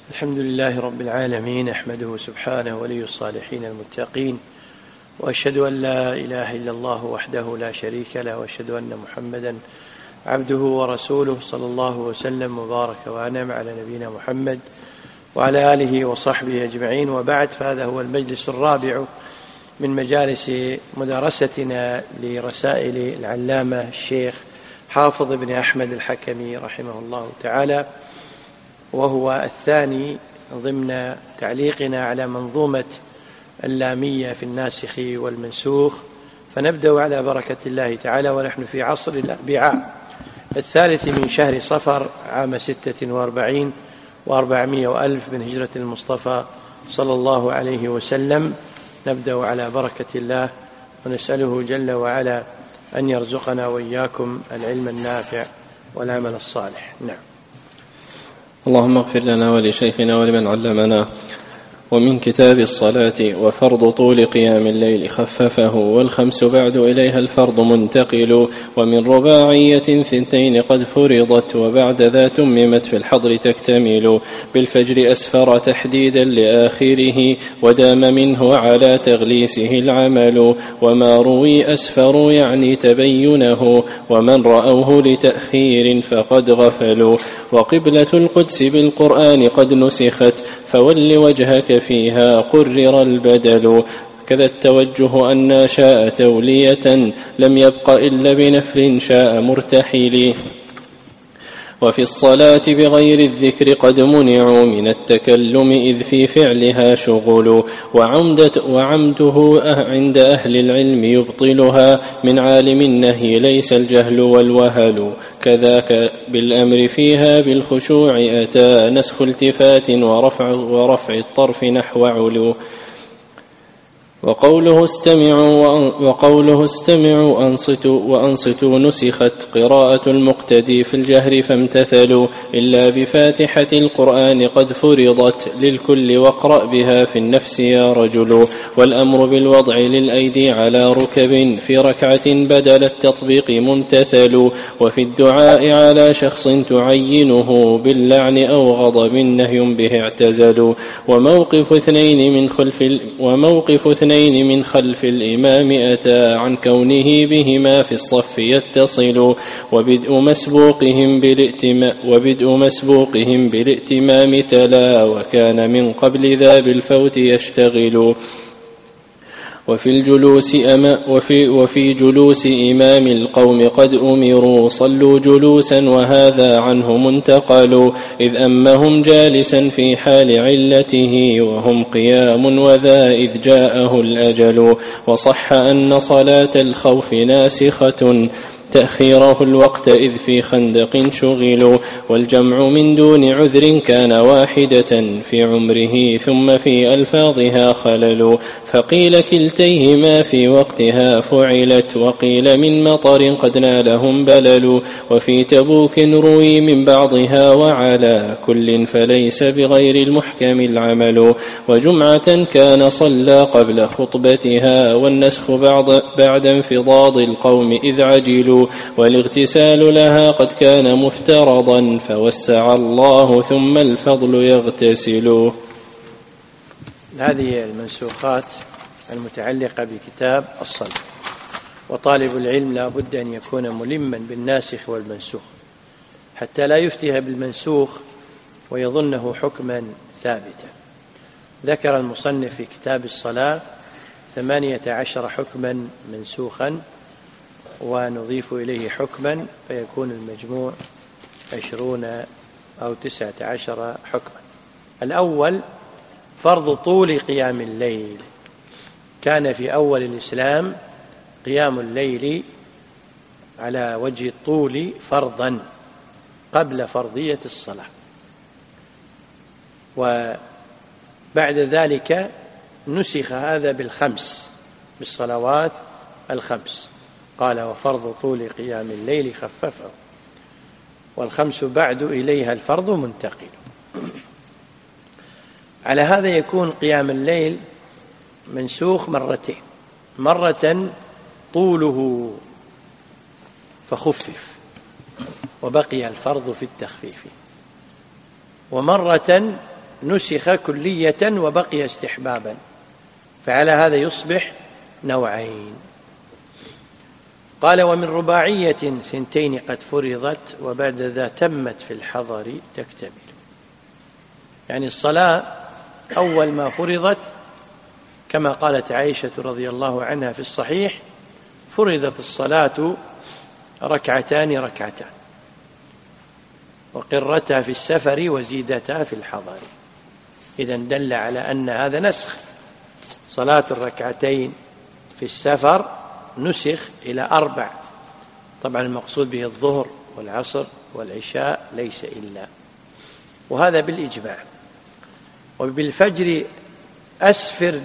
الحمد لله رب العالمين، أحمده سبحانه ولي الصالحين المتقين، وأشهد أن لا إله إلا الله وحده لا شريك له، وأشهد أن محمدا عبده ورسوله صلى الله وسلم وبارك وأنعم على نبينا محمد وعلى آله وصحبه أجمعين، وبعد، فهذا هو المجلس الرابع من مجالس مدارستنا لرسائل العلامة الشيخ حافظ بن أحمد الحكمي رحمه الله تعالى، وهو الثاني ضمن تعليقنا على منظومة اللامية في الناسخ والمنسوخ. فنبدأ على بركة الله تعالى ونحن في عصر الأربعاء 3 من شهر صفر عام 46 و400 وألف من هجرة المصطفى صلى الله عليه وسلم. نبدأ على بركة الله ونسأله جل وعلا أن يرزقنا وإياكم العلم النافع والعمل الصالح. نعم. اللهم اغفر لنا ولشيخنا ولمن علمنا. ومن كتاب الصلاة: وفرض طول قيام الليل خففه، والخمس بعد إليها الفرض منتقل، ومن رباعية 2 قد فرضت، وبعد ذا تممت في الحضر تكتمل، بالفجر أسفر تحديدا لآخره، ودام منه على تغليسه العمل، وما روي أسفر يعني تبينه، ومن رأوه لتأخير فقد غفلوا، وقبلة القدس بالقرآن قد نسخت، فول وجهك فيها قرر البدل، كذا التوجه أن شاء تولية، لم يبق إلا بنفل شاء مرتحل، وفي الصلاة بغير الذكر قد منعوا من التكلم إذ في فعلها شغل، وعمده عند أهل العلم يبطلها، من عالم النهي ليس الجهل والوهل، كذاك بالأمر فيها بالخشوع أتى، نسخ التفات ورفع الطرف نحو علو، وقوله استمعوا وأنصتوا نسخت، قراءة المقتدي في الجهر فامتثلوا، إلا بفاتحة القرآن قد فرضت، للكل واقرأ بها في النفس يا رجل، والأمر بالوضع للأيدي على ركب، في ركعة بدل التطبيق ممتثل، وفي الدعاء على شخص تعينه، باللعن أو غضب نهي به اعتزلوا، وموقف اثنين من خلف الإمام أتى، عن كونه بهما في الصف يتصل، وبدء مسبوقهم بالائتمام تلا، وكان من قبل ذا بالفوت يشتغل، وفي جلوس إمام القوم قد أمروا، صلوا جلوسا وهذا عنه منتقل، إذ أمهم جالسا في حال علته، وهم قيام وذا إذ جاءه الأجل، وصح أن صلاة الخوف ناسخة، تأخيره الوقت إذ في خندق شغلوا، والجمع من دون عذر كان واحدة في عمره، ثم في ألفاظها خلل، فقيل كلتيهما في وقتها فعلت، وقيل من مطر قد نالهم بلل، وفي تبوك روي من بعضها، وعلى كل فليس بغير المحكم العمل، وجمعة كان صلى قبل خطبتها، والنسخ بعد انفضاض القوم إذ عجلوا، والاغتسال لها قد كان مفترضا، فوسع الله ثم الفضل يغتسل. هذه المنسوخات المتعلقة بكتاب الصلاة، وطالب العلم لا بد أن يكون ملما بالناسخ والمنسوخ حتى لا يفتيه بالمنسوخ ويظنه حكما ثابتا. ذكر المصنف في كتاب الصلاة 18 حكما منسوخا، ونضيف إليه حكما فيكون المجموع 20 أو 19 حكما. الأول فرض طول قيام الليل. كان في أول الإسلام قيام الليل على وجه الطول فرضا قبل فرضية الصلاة، وبعد ذلك نسخ هذا بالصلوات الخمس. قال: وفرض طول قيام الليل خففه، والخمس بعد إليها الفرض منتقل. على هذا يكون قيام الليل منسوخ مرتين: مرة طوله فخفف وبقي الفرض في التخفيف، ومرة نسخ كلية وبقي استحبابا، فعلى هذا يصبح نوعين. قال: ومن رباعية 2 قد فرضت وبعد ذا تمت في الحضر تكتمل. يعني الصلاة أول ما فرضت كما قالت عائشة رضي الله عنها في الصحيح: فرضت الصلاة 2 وقرتها في السفر وزيدتها في الحضر. إذن دل على أن هذا نسخ، صلاة 2 في السفر نسخ إلى 4. طبعا المقصود به الظهر والعصر والعشاء ليس إلا، وهذا بالإجماع. وبالفجر أسفر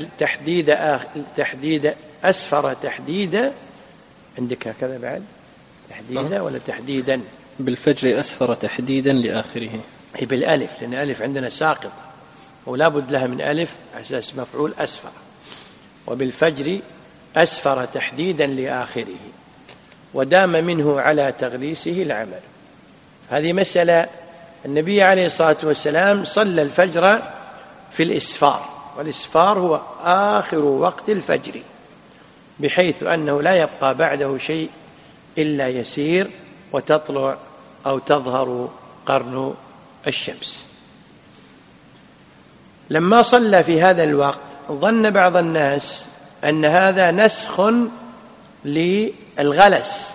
أسفر تحديدا. عندك هكذا بعد تحديدا ولا تحديدا؟ بالفجر أسفر تحديدا لآخره، هي بالألف، لأن الألف عندنا ساقط ولا بد لها من ألف على أساس مفعول أسفر. وبالفجر أسفر تحديدا لآخره ودام منه على تغليسه العمل. هذه مسألة. النبي عليه الصلاة والسلام صلى الفجر في الإسفار، والإسفار هو آخر وقت الفجر، بحيث أنه لا يبقى بعده شيء إلا يسير وتطلع أو تظهر قرن الشمس. لما صلى في هذا الوقت ظن بعض الناس أن هذا نسخ للغلس،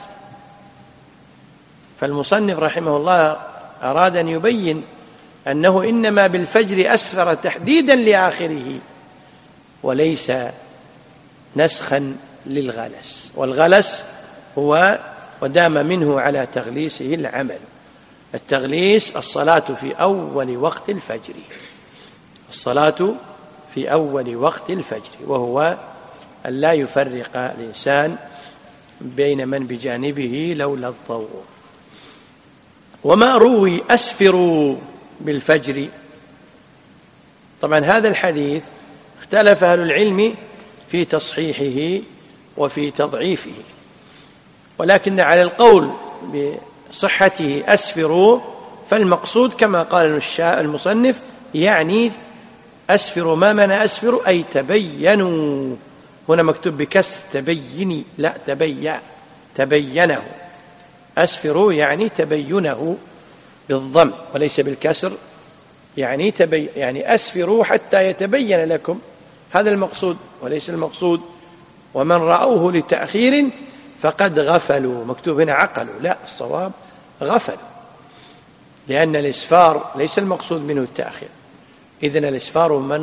فالمصنف رحمه الله أراد أن يبين أنه إنما بالفجر أسفر تحديدا لآخره وليس نسخا للغلس. والغلس هو ودام منه على تغليسه العمل. التغليس الصلاة في أول وقت الفجر، الصلاة في أول وقت الفجر، وهو أن لا يفرق الإنسان بين من بجانبه لولا الضوء. وما روي أسفروا بالفجر، طبعا هذا الحديث اختلف أهل العلم في تصحيحه وفي تضعيفه، ولكن على القول بصحته أسفروا فالمقصود كما قال المصنف يعني أسفروا. ما معنى أسفروا؟ أي تبينوا. هنا مكتوب بكسر تبيني، لا تبينه. أسفروا يعني تبينه بالضم وليس بالكسر، يعني أسفروا حتى يتبين لكم، هذا المقصود وليس المقصود ومن رأوه لتأخير فقد غفلوا. مكتوب هنا عقلوا، لا، الصواب غفلوا، لأن الإسفار ليس المقصود منه التأخير. إذن الإسفار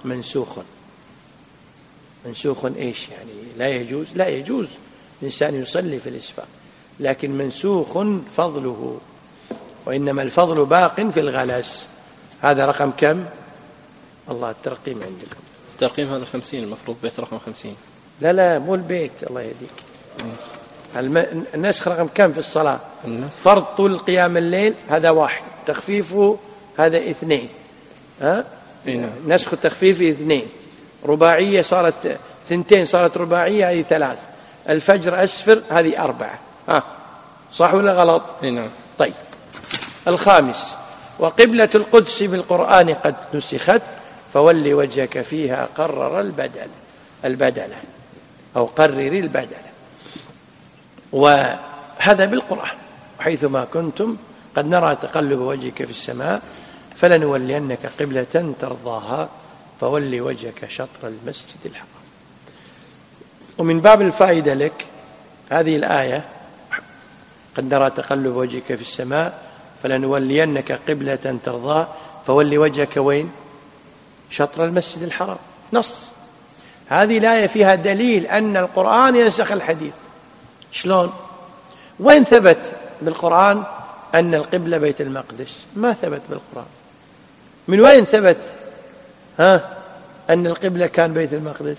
منسوخ إيش يعني؟ لا يجوز الإنسان يصلي في الإسفار، لكن منسوخ فضله، وإنما الفضل باق في الغلس. هذا رقم كم؟ الله الترقيم عندكم. الترقيم هذا 50، المفروض بيت رقم 50. لا مو البيت، الله يهديك. النسخ رقم كم في الصلاة؟ فرض طول قيام الليل هذا 1، تخفيفه هذا 2. نسخ التخفيف 2، رباعية صارت 2 صارت رباعية هذه 3، الفجر أسفر هذه 4. صح ولا غلط؟ نعم. طيب، الخامس: وقبلة القدس بالقرآن قد نسخت فولي وجهك فيها قرر البدل أو قرر البدل. وهذا بالقرآن: حيثما كنتم قد نرى تقلب وجهك في السماء فلنولينك قبلة ترضاها فولي وجهك شطر المسجد الحرام. ومن باب الفائدة لك هذه الآية: قد نرى تقلب وجهك في السماء فلنولينك قبلة ترضاها فولي وجهك وين؟ شطر المسجد الحرام. نص. هذه الآية فيها دليل أن القرآن ينسخ الحديث. شلون؟ وين ثبت بالقرآن أن القبلة بيت المقدس؟ ما ثبت بالقرآن. من وين ثبت أن القبلة كان بيت المقدس؟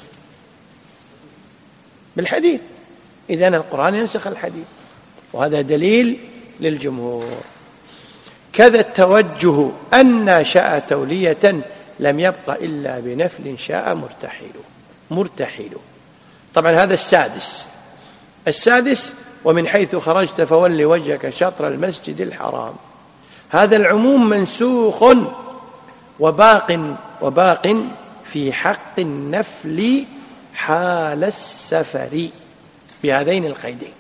بالحديث. إذن القرآن ينسخ الحديث، وهذا دليل للجمهور. كذا التوجه أن شاء تولية لم يبق إلا بنفل شاء مرتحل. طبعا هذا السادس: ومن حيث خرجت فول وجهك شطر المسجد الحرام. هذا العموم منسوخ وباق في حق النفل حال السفر، بهذين القيدين.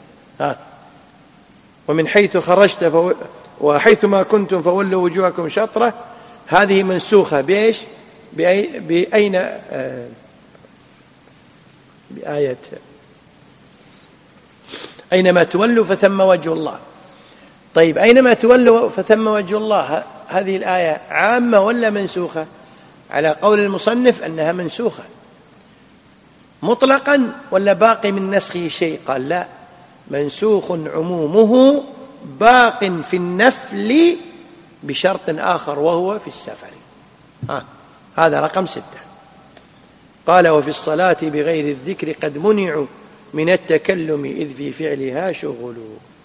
ومن حيث خرجت وحيث ما كنتم فولوا وجوهكم شطرة، هذه منسوخة بإيش؟ بأين؟ بآية أينما تولوا فثم وجه الله. طيب أينما تولوا فثم وجه الله، هذه الآية عامة ولا منسوخة؟ على قول المصنف أنها منسوخة مطلقا، ولا باقي من نسخه شيء؟ قال لا، منسوخ عمومه، باق في النفل بشرط آخر وهو في السفر. هذا رقم 6. قال وفي الصلاة بغير الذكر قد منعوا من التكلم إذ في فعلها شغل.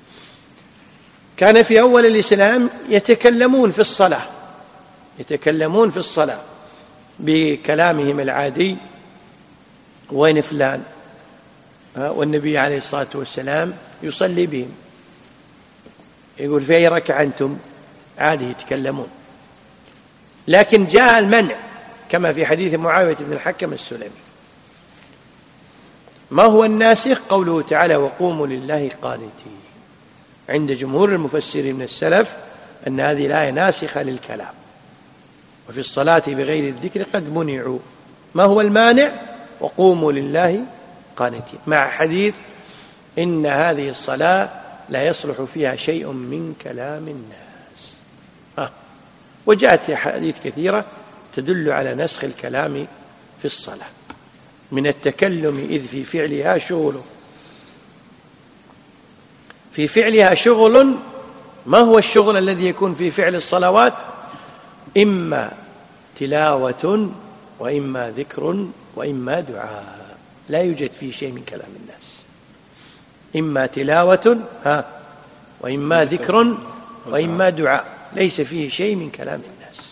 كان في أول الإسلام يتكلمون في الصلاة بكلامهم العادي، وين فلان؟ والنبي عليه الصلاة والسلام يصلي بهم، يقول في أي ركعة أنتم؟ عادي يتكلمون. لكن جاء المنع كما في حديث معاوية بن الحكم السلمي. ما هو الناسخ؟ قوله تعالى وقوموا لله قانتين. عند جمهور المفسرين من السلف أن هذه الآية ناسخة للكلام. وفي الصلاة بغير الذكر قد منعوا. ما هو المانع؟ وقوموا لله قانتين، مع حديث إن هذه الصلاة لا يصلح فيها شيء من كلام الناس. وجاءت في حديث كثيرة تدل على نسخ الكلام في الصلاة. من التكلم إذ في فعلها شغل. في فعلها شغل، ما هو الشغل الذي يكون في فعل الصلوات؟ إما تلاوة وإما ذكر وإما دعاء، لا يوجد فيه شيء من كلام الناس. إما تلاوة وإما ذكر وإما دعاء، ليس فيه شيء من كلام الناس.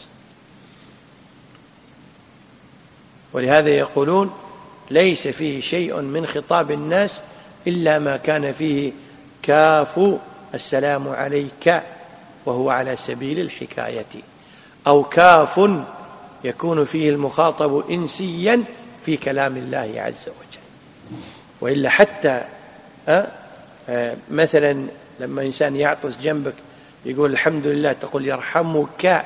ولهذا يقولون ليس فيه شيء من خطاب الناس إلا ما كان فيه كاف السلام عليك وهو على سبيل الحكاية، أو كاف يكون فيه المخاطب إنسيا في كلام الله عز وجل. وإلا حتى مثلا لما إنسان يعطس جنبك يقول الحمد لله، تقول يرحمك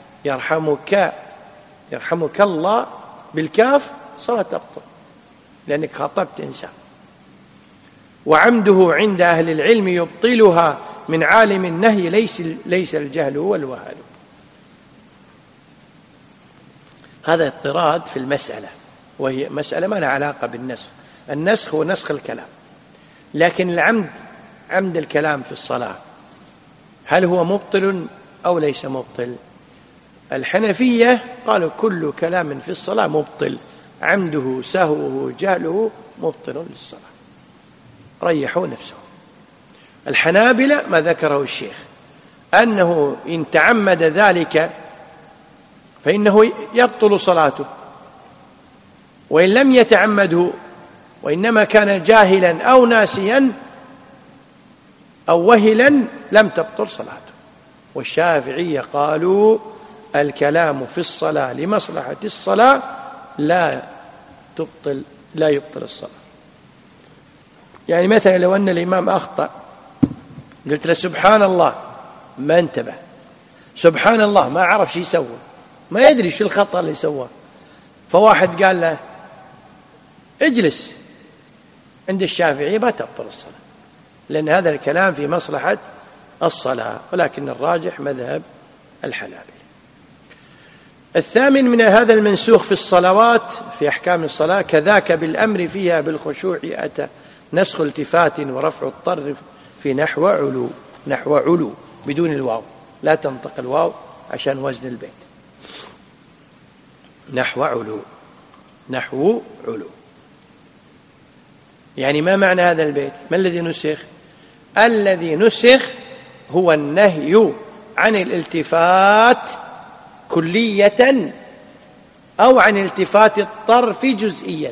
الله بالكاف، صلاة تبطل لأنك خاطبت إنسان. وعمده عند أهل العلم يبطلها، من عالم النهي ليس الجهل هو الوهل. هذا اضطراد في المسألة، وهي مسألة ما لها علاقة بالنسخ. النسخ هو نسخ الكلام، لكن عمد الكلام في الصلاة هل هو مبطل أو ليس مبطل؟ الحنفية قالوا كل كلام في الصلاة مبطل، عمده سهوه جهله مبطل للصلاة، ريحوا نفسه. الحنابلة ما ذكره الشيخ أنه إن تعمد ذلك فإنه يبطل صلاته، وإن لم يتعمده وإنما كان جاهلا أو ناسيا أو وهلا لم تبطل صلاته. والشافعية قالوا الكلام في الصلاة لمصلحة الصلاة لا يبطل الصلاة. يعني مثلا لو أن الإمام أخطأ قلت له سبحان الله، ما انتبه، سبحان الله، ما عرف شيء يسوي، ما يدري شو الخطأ اللي سواه، فواحد قال له اجلس، عند الشافعية ما تبطل الصلاة، لأن هذا الكلام في مصلحة الصلاة، ولكن الراجح مذهب الحنابلة. الثامن من هذا المنسوخ في الصلوات في أحكام الصلاة كذاك بالأمر فيها بالخشوع أتى نسخ التفات ورفع الطرف في نحو علو بدون الواو، لا تنطق الواو عشان وزن البيت. نحو علو يعني ما معنى هذا البيت؟ ما الذي نسخ؟ الذي نسخ هو النهي عن الالتفات كلية أو عن التفات الطرف جزئية،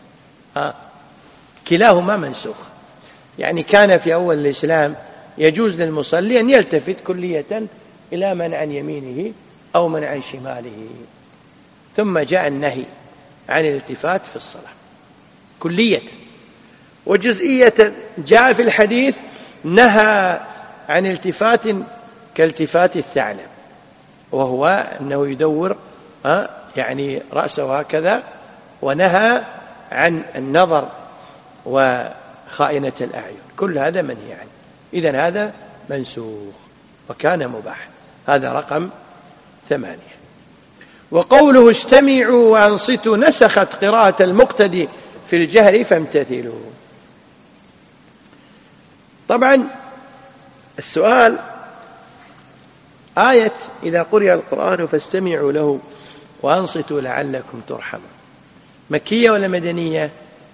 كلاهما منسوخ. يعني كان في أول الإسلام يجوز للمصلي أن يلتفت كلية إلى من عن يمينه أو من عن شماله. ثم جاء النهي عن الالتفات في الصلاة كلية، وجزئية جاء في الحديث نهى عن التفات كالتفات الثعلب، وهو أنه يدور يعني رأسه هكذا، ونهى عن النظر وخائنة الأعين، كل هذا منهي عنه. إذن هذا منسوخ وكان مباح. هذا رقم 8. وقوله استمعوا وأنصتوا نسخت قراءة المقتدي في الجهر فامتثلوا. طبعا السؤال آية إذا قرئ القرآن فاستمعوا له وأنصتوا لعلكم ترحمون مكية ولا مدنية؟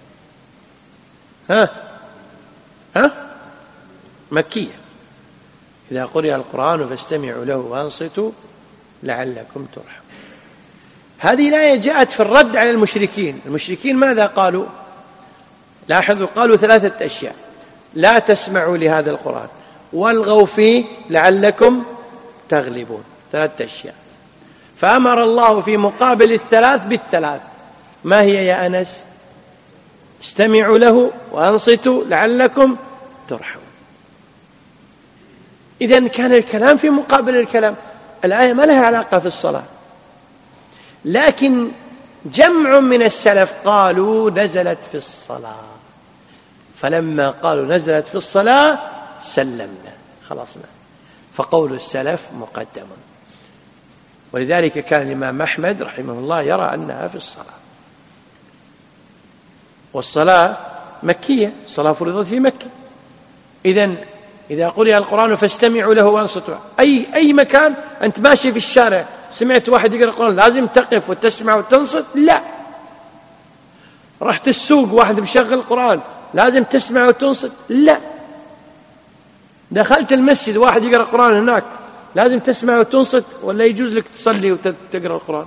مكية. إذا قرئ القرآن فاستمعوا له وأنصتوا لعلكم ترحمون. هذه الآية جاءت في الرد على المشركين. المشركين ماذا قالوا؟ لاحظوا، قالوا 3 أشياء: لا تسمعوا لهذا القرآن، والغوا فيه لعلكم تغلبون. 3 أشياء. فأمر الله في مقابل الثلاث بالثلاث. ما هي يا أنس؟ استمعوا له وأنصتوا لعلكم ترحمون. إذن كان الكلام في مقابل الكلام. الآية ما لها علاقة في الصلاة، لكن جمع من السلف قالوا نزلت في الصلاة، فلما قالوا نزلت في الصلاة سلمنا خلصنا، فقول السلف مقدم. ولذلك كان الإمام أحمد رحمه الله يرى أنها في الصلاة، والصلاة مكية، الصلاة فرضت في مكة. إذن إذا قرئ القرآن فاستمعوا له وانصتوا، أي مكان أنت ماشي في الشارع سمعت واحد يقرأ القرآن لازم تقف وتسمع وتنصت؟ لا. رحت السوق واحد بيشغل القرآن لازم تسمع وتنصت؟ لا. دخلت المسجد واحد يقرأ القرآن هناك لازم تسمع وتنصت ولا يجوز لك تصلي وتقرأ القرآن؟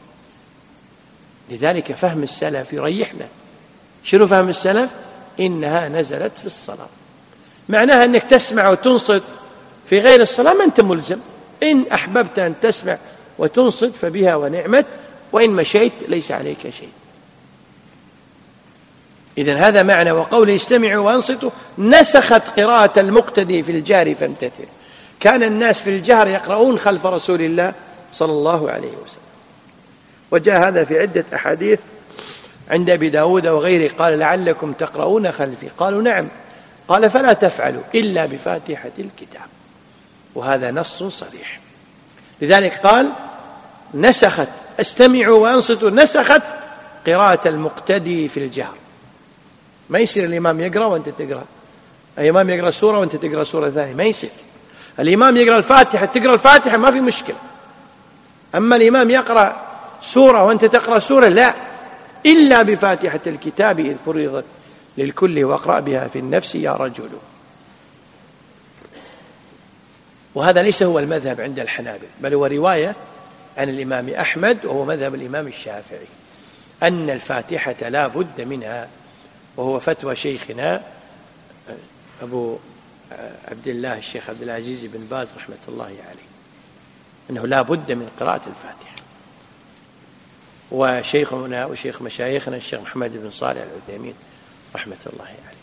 لذلك فهم السلف يريحنا. شنو فهم السلف؟ إنها نزلت في الصلاة، معناها أنك تسمع وتنصت في غير الصلاة ما أنت ملزم. إن أحببت أن تسمع وتنصت فبها ونعمت، وإن مشيت ليس عليك شيء. إذن هذا معنى وقوله استمعوا وانصتوا نسخت قراءة المقتدي في الجهر فامتثل. كان الناس في الجهر يقرؤون خلف رسول الله صلى الله عليه وسلم، وجاء هذا في عدة أحاديث عند أبي داود وغيره. قال لعلكم تقرؤون خلفي، قالوا نعم. قال فلا تفعلوا إلا بفاتحة الكتاب، وهذا نص صريح. لذلك قال نسخت استمعوا وانصتوا نسخت قراءة المقتدي في الجهر. ما يصير الإمام يقرأ وأنت تقرأ، الإمام يقرأ سورة وأنت تقرأ سورة ثانية، ما يصير. الإمام يقرأ الفاتحة تقرأ الفاتحة ما في مشكلة، أما الإمام يقرأ سورة وأنت تقرأ سورة لا، إلا بفاتحة الكتاب إذ فرضت للكل واقرأ بها في النفس يا رجل. وهذا ليس هو المذهب عند الحنابلة، بل هو رواية عن الإمام أحمد وهو مذهب الإمام الشافعي أن الفاتحة لا بد منها، وهو فتوى شيخنا أبو عبد الله الشيخ عبد العزيز بن باز رحمة الله عليه، أنه لا بد من قراءة الفاتحة. وشيخنا وشيخ مشايخنا الشيخ محمد بن صالح العثيمين رحمة الله عليه.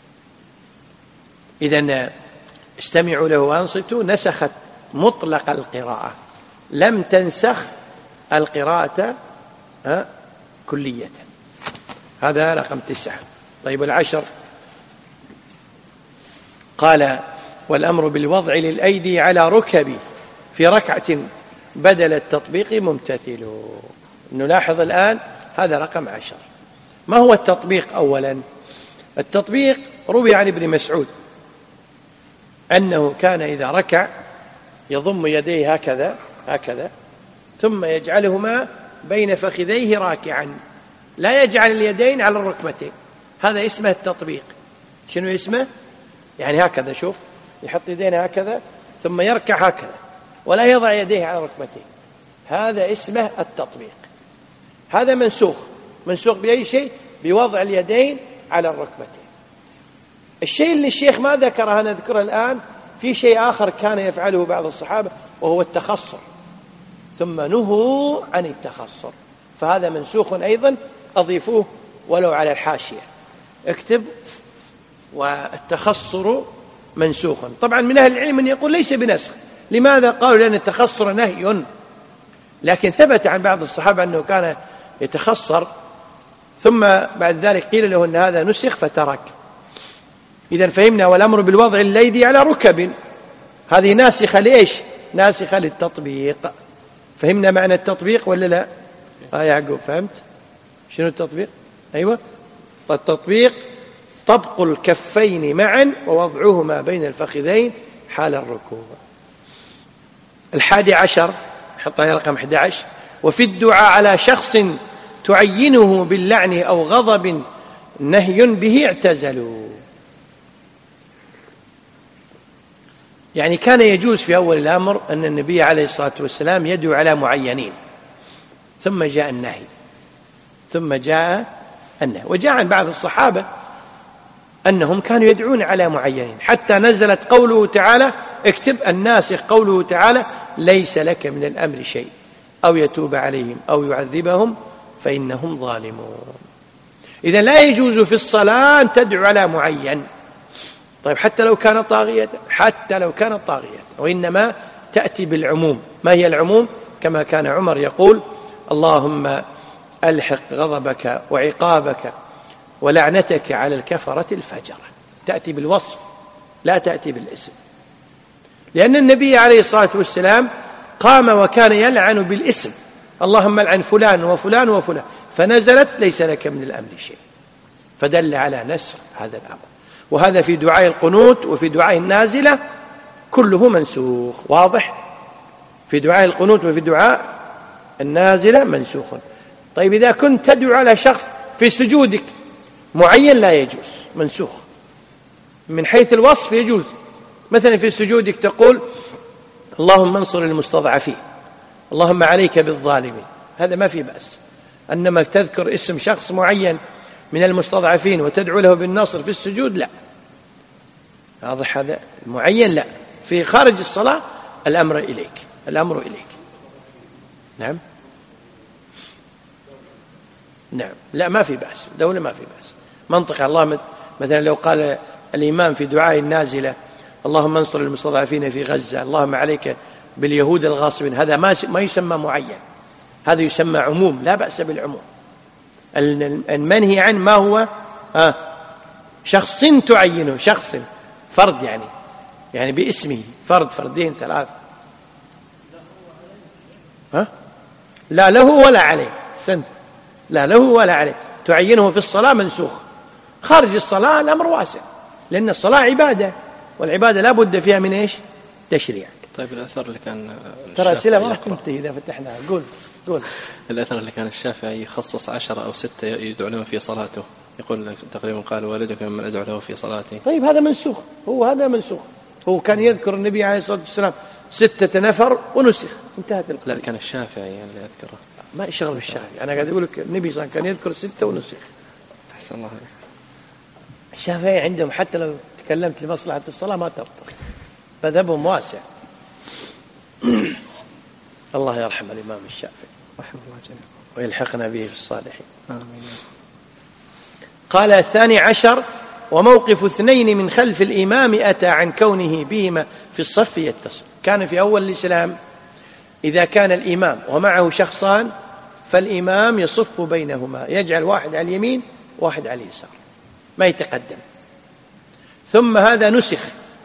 إذن استمعوا له وانصتوا نسخت مطلق القراءة، لم تنسخ القراءة كلية. هذا رقم 9. طيب 10 قال والأمر بالوضع للأيدي على ركب في ركعة بدل التطبيق ممتثل. نلاحظ الآن هذا رقم 10. ما هو التطبيق؟ أولا التطبيق روي عن ابن مسعود أنه كان إذا ركع يضم يديه هكذا ثم يجعلهما بين فخذيه راكعا، لا يجعل اليدين على الركبتين. هذا اسمه التطبيق. شنو اسمه؟ يعني هكذا، شوف، يحط يديه هكذا ثم يركع هكذا ولا يضع يديه على ركبتين، هذا اسمه التطبيق. هذا منسوخ بأي شيء؟ بوضع اليدين على الركبتين. الشيء اللي الشيخ ما ذكره نذكره الآن، في شيء آخر كان يفعله بعض الصحابة وهو التخصر. ثم نهوا عن التخصر، فهذا منسوخ أيضا، أضيفوه ولو على الحاشية، اكتب والتخصر منسوخ. طبعا من أهل العلم من يقول ليس بنسخ. لماذا؟ قالوا لأن التخصر نهي، لكن ثبت عن بعض الصحابة أنه كان يتخصر، ثم بعد ذلك قيل له أن هذا نسخ فترك. إذن فهمنا والأمر بالوضع الليدي على ركب، هذه ناسخة لإيش؟ ناسخة للتطبيق. فهمنا معنى التطبيق ولا لا؟ يا يعقوب فهمت شنو التطبيق؟ أيوة، التطبيق طبق الكفين معا ووضعهما بين الفخذين حال الركوب. 11 حطها رقم 11. وفي الدعاء على شخص تعينه باللعن أو غضب نهي به اعتزلوا. يعني كان يجوز في أول الأمر أن النبي عليه الصلاة والسلام يدعو على معينين، ثم جاء النهي، وجاء عن بعض الصحابة أنهم كانوا يدعون على معينين، حتى نزلت قوله تعالى، اكتب الناسخ قوله تعالى: ليس لك من الأمر شيء أو يتوب عليهم أو يعذبهم فإنهم ظالمون. إذا لا يجوز في الصلاة أن تدعو على معين، طيب حتى لو كان طاغية، وإنما تأتي بالعموم. ما هي العموم؟ كما كان عمر يقول: اللهم ألحق غضبك وعقابك ولعنتك على الكفرة الفجرة. تأتي بالوصف لا تأتي بالاسم، لأن النبي عليه الصلاة والسلام قام وكان يلعن بالاسم: اللهم العن فلان وفلان وفلان، فنزلت: ليس لك من الأمر شيء، فدل على نسخ هذا الأمر. وهذا في دعاء القنوت وفي دعاء النازلة كله منسوخ. واضح؟ في دعاء القنوت وفي دعاء النازلة منسوخ. طيب إذا كنت تدعو على شخص في سجودك معين لا يجوز، منسوخ. من حيث الوصف يجوز، مثلا في سجودك تقول: اللهم انصر المستضعفين، اللهم عليك بالظالمين، هذا ما في بأس. أنما تذكر اسم شخص معين من المستضعفين وتدعو له بالنصر في السجود لا. واضح هذا؟ المعين لا. في خارج الصلاة الأمر إليك. نعم لا، ما في بأس، دولة ما في بأس. منطقة الله مثلا لو قال الإمام في دعاء النازلة: اللهم انصر المستضعفين في غزة، اللهم عليك باليهود الغاصبين، هذا ما يسمى معين، هذا يسمى عموم، لا بأس بالعموم. المنهي عنه ما هو؟ شخص تعينه، شخص فرد، يعني باسمه، فردين 3. لا له ولا عليه، لا له ولا عليه. تعينه في الصلاة منسوخ. خارج الصلاة الأمر واسع، لأن الصلاة عبادة، والعبادة لا بد فيها من إيش؟ تشريع. طيب الأثر اللي كان ترى أسئلة ما تنتهي إذا فتحناها. قول. الأثر اللي كان الشافعي يخصص 10 أو 6 يدعو لهم في صلاته، يقول لك تقريبا قال: والدك ممن أدعو له في صلاتي. طيب هذا منسوخ، هذا منسوخ. هو كان يذكر النبي عليه الصلاة والسلام 6 نفر ونسخ، انتهت القضية. لا، كان الشافعي اللي يذكره، ما يشغل بالشافعي. أنا قاعد أقول لك النبي صلى الله عليه وسلم كان يذكر 6 ونسخ. أحسن الله عليك. الشافعي عندهم حتى لو تكلمت لمصلحة الصلاة ما ترضى، مذهبهم واسع. الله يرحم الإمام الشافعي رحمه الله جميعا ويلحقنا به في الصالحين. آمين. قال 12: وموقف 2 من خلف الإمام أتى عن كونه بهما في الصف يتصل. كان في أول الإسلام إذا كان الإمام ومعه شخصان فالإمام يصف بينهما، يجعل واحد على اليمين واحد على اليسار، ما يتقدم. ثم هذا نسخ،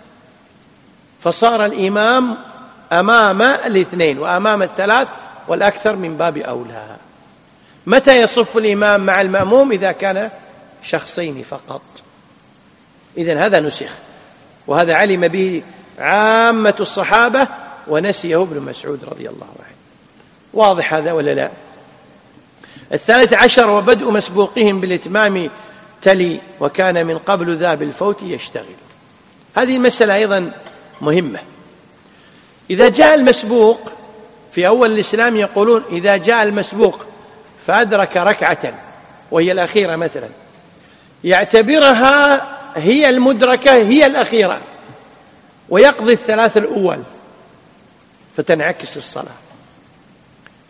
فصار الإمام أمام 2 وأمام 3 والأكثر من باب أولى. متى يصف الإمام مع المأموم؟ إذا كان شخصين فقط. إذن هذا نسخ، وهذا علم به عامة الصحابة ونسيه ابن مسعود رضي الله عنه. واضح هذا ولا لا؟ 13: وبدء مسبوقهم بالإتمام تلي وكان من قبل ذا بالفوت يشتغل. هذه المسألة أيضا مهمة. إذا جاء المسبوق في أول الإسلام يقولون إذا جاء المسبوق فأدرك ركعة وهي الأخيرة مثلا، يعتبرها هي المدركة هي الأخيرة ويقضي 3 الأول فتنعكس الصلاة.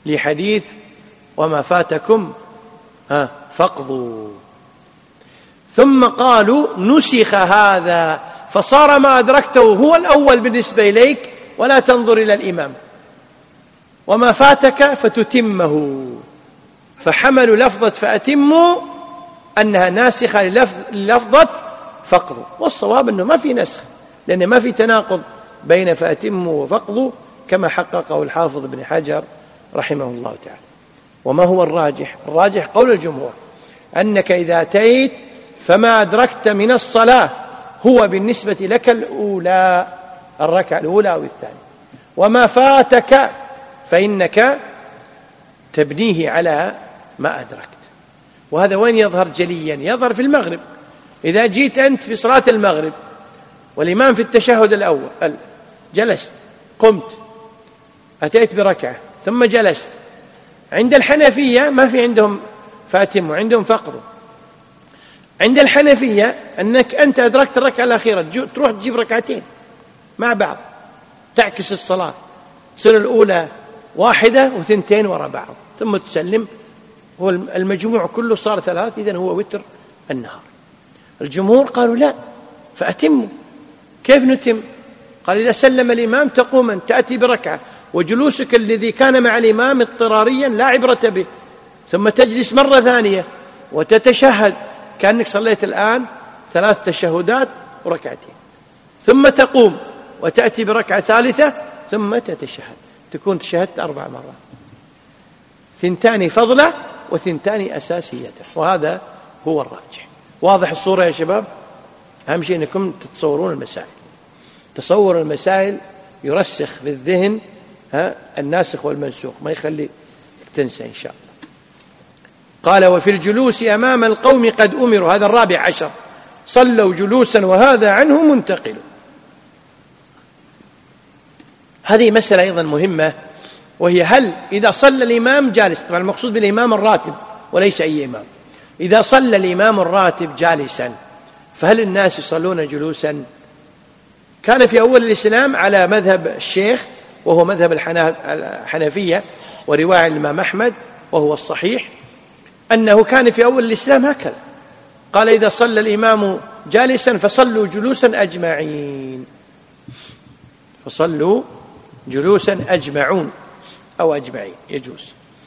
لحديث وما فاتكم فاقضوا. ثم قالوا نسخ هذا فصار ما أدركته هو الأول بالنسبة إليك ولا تنظر إلى الإمام، وما فاتك فتتمه، فحملوا لفظة فأتموا أنها ناسخة للفظة فاقضوا. والصواب أنه ما في نسخ، لأن ما في تناقض بين فأتموا وفاقضوا كما حققه الحافظ ابن حجر رحمه الله تعالى. وما هو الراجح؟ الراجح قول الجمهور أنك إذا أتيت فما أدركت من الصلاة هو بالنسبة لك الأولى، الركعة الأولى أو الثانية، وما فاتك فإنك تبنيه على ما أدركت. وهذا وين يظهر جليا؟ يظهر في المغرب. إذا جيت أنت في صلاة المغرب والإمام في التشهد الأول جلست، قمت، أتيت بركعة ثم جلست، عند الحنفية ما في عندهم فاتم وعندهم فقر. عند الحنفية أنك أنت أدركت الركعة الأخيرة تروح تجيب ركعتين مع بعض، تعكس الصلاة، تصير الأولى واحدة وثنتين وراء بعض ثم تسلم، هو المجموع كله صار 3، إذن هو وتر النهار. الجمهور قالوا لا، فأتموا. كيف نتم؟ قال إذا سلم الإمام تقوم أن تأتي بركعة، وجلوسك الذي كان مع الإمام اضطراريا لا عبرة به، ثم تجلس مرة ثانية وتتشهد كأنك صليت الآن 3 تشهدات وركعتين، ثم تقوم وتأتي بركعة ثالثة ثم تتشهد، تكون تشهدت 4 مرات، 2 فضلة و2 أساسية. وهذا هو الراجح. واضح الصورة يا شباب؟ أهم شيء أنكم تتصورون المسائل. تصور المسائل يرسخ في الذهن الناسخ والمنسوخ، ما يخلي تنسى إن شاء الله. قال وفي الجلوس أمام القوم قد أمروا، هذا 14، صلوا جلوسا وهذا عنه منتقل. هذه مسألة أيضا مهمة، وهي هل إذا صلى الإمام جالس، طبعا المقصود بالإمام الراتب وليس أي إمام، إذا صلى الإمام الراتب جالسا فهل الناس يصلون جلوسا؟ كان في أول الإسلام على مذهب الشيخ وهو مذهب الحنفية ورواية الإمام أحمد وهو الصحيح، أنه كان في أول الإسلام هكذا، قال إذا صلى الإمام جالسا فصلوا جلوسا أجمعين، فصلوا جلوسا أجمعون أو أجمعين يجوز.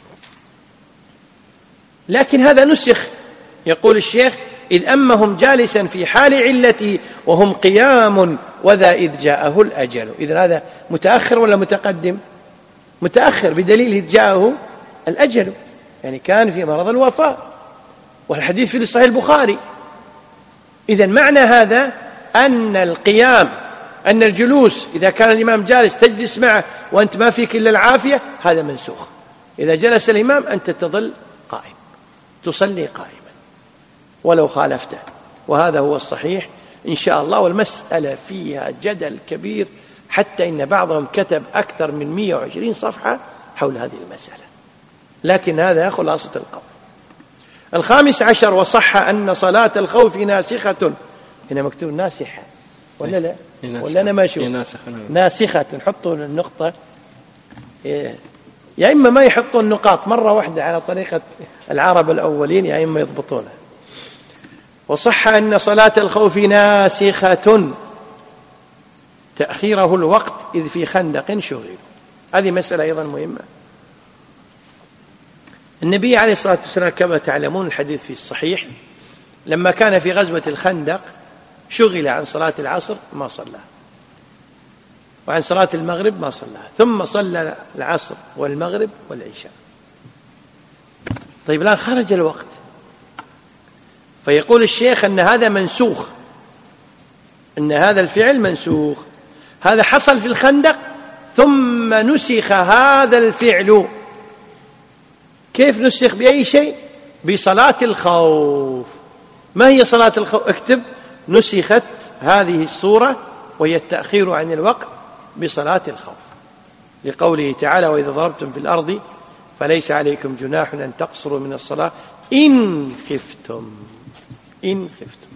لكن هذا نسخ، يقول الشيخ إذ أمهم جالسا في حال علته وهم قيام وذا إذ جاءه الأجل. إذن هذا متأخر ولا متقدم؟ متأخر، بدليل إذ جاءه الأجل، يعني كان في مرض الوفاة، والحديث في صحيح البخاري. إذن معنى هذا أن القيام، أن الجلوس إذا كان الإمام جالس تجلس معه وأنت ما فيك إلا العافية، هذا منسوخ. إذا جلس الإمام أنت تظل قائم، تصلي قائما ولو خالفته، وهذا هو الصحيح إن شاء الله. والمسألة فيها جدل كبير، حتى إن بعضهم كتب أكثر من 120 صفحة حول هذه المسألة، لكن هذا خلاصة القول. 15 وصح أن صلاة الخوف ناسخة. هنا مكتوب ناسخة ولا لا؟ ولا أنا ما أشوف ناسخة، نحطوا النقطة، يا إما ما يحطوا النقاط مرة واحدة على طريقة العرب الأولين، يا إما يضبطونها. وصح أن صلاة الخوف ناسخة تأخيره الوقت إذ في خندق شغل. هذه مسألة أيضا مهمة. النبي عليه الصلاة والسلام كما تعلمون الحديث في الصحيح، لما كان في غزوة الخندق شغل عن صلاة العصر ما صلاها، وعن صلاة المغرب ما صلاها، ثم صلى العصر والمغرب والعشاء. طيب الآن خرج الوقت، فيقول الشيخ أن هذا منسوخ، أن هذا الفعل منسوخ، هذا حصل في الخندق ثم نسخ هذا الفعل. كيف نسخ؟ بأي شيء؟ بصلاة الخوف. ما هي صلاة الخوف؟ اكتب نسخت هذه الصورة وهي التأخير عن الوقت بصلاة الخوف، لقوله تعالى وإذا ضربتم في الأرض فليس عليكم جناح أن تقصروا من الصلاة إن خفتم. إن خفتم.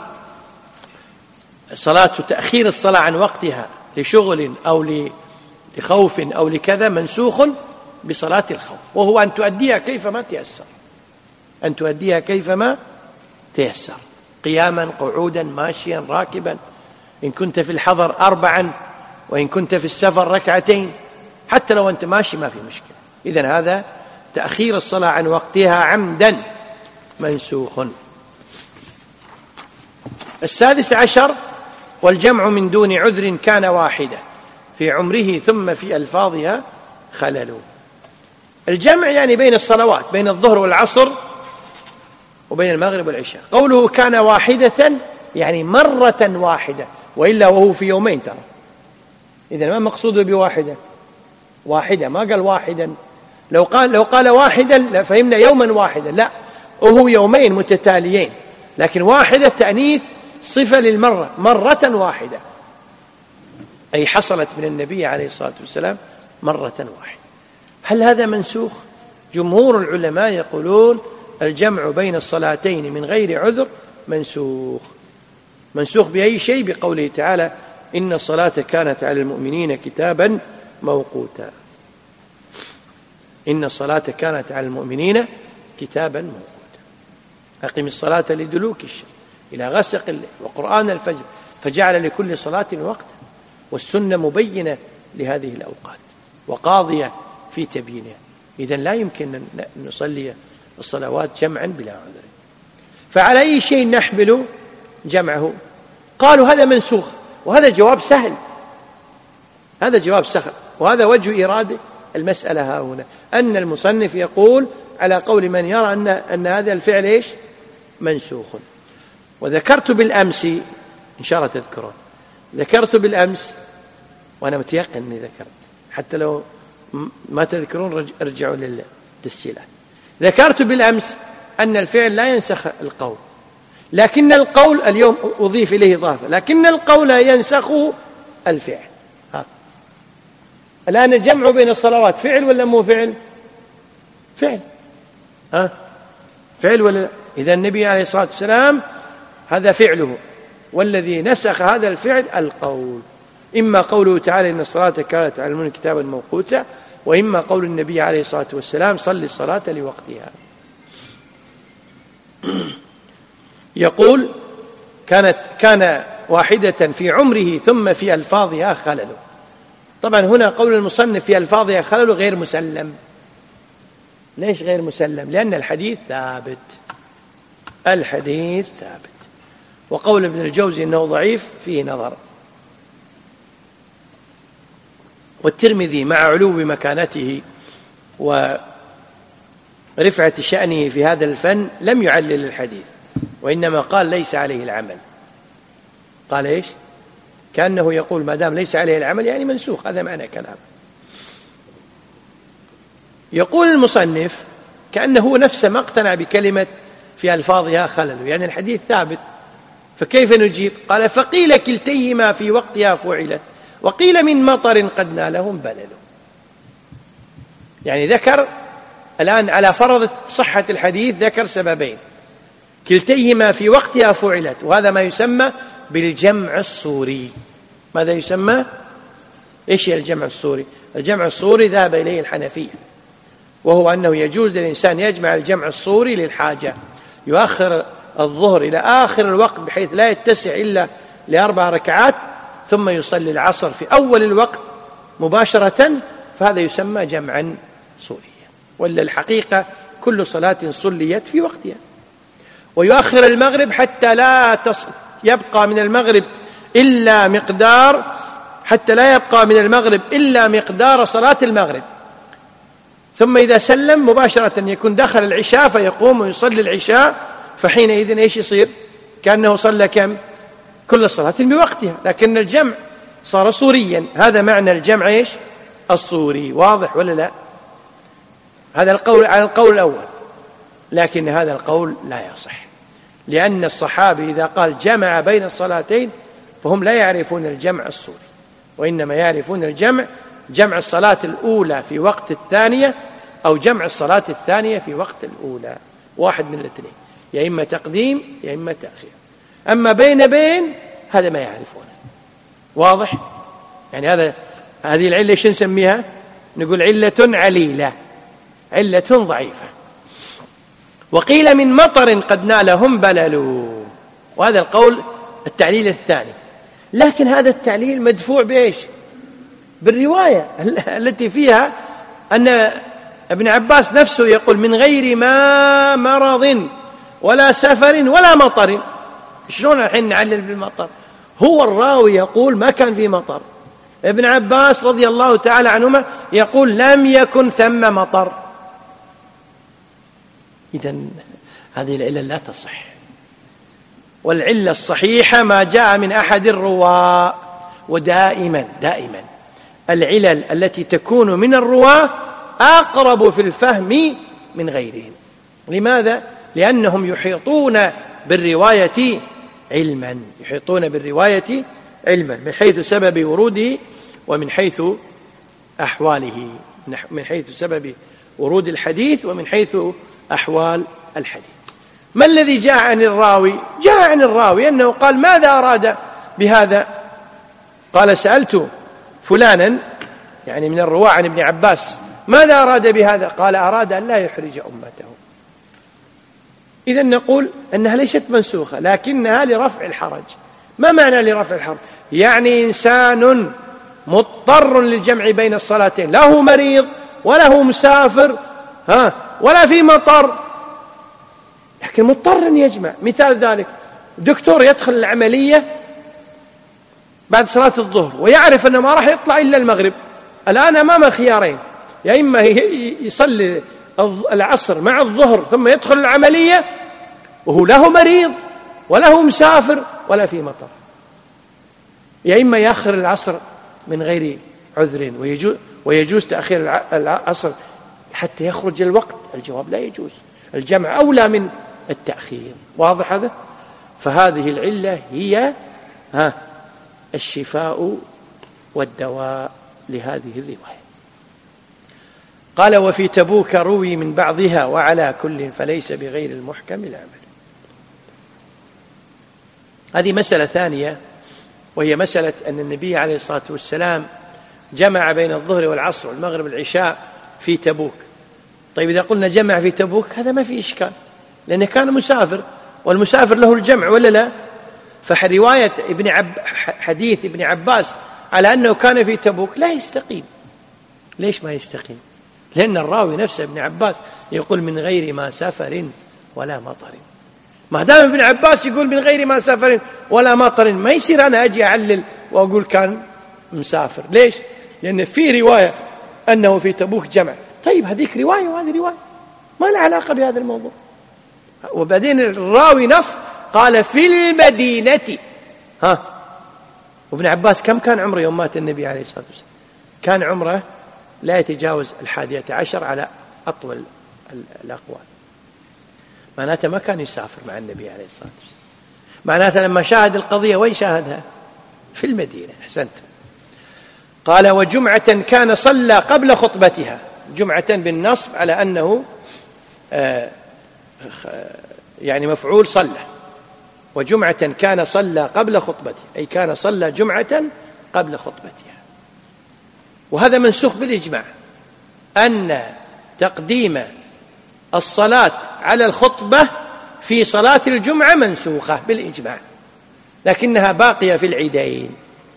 فصلاة تأخير الصلاة عن وقتها لشغل أو لخوف أو لكذا منسوخ بصلاة الخوف، وهو أن تؤديها كيفما تيسر، أن تؤديها كيفما تيسر، قياما قعودا ماشيا راكبا، إن كنت في الحضر 4، وإن كنت في السفر 2، حتى لو أنت ماشي ما في مشكلة. إذن هذا تأخير الصلاة عن وقتها عمدا منسوخ. 16 والجمع من دون عذر كان واحدة في عمره ثم في ألفاظها خلل. الجمع يعني بين الصلوات، بين الظهر والعصر وبين المغرب والعشاء. قوله كان واحدة يعني مرة واحدة، وإلا وهو في يومين ترى. إذن ما مقصوده بواحدة؟ واحدة، ما قال واحدا. لو قال واحدا لفهمنا يوما واحدا، لا، وهو يومين متتاليين، لكن واحدة تأنيث صفة للمرة، مرة واحدة، أي حصلت من النبي عليه الصلاة والسلام مرة واحدة. هل هذا منسوخ؟ جمهور العلماء يقولون الجمع بين الصلاتين من غير عذر منسوخ. منسوخ بأي شيء؟ بقوله تعالى إن الصلاة كانت على المؤمنين كتابا موقوتا. إن الصلاة كانت على المؤمنين كتابا موقوتا. أقم الصلاة لدلوك الشمس إلى غسق الليل وقرآن الفجر، فجعل لكل صلاة وقتا، والسنة مبينة لهذه الأوقات وقاضية في تبيينها. إذن لا يمكن أن نصلي الصلوات جمعا بلا عذر. فعلى أي شيء نحمل جمعه؟ قالوا هذا منسوخ، وهذا جواب سهل، هذا جواب سهل، وهذا وجه إرادة المسألة ها هنا، أن المصنف يقول على قول من يرى أن هذا الفعل إيش؟ منسوخ. وذكرت بالأمس، إن شاء الله تذكرون، ذكرت بالأمس وأنا متيقن أني ذكرت، حتى لو ما تذكرون ارجعوا للتسجيلات. ذكرت بالأمس أن الفعل لا ينسخ القول، لكن القول اليوم أضيف إليه إضافة، لكن القول ينسخ الفعل. الآن الجمع بين الصلوات فعل ولا مو فعل؟ فعل. فعل ولا لا؟ إذا النبي عليه الصلاة والسلام هذا فعله، والذي نسخ هذا الفعل القول، إما قوله تعالى إن الصلاة كانت على المؤمنين كتابا موقوتا، وإما قول النبي عليه الصلاة والسلام صل الصلاة لوقتها. يقول كان واحدة في عمره ثم في ألفاظها خلل. طبعا هنا قول المصنف في ألفاظها خلل غير مسلم. ليش غير مسلم؟ لأن الحديث ثابت، الحديث ثابت، وقول ابن الجوزي أنه ضعيف فيه نظر. والترمذي مع علو مكانته ورفعة شأنه في هذا الفن لم يعلل الحديث، وإنما قال ليس عليه العمل. قال إيش؟ كأنه يقول ما دام ليس عليه العمل يعني منسوخ، هذا معنى كلام. يقول المصنف كأنه نفسه ما اقتنع بكلمة في ألفاظها خلل، يعني الحديث ثابت، فكيف نجيب؟ قال فقيل كلتيهما في وقتها فعلت، وقيل من مطر قد نالهم بلل. يعني ذكر الآن على فرض صحة الحديث ذكر سببين، كلتيهما في وقتها فعلت، وهذا ما يسمى بالجمع الصوري. ماذا يسمى؟ إيش هي الجمع الصوري؟ الجمع الصوري ذهب إليه الحنفية، وهو أنه يجوز للإنسان يجمع الجمع الصوري للحاجة، يؤخر الظهر إلى آخر الوقت بحيث لا يتسع إلا ل4 ركعات، ثم يصلي العصر في أول الوقت مباشرة، فهذا يسمى جمعا صوريا. ولا الحقيقة كل صلاة صليت في وقتها. ويؤخر المغرب حتى لا يبقى من المغرب إلا مقدار، حتى لا يبقى من المغرب إلا مقدار صلاة المغرب، ثم إذا سلم مباشرة يكون دخل العشاء فيقوم ويصلي العشاء، فحينئذ إيش يصير؟ كأنه صلى كم؟ كل صلاة بوقتها، لكن الجمع صار صوريا. هذا معنى الجمع إيش؟ الصوري. واضح ولا لا؟ هذا القول على القول الأول، لكن هذا القول لا يصح، لأن الصحابي إذا قال جمع بين الصلاتين فهم لا يعرفون الجمع الصوري، وإنما يعرفون جمع الصلاة الأولى في وقت الثانية، أو جمع الصلاة الثانية في وقت الأولى، واحد من الاثنين، يا إما تقديم يا إما تأخير. أما بين هذا ما يعرفونه. واضح؟ يعني هذا هذه العلة ايش نسميها؟ نقول علة عليلة، علة ضعيفة. وقيل من مطر قد نالهم بلل، وهذا القول التعليل الثاني. لكن هذا التعليل مدفوع بإيش؟ بالرواية التي فيها أن ابن عباس نفسه يقول من غير ما مرض ولا سفر ولا مطر. شلون الحين نعلل بالمطر؟ هو الراوي يقول ما كان في مطر، ابن عباس رضي الله تعالى عنهما يقول لم يكن ثم مطر. إذن هذه العلة لا تصح. والعلة الصحيحة ما جاء من أحد الرواة. ودائما العلل التي تكون من الرواة أقرب في الفهم من غيرهم. لماذا؟ لأنهم يحيطون بالرواية علما، من حيث سبب وروده ومن حيث أحواله، من حيث سبب ورود الحديث ومن حيث أحوال الحديث. ما الذي جاء عن الراوي؟ جاء عن الراوي أنه قال ماذا أراد بهذا؟ قال سألت فلانا، يعني من الرواة عن ابن عباس، ماذا أراد بهذا؟ قال أراد أن لا يحرج أمته. إذن نقول أنها ليست منسوخة لكنها لرفع الحرج. ما معنى لرفع الحرج؟ يعني إنسان مضطر للجمع بين الصلاتين، له مريض وله مسافر ولا في مطر، لكن مضطر أن يجمع. مثال ذلك دكتور يدخل العملية بعد صلاة الظهر ويعرف أنه ما راح يطلع إلا المغرب، الآن أمامه خيارين، يا إما يصلي العصر مع الظهر ثم يدخل العملية وهو له مريض وله مسافر ولا في مطر، يا إما يأخر العصر من غير عذر ويجوز تأخير العصر حتى يخرج الوقت. الجواب لا يجوز، الجمع أولى من التأخير. واضح هذا؟ فهذه العلة هي الشفاء والدواء لهذه الرواية. قال وفي تبوك روي من بعضها وعلى كل فليس بغير المحكم العمل. هذه مسألة ثانية، وهي مسألة أن النبي عليه الصلاة والسلام جمع بين الظهر والعصر والمغرب والعشاء في تبوك. طيب إذا قلنا جمع في تبوك هذا ما في إشكال، لأنه كان مسافر، والمسافر له الجمع ولا لا؟ فرواية حديث ابن عباس على أنه كان في تبوك لا يستقيم. ليش ما يستقيم؟ لأن الراوي نفسه ابن عباس يقول من غير ما سفر ولا مطر. ما دام ابن عباس يقول من غير ما سفر ولا مطر، ما يصير أنا أجي أعلل وأقول كان مسافر. ليش؟ لأن في رواية أنه في تبوك جمع. طيب هذيك رواية وهذه رواية ما لها علاقة بهذا الموضوع. وبعدين الراوي نص قال في المدينة. وابن عباس كم كان عمره يوم مات النبي عليه الصلاة والسلام؟ كان عمره لا يتجاوز 11 على أطول الأقوال. معناته ما كان يسافر مع النبي عليه الصلاة والسلام. معناته لما شاهد القضية وين شاهدها؟ في المدينة. أحسنت. قال وجمعة كان صلى قبل خطبتها، جمعة بالنصب على أنه يعني مفعول صلى. وجمعة كان صلى قبل خطبته، أي كان صلى جمعة قبل خطبتها. وهذا منسوخ بالإجماع، أن تقديم الصلاة على الخطبة في صلاة الجمعة منسوخة بالإجماع، لكنها باقية في العيدين.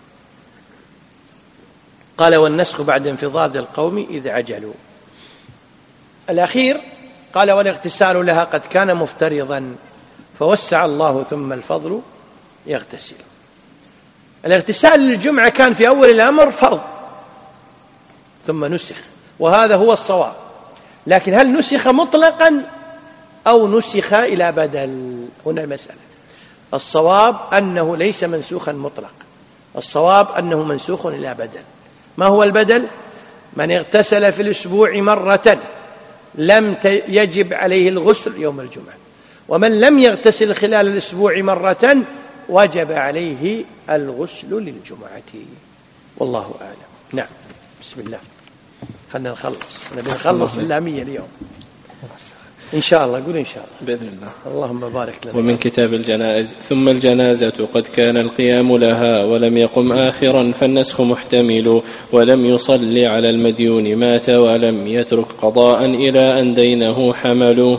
قال والنسخ بعد انفضاض القوم إذ عجلوا. الأخير قال والاغتسال لها قد كان مفترضا فوسع الله ثم الفضل يغتسل. الاغتسال للجمعة كان في أول الأمر فرض ثم نسخ، وهذا هو الصواب. لكن هل نسخ مطلقا أو نسخ إلى بدل؟ هنا المسألة. الصواب أنه ليس منسوخا مطلق، الصواب أنه منسوخ إلى بدل. ما هو البدل؟ من اغتسل في الأسبوع مرة لم يجب عليه الغسل يوم الجمعة، ومن لم يغتسل خلال الأسبوع مرة وجب عليه الغسل للجمعة. والله أعلم. نعم. بسم الله. خلنا نخلص، نبي نخلص اللامية اليوم. إن شاء الله، قول إن شاء الله بإذن الله. اللهم بارك لنا. ومن كتاب الجنائز: ثم الجنازة قد كان القيام لها ولم يقم آخرا فالنسخ محتمل، ولم يصل على المديون مات ولم يترك قضاء إلى أن دينه حمل.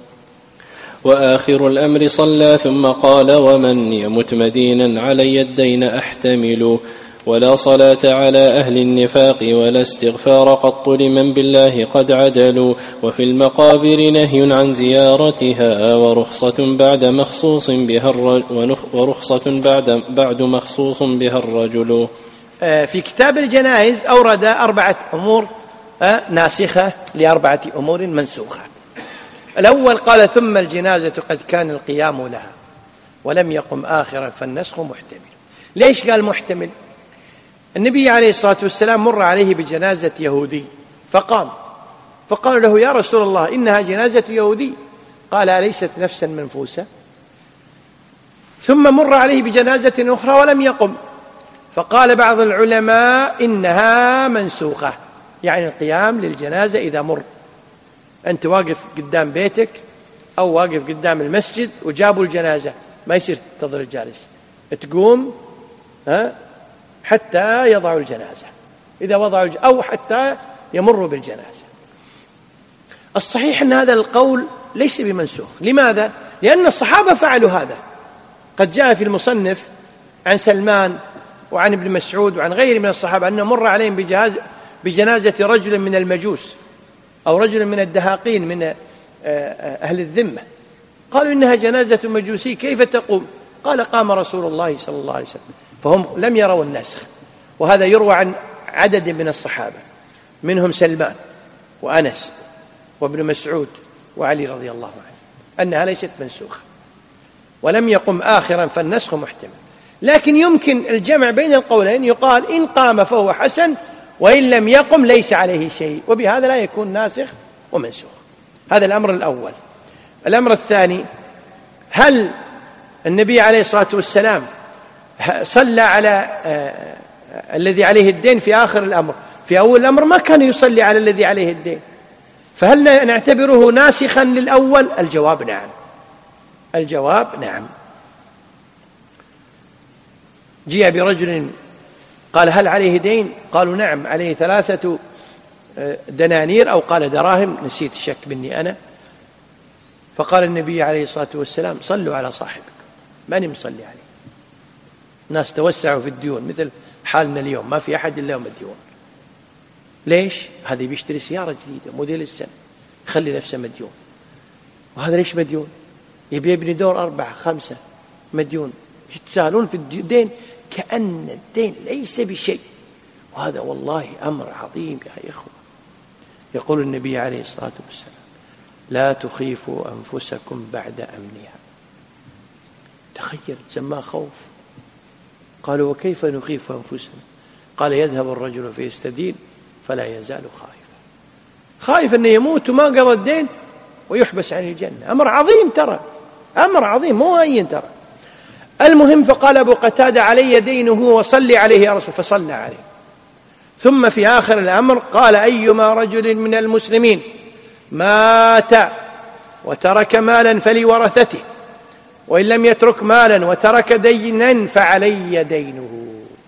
وآخر الأمر صلى ثم قال: ومن يمت مدينا علي الدين أحتمل. ولا صلاة على أهل النفاق ولا استغفار قط لمن بالله قد عدلوا. وفي المقابر نهي عن زيارتها ورخصة بعد مخصوص بها الرجل. في كتاب الجنائز أورد 4 أمور ناسخة ل4 أمور منسوخة. الأول قال: ثم الجنازة قد كان القيام لها ولم يقم آخرا فالنسخ محتمل. ليش قال محتمل؟ النبي عليه الصلاة والسلام مر عليه بجنازة يهودي فقام، فقال له: يا رسول الله إنها جنازة يهودي. قال: أليست نفسا منفوسة؟ ثم مر عليه بجنازة أخرى ولم يقم، فقال بعض العلماء إنها منسوخة، يعني القيام للجنازة إذا مر أنت واقف قدام بيتك أو واقف قدام المسجد وجابوا الجنازة، ما يصير تنتظر الجالس، تقوم حتى يضعوا الجنازة، إذا وضعوا أو حتى يمروا بالجنازة. الصحيح أن هذا القول ليس بمنسوخ. لماذا؟ لأن الصحابة فعلوا هذا. قد جاء في المصنف عن سلمان وعن ابن مسعود وعن غيره من الصحابة أنه مر عليهم بجنازة رجل من المجوس أو رجل من الدهاقين من أهل الذمة، قالوا إنها جنازة مجوسي كيف تقوم؟ قال: قام رسول الله صلى الله عليه وسلم. فهم لم يروا النسخ. وهذا يروى عن عدد من الصحابة، منهم سلمان وأنس وابن مسعود وعلي رضي الله عنه، أنها ليست منسوخة. ولم يقم آخرا فالنسخ محتمل. لكن يمكن الجمع بين القولين، يقال إن قام فهو حسن وإن لم يقم ليس عليه شيء، وبهذا لا يكون ناسخ ومنسوخ. هذا الأمر الأول. الأمر الثاني: هل النبي عليه الصلاة والسلام صلى على الذي عليه الدين في آخر الأمر؟ في أول الأمر ما كان يصلي على الذي عليه الدين، فهل نعتبره ناسخا للأول؟ الجواب نعم. الجواب نعم. جاء برجل قال: هل عليه دين؟ قالوا: نعم عليه 3 دنانير أو قال دراهم، نسيت، شك مني أنا. فقال النبي عليه الصلاة والسلام: صلوا على صاحبك، ماني مصلي عليه. الناس توسعوا في الديون مثل حالنا اليوم، ما في أحد إلا مديون. ليش؟ هذا بيشتري سيارة جديدة موديل السنة، خلي نفسه مديون. وهذا ليش مديون؟ يبي يبني دور 4 5 مديون. يتساهلون في الدين كأن الدين ليس بشيء، وهذا والله أمر عظيم يا إخوة. يقول النبي عليه الصلاة والسلام: لا تخيفوا أنفسكم بعد أمنها. تخيل، سماه خوف. قالوا: وكيف نخيف أنفسنا؟ قال: يذهب الرجل فيستدين فلا يزال خائف أن يموت وما قضى الدين ويحبس عن الجنة. أمر عظيم، ترى أمر عظيم مو هين ترى. المهم، فقال أبو قتادة: علي دينه وصلي عليه يا رسول، فصلى عليه. ثم في آخر الأمر قال: أيما رجل من المسلمين مات وترك مالا فلورثته، وإن لم يترك مالا وترك دينا فعلي دينه.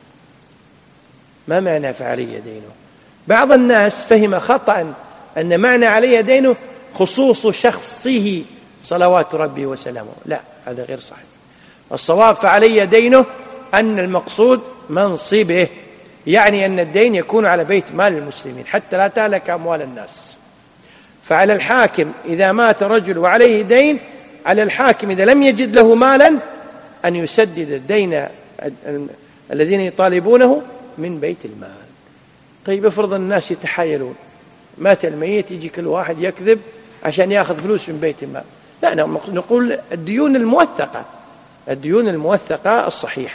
ما معنى فعلي دينه؟ بعض الناس فهم خطأ أن معنى علي دينه خصوص شخصه صلوات ربي وسلامه. لا، هذا غير صحيح. الصواب فعلي دينه أن المقصود منصبه، يعني أن الدين يكون على بيت مال المسلمين حتى لا تهلك أموال الناس. فعلى الحاكم إذا مات رجل وعليه دين، على الحاكم إذا لم يجد له مالا أن يسدد الدين الذين يطالبونه من بيت المال. طيب افرض الناس يتحايلون، مات الميت يجي كل واحد يكذب عشان يأخذ فلوس من بيت المال. لا، نقول الديون الموثقة، الديون الموثقة الصحيحة.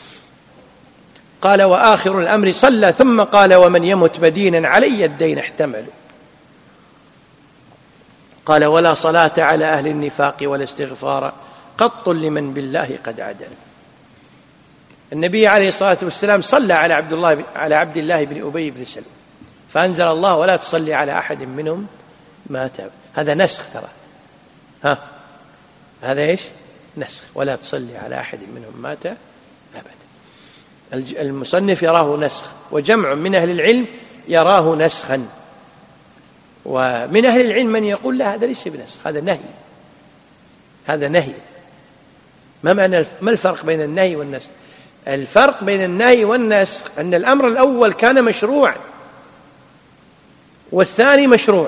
قال: وآخر الأمر صلى ثم قال: ومن يمت مدينا علي الدين احتملوا. قال: ولا صلاة على أهل النفاق ولا استغفار قط لمن بالله قد عدل. النبي عليه الصلاة والسلام صلى على عبد الله بن أبي بن سلول، فأنزل الله: ولا تصلي على أحد منهم مات. هذا نسخ، ترى هذا إيش؟ نسخ. ولا تصلي على أحد منهم مات أبدا. المصنف يراه نسخ، وجمع من أهل العلم يراه نسخا، ومن أهل العلم من يقول لا هذا ليس بنسخ، هذا نهي، هذا نهي. ما الفرق بين النهي والنسخ؟ الفرق بين النهي والنسخ أن الأمر الأول كان مشروعا والثاني مشروع،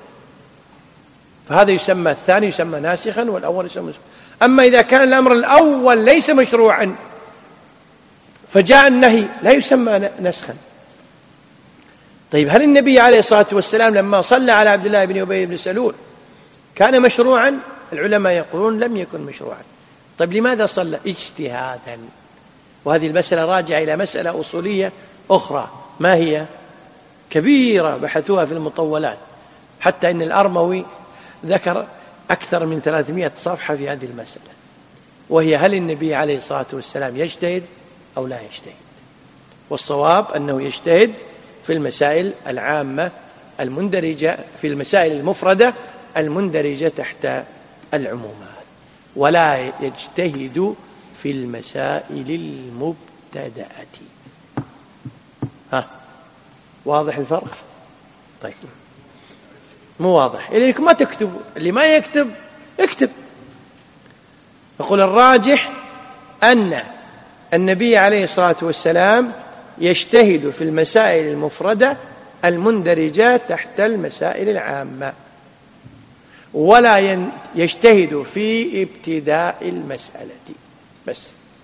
فهذا يسمى الثاني يسمى ناسخا والأول يسمى نسخا. أما إذا كان الأمر الأول ليس مشروعا فجاء النهي لا يسمى نسخا. طيب هل النبي عليه الصلاة والسلام لما صلى على عبد الله بن أبي بن سلول كان مشروعا؟ العلماء يقولون لم يكن مشروعا. طيب لماذا صلى؟ اجتهادا. وهذه المسألة راجعة إلى مسألة أصولية أخرى، ما هي؟ كبيرة بحثوها في المطولات، حتى إن الأرموي ذكر أكثر من 300 صفحة في هذه المسألة، وهي هل النبي عليه الصلاة والسلام يجتهد أو لا يجتهد؟ والصواب أنه يجتهد في المسائل العامة المندرجة، في المسائل المفردة المندرجة تحت العمومات، ولا يجتهد في المسائل المبتدأة. واضح الفرق؟ طيب مو واضح إليكم ما تكتب، اللي ما يكتب اكتب. يقول الراجح أن النبي عليه الصلاة والسلام يجتهد في المسائل المفردة المندرجة تحت المسائل العامة، ولا يجتهد في ابتداء المسألة بس.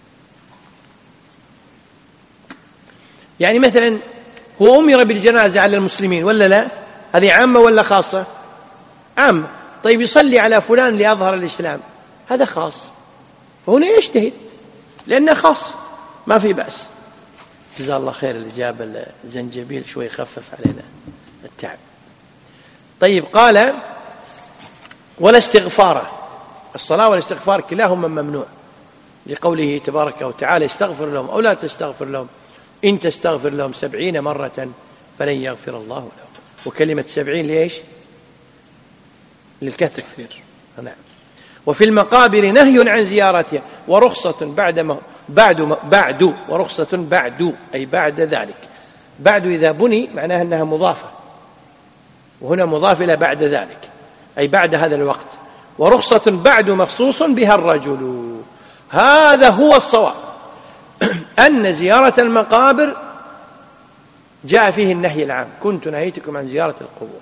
يعني مثلا هو أمر بالجنازة على المسلمين ولا لا؟ هذه عامة ولا خاصة؟ عامة. طيب يصلي على فلان ليظهر الإسلام، هذا خاص، فهنا يجتهد لأنه خاص، ما في بأس. جزاه الله خير اللي جاب الزنجبيل شوي خفف علينا التعب. طيب قال ولا استغفار، الصلاة والاستغفار كلاهما ممنوع، لقوله تبارك وتعالى استغفر لهم أو لا تستغفر لهم إن تستغفر لهم 70 مرة فلن يغفر الله لهم. وكلمة 70 ليش؟ للكثير. نعم. وفي المقابر نهي عن زيارتها ورخصة بعد ورخصة بعد أي بعد ذلك. بعد إذا بني معناها أنها مضافة، وهنا مضاف إلى بعد ذلك أي بعد هذا الوقت. ورخصة بعد مخصوص بها الرجل. هذا هو الصواب، أن زيارة المقابر جاء فيه النهي العام، كنت نهيتكم عن زيارة القبور.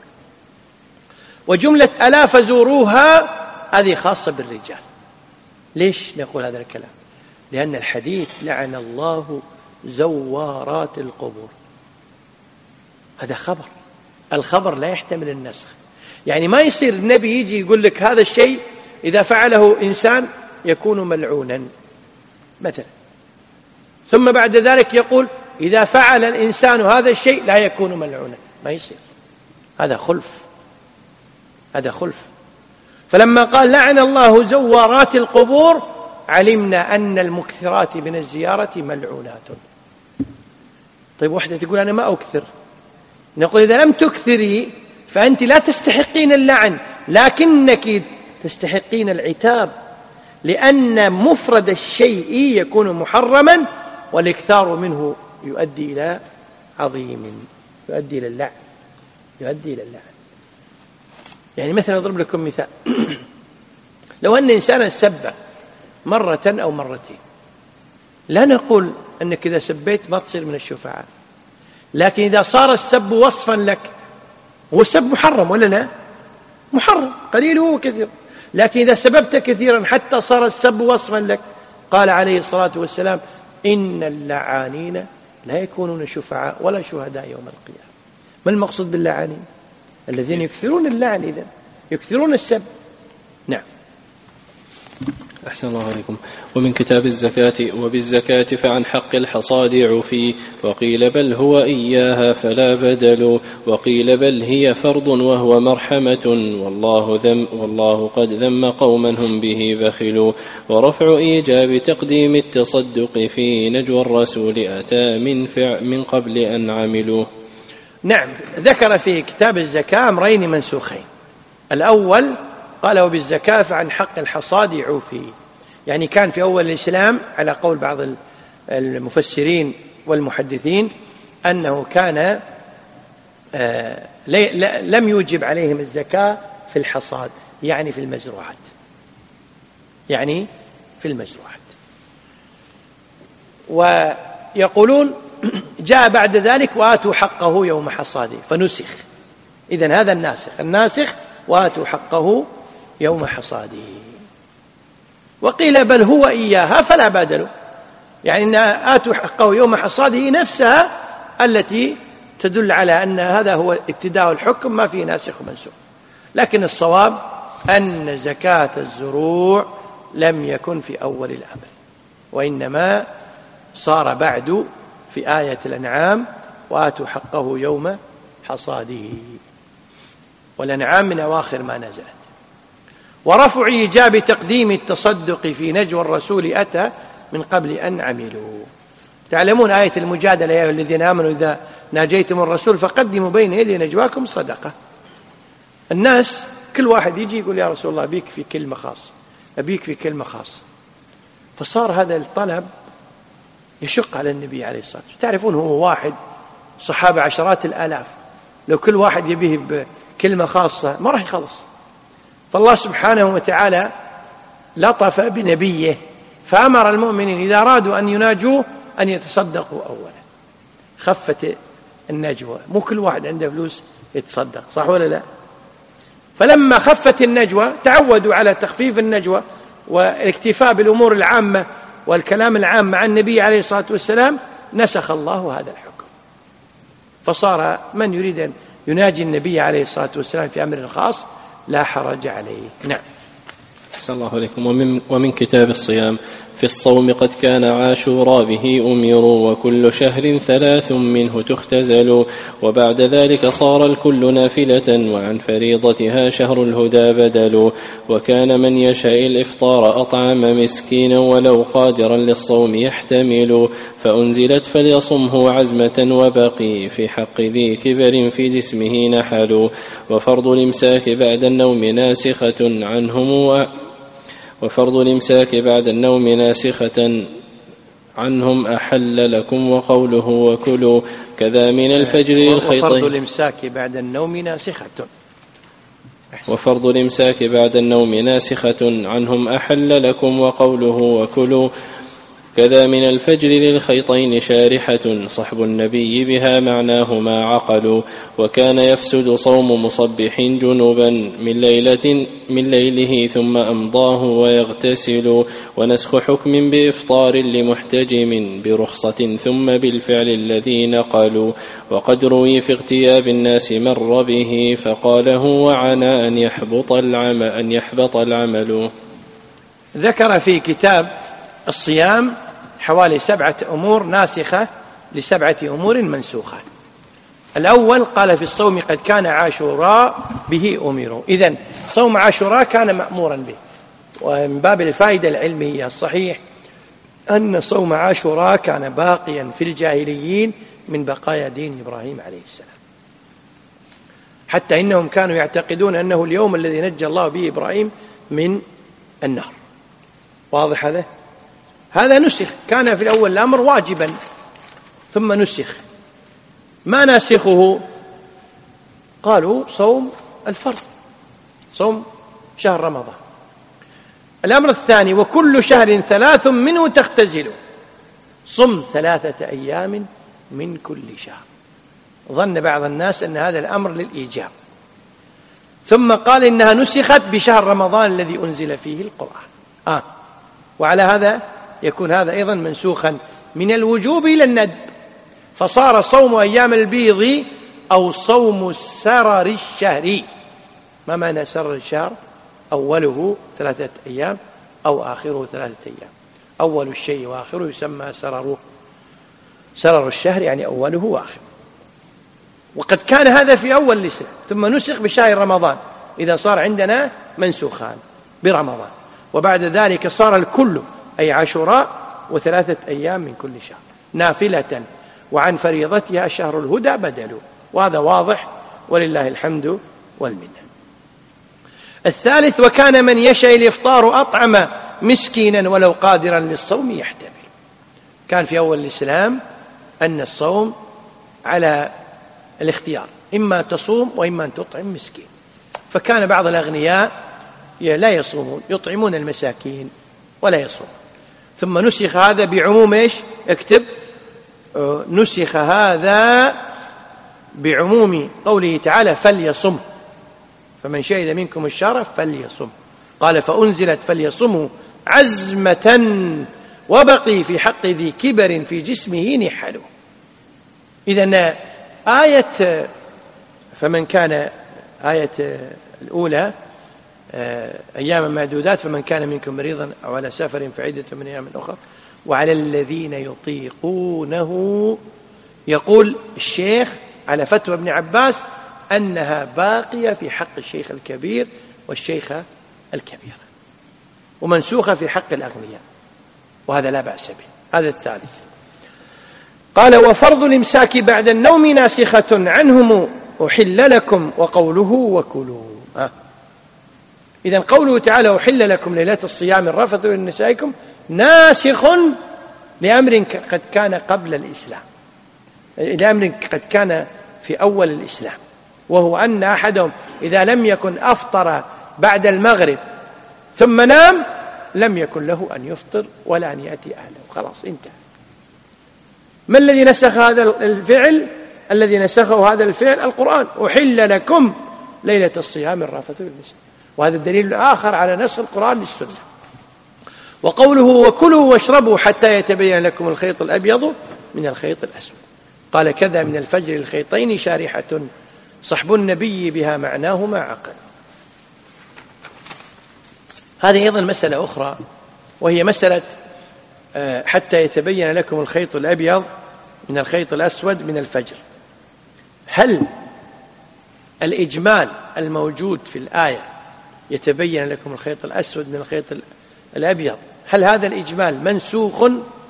وجملة ألا فزوروها هذه خاصة بالرجال. ليش نقول هذا الكلام؟ لأن الحديث لعن الله زوارات القبور، هذا خبر، الخبر لا يحتمل النسخ. يعني ما يصير النبي يجي يقول لك هذا الشيء إذا فعله إنسان يكون ملعونا مثلا، ثم بعد ذلك يقول إذا فعل الإنسان هذا الشيء لا يكون ملعونا، ما يصير، هذا خلف، هذا خلف. فلما قال لعن الله زوارات القبور علمنا أن المكثرات من الزيارة ملعونات. طيب واحدة تقول أنا ما أكثر، نقول إذا لم تكثري فأنت لا تستحقين اللعن، لكنك تستحقين العتاب، لأن مفرد الشيء يكون محرما والاكثار منه يؤدي إلى عظيم، يؤدي إلى اللعن، يؤدي إلى اللعن. يعني مثلا أضرب لكم مثال، لو أن إنسانا سب مرة أو مرتين، لا نقول أنك إذا سبيت ما تصير من الشفعاء، لكن إذا صار السب وصفا لك، هو السب محرم ولا لا؟ محرم قليله وكثير، لكن إذا سببت كثيرا حتى صار السب وصفا لك، قال عليه الصلاة والسلام إن اللعانين لا يكونون شفعاء ولا شهداء يوم القيامة. ما المقصود باللعانين؟ الذين يكثرون اللعن، إذن يكثرون السب. نعم. أحسن الله عليكم. ومن كتاب الزكاة وبالزكاة فعن حق الحصاد عفي، وقيل بل هو إياها فلا بدل، وقيل بل هي فرض وهو مرحمة، والله قد ذم قوما هم به بخلوا، ورفع إيجاب تقديم التصدق في نجوى الرسول أتى من قبل أن عملوا. نعم. ذكر في كتاب الزكاة أمرين منسوخين. الأول قال وبالزكاة فعن حق الحصاد عوفي، يعني كان في أول الإسلام على قول بعض المفسرين والمحدثين أنه كان لم يوجب عليهم الزكاة في الحصاد، يعني في المزروعات، يعني في المزروعات. ويقولون جاء بعد ذلك وآتوا حقه يوم حصاده فنسخ. إذن هذا الناسخ وآتوا حقه يوم حصاده. وقيل بل هو إياها فلا بادلوا، يعني أن آتوا حقه يوم حصاده نفسها التي تدل على أن هذا هو ابتداء الحكم، ما فيه ناسخ ومنسوخ. لكن الصواب أن زكاة الزروع لم يكن في أول الأمر، وإنما صار بعد في آية الأنعام وآتوا حقه يوم حصاده، والأنعام من أواخر ما نزلت. ورفع إيجاب تقديم التصدق في نجوى الرسول أتى من قبل أن عملوا. تعلمون آية المجادلة يا أيها الذين آمنوا إذا ناجيتم الرسول فقدموا بين يدي نجواكم صدقة. الناس كل واحد يجي يقول يا رسول الله أبيك في كلمة خاصة، أبيك في كلمة خاصة، فصار هذا الطلب يشق على النبي عليه الصلاة والسلام. تعرفون هو واحد، صحابة عشرات الآلاف، لو كل واحد يبيه بكلمة خاصة ما راح يخلص. فالله سبحانه وتعالى لطف بنبيه فأمر المؤمنين إذا أرادوا أن يناجوه أن يتصدقوا أولا، خفت النجوى، مو كل واحد عنده فلوس يتصدق، صح ولا لا؟ فلما خفت النجوى تعودوا على تخفيف النجوى والاكتفاء بالأمور العامة والكلام العام مع النبي عليه الصلاة والسلام، نسخ الله هذا الحكم، فصار من يريد أن يناجي النبي عليه الصلاة والسلام في أمر خاص لا حرج عليه. نعم. أحسن الله عليكم. ومن كتاب الصيام في الصوم قد كان عاشورا به أمروا وكل شهر 3 منه تختزل وبعد ذلك صار الكل نافلة وعن فريضتها شهر الهدى بدل وكان من يشاء الإفطار أطعم مسكينا ولو قادرا للصوم يحتمل فأنزلت فليصمه عزمة وبقي في حق ذي كبر في جسمه نحل وفرض الإمساك بعد النوم ناسخة عنهم أحل لكم وقوله وكلوا كذا من الفجر للخيطين. وفرض الإمساك بعد النوم ناسخة عنهم أحل لكم وقوله وكلوا كذا من الفجر للخيطين شارحة صحب النبي بها معناهما عقلوا وكان يفسد صوم مصبح جنوبا من ليله ثم أمضاه ويغتسل ونسخ حكم بإفطار لمحتجم برخصة ثم بالفعل الذي نقلوا وقد روي في اغتياب الناس مر به فقاله وعنا أن يحبط العمل. ذكر في كتاب الصيام حوالي 7 أمور ناسخة ل7 أمور منسوخة. الأول قال في الصوم قد كان عاشوراء به أمروا، إذن صوم عاشوراء كان مأمورا به. ومن باب الفائدة العلمية الصحيح أن صوم عاشوراء كان باقيا في الجاهليين من بقايا دين إبراهيم عليه السلام، حتى إنهم كانوا يعتقدون أنه اليوم الذي نجى الله به إبراهيم من النار. واضح هذا نسخ، كان في الأول الأمر واجبا ثم نسخ. ما ناسخه؟ قالوا صوم الفرض، صوم شهر رمضان. الأمر الثاني وكل شهر 3 منه تختزل، صم 3 أيام من كل شهر. ظن بعض الناس أن هذا الأمر للإيجاب، ثم قال إنها نسخت بشهر رمضان الذي أنزل فيه القرآن. وعلى هذا يكون هذا أيضا منسوخا من الوجوب إلى الندب، فصار صوم أيام البيض أو صوم سرر الشهر. ما معنى سرر الشهر؟ أوله 3 أيام أو آخره 3 أيام. أول الشيء وآخره يسمى سرر الشهر، يعني أوله وآخره. وقد كان هذا في أول الإسلام، ثم نسخ بشهر رمضان، إذا صار عندنا منسوخان برمضان. وبعد ذلك صار الكل أي عاشوراء و3 أيام من كل شهر نافلة وعن فريضتها شهر الهدى بدلوا. وهذا واضح ولله الحمد والمنة. الثالث: وكان من يشاء الإفطار أطعم مسكينا ولو قادرا للصوم يحتمل. كان في أول الإسلام أن الصوم على الاختيار، إما تصوم وإما أن تطعم مسكين، فكان بعض الأغنياء لا يصومون، يطعمون المساكين ولا يصومون. ثم نسخ هذا بعموم إيش؟ اكتب: نسخ هذا بعموم قوله تعالى: فليصم، فمن شهد منكم الشهر فليصم. قال: فأنزلت فليصموا عزمة وبقي في حق ذي كبر في جسمه نحل. إذن آية فمن كان آية الأولى أياما معدودات، فمن كان منكم مريضا أو على سفر فعدة من أيام أخرى، وعلى الذين يطيقونه، يقول الشيخ على فتوى ابن عباس أنها باقية في حق الشيخ الكبير والشيخة الكبيرة، ومنسوخة في حق الأغنياء، وهذا لا بأس به. هذا الثالث. قال: وفرض الإمساك بعد النوم ناسخة عنهم أحل لكم، وقوله وكلوا. إذن قوله تعالى: أحل لكم ليلة الصيام الرفث إلى نسائكم ناسخ لأمر قد كان قبل الإسلام، لأمر قد كان في أول الإسلام، وهو أن أحدهم إذا لم يكن أفطر بعد المغرب ثم نام لم يكن له أن يفطر ولا أن يأتي أهله، خلاص انتهى. ما الذي نسخ هذا الفعل؟ الذي نسخه هذا الفعل القرآن: أحل لكم ليلة الصيام الرفث إلى النساء. وهذا الدليل الآخر على نسخ القرآن للسنة. وقوله: وكلوا واشربوا حتى يتبين لكم الخيط الأبيض من الخيط الأسود. قال: كذا من الفجر الخيطين شارحة، صحب النبي بها معناه ما عقل. هذه أيضا مسألة أخرى، وهي مسألة حتى يتبين لكم الخيط الأبيض من الخيط الأسود من الفجر. هل الإجمال الموجود في الآية يتبين لكم الخيط الأسود من الخيط الأبيض، هل هذا الإجمال منسوخ؟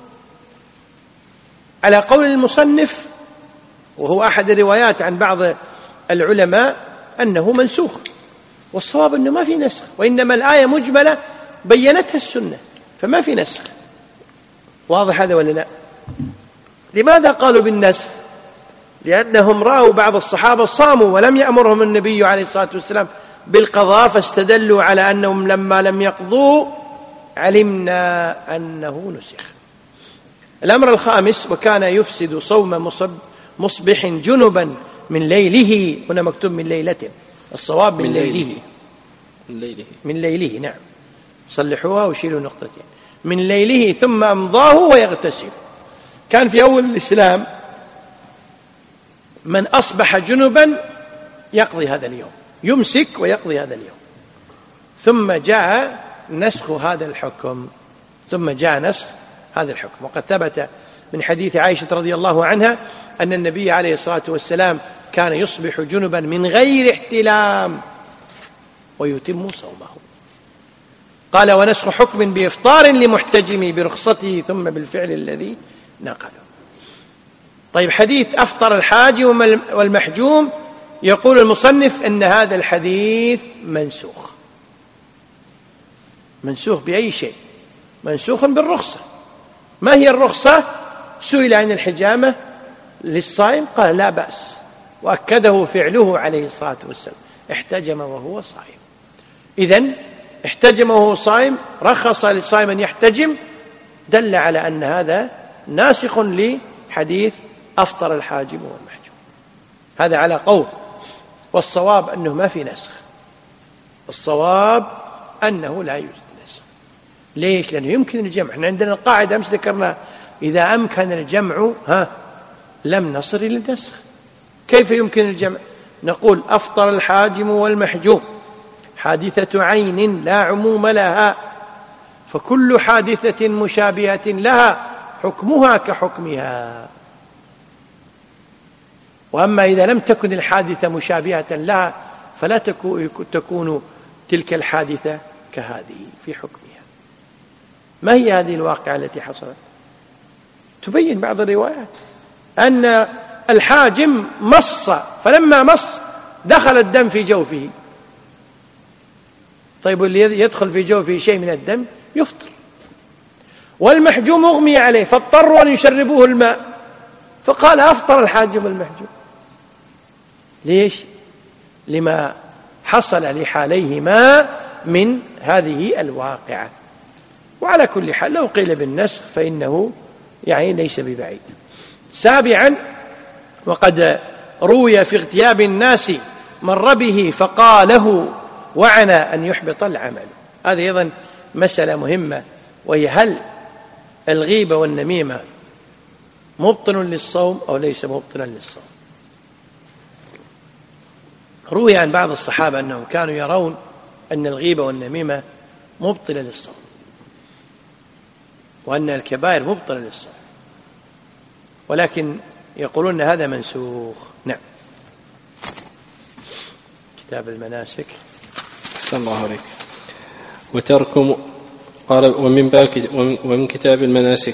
على قول المصنف، وهو أحد الروايات عن بعض العلماء، أنه منسوخ، والصواب أنه ما في نسخ، وإنما الآية مجملة بينتها السنة، فما في نسخ. واضح هذا ولا لا؟ لماذا قالوا بالنسخ؟ لأنهم رأوا بعض الصحابة صاموا ولم يأمرهم النبي عليه الصلاة والسلام بالقضاء، فاستدلوا على أنهم لما لم يقضوا علمنا أنه نسخ. الأمر الخامس: وكان يفسد صوم مصبح جنبا من ليله. هنا مكتوب من ليلته، الصواب من ليله. من ليله، نعم، صلحوها وشيلوا نقطتين. من ليله ثم أمضاه ويغتسل. كان في أول الإسلام من أصبح جنبا يقضي هذا اليوم، يمسك ويقضي هذا اليوم. ثم جاء نسخ هذا الحكم، وقد ثبت من حديث عائشة رضي الله عنها أن النبي عليه الصلاة والسلام كان يصبح جنبا من غير احتلام ويتم صومه. قال: ونسخ حكم بإفطار لمحتجم برخصته ثم بالفعل الذي نقله. طيب، حديث أفطر الحاجم والمحجوم، يقول المصنف أن هذا الحديث منسوخ بأي شيء؟ منسوخ بالرخصة. ما هي الرخصة؟ سئل عن الحجامة للصائم قال: لا بأس، وأكده فعله عليه الصلاة والسلام: احتجم وهو صائم. إذن احتجم وهو صائم، رخص للصائم أن يحتجم، دل على أن هذا ناسخ لحديث أفطر الحاجم والمحجوم. هذا على قول، والصواب أنه ما في نسخ، الصواب أنه لا يوجد نسخ. ليش؟ لأنه يمكن الجمع. احنا عندنا القاعدة أمس ذكرنا: إذا أمكن الجمع لم نصل إلى النسخ. كيف يمكن الجمع؟ نقول: أفطر الحاجم والمحجوم حادثة عين لا عموم لها، فكل حادثة مشابهة لها حكمها كحكمها. وأما إذا لم تكن الحادثة مشابهة لها فلا تكون تلك الحادثة كهذه في حكمها. ما هي هذه الواقعة التي حصلت؟ تبين بعض الروايات أن الحاجم مص، فلما مص دخل الدم في جوفه، طيب اللي يدخل في جوفه شيء من الدم يفطر. والمحجوم أغمي عليه فاضطروا أن يشربوه الماء، فقال أفطر الحاجم المحجوم. ليش؟ لما حصل لحاليهما من هذه الواقعة. وعلى كل حال لو قيل بالنسخ فإنه يعني ليس ببعيد. سابعا، وقد روي في اغتياب الناس مر به فقاله وعنى أن يحبط العمل. هذه أيضا مسألة مهمة، وهي هل الغيبة والنميمة مبطل للصوم أو ليس مبطلا للصوم؟ روي عن بعض الصحابة أنهم كانوا يرون أن الغيبة والنميمة مبطلة للصوم، وأن الكبائر مبطلة للصوم، ولكن يقولون هذا منسوخ. نعم. كتاب المناسك. أحسن الله عليك. قال ومن كتاب المناسك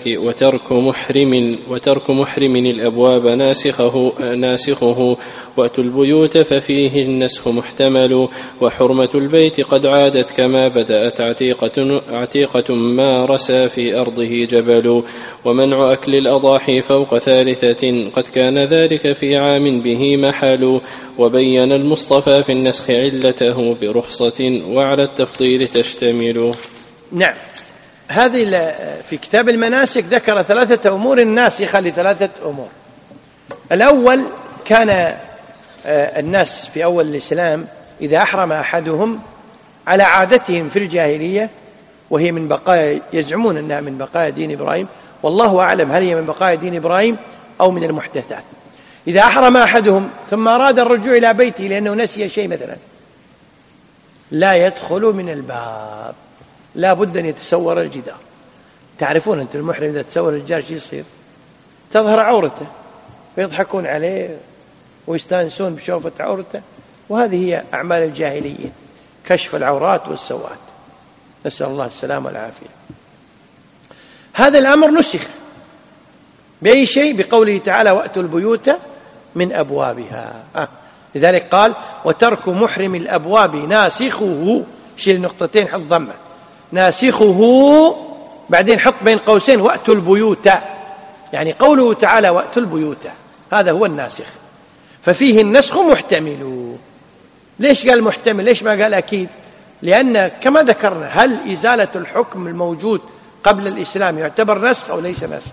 وترك محرم الأبواب ناسخه وأتوا البيوت ففيه النسخ محتمل، وحرمة البيت قد عادت كما بدأت عتيقة ما رسى في أرضه جبل، ومنع أكل الأضاحي فوق 3 قد كان ذلك في عام به محل، وبين المصطفى في النسخ علته برخصة وعلى التفضيل تشتمل. نعم. هذه في كتاب المناسك ذكر 3 أمور ناسخة ل3 أمور. الأول، كان الناس في أول الإسلام إذا أحرم أحدهم على عادتهم في الجاهلية، وهي من بقايا، يزعمون أنها من بقايا دين إبراهيم، والله أعلم هل هي من بقايا دين إبراهيم أو من المحدثات. إذا أحرم أحدهم ثم أراد الرجوع إلى بيته لأنه نسي شيء مثلا، لا يدخل من الباب، لا بد أن يتسور الجدار. تعرفون أنت المحرم إذا تسور الجدار شو يصير؟ تظهر عورته ويضحكون عليه ويستانسون بشوفة عورته، وهذه هي أعمال الجاهليين، كشف العورات والسوات، نسأل الله السلامة والعافية. هذا الأمر نسخ بأي شيء؟ بقوله تعالى وأتوا البيوت من أبوابها. لذلك قال وترك محرم الأبواب ناسخه، شيل نقطتين حط ضمة، ناسخه، بعدين حط بين قوسين وأتوا البيوت، يعني قوله تعالى وأتوا البيوت هذا هو الناسخ، ففيه النسخ محتمل. ليش قال محتمل؟ ليش ما قال أكيد؟ لأن كما ذكرنا هل إزالة الحكم الموجود قبل الإسلام يعتبر نسخ أو ليس نسخ؟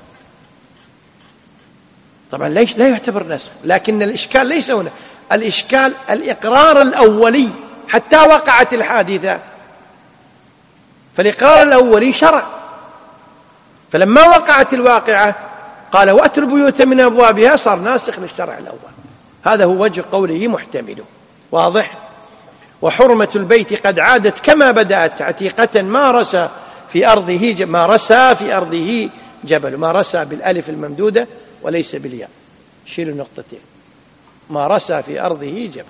طبعا ليش لا يعتبر نسخ، لكن الإشكال ليس هنا، الإشكال الإقرار الأولي حتى وقعت الحادثة، فالإقرار الأولي شرع، فلما وقعت الواقعة قال وأتوا البيوت من أبوابها صار ناسخ للشرع الأول. هذا هو وجه قوله محتمل. واضح؟ وحرمة البيت قد عادت كما بدأت عتيقة ما رسى في أرضه ما رسى في أرضه جبل، ما رسى بالألف الممدودة وليس بالياء، شيلوا النقطتين، ما رسى في أرضه جبل.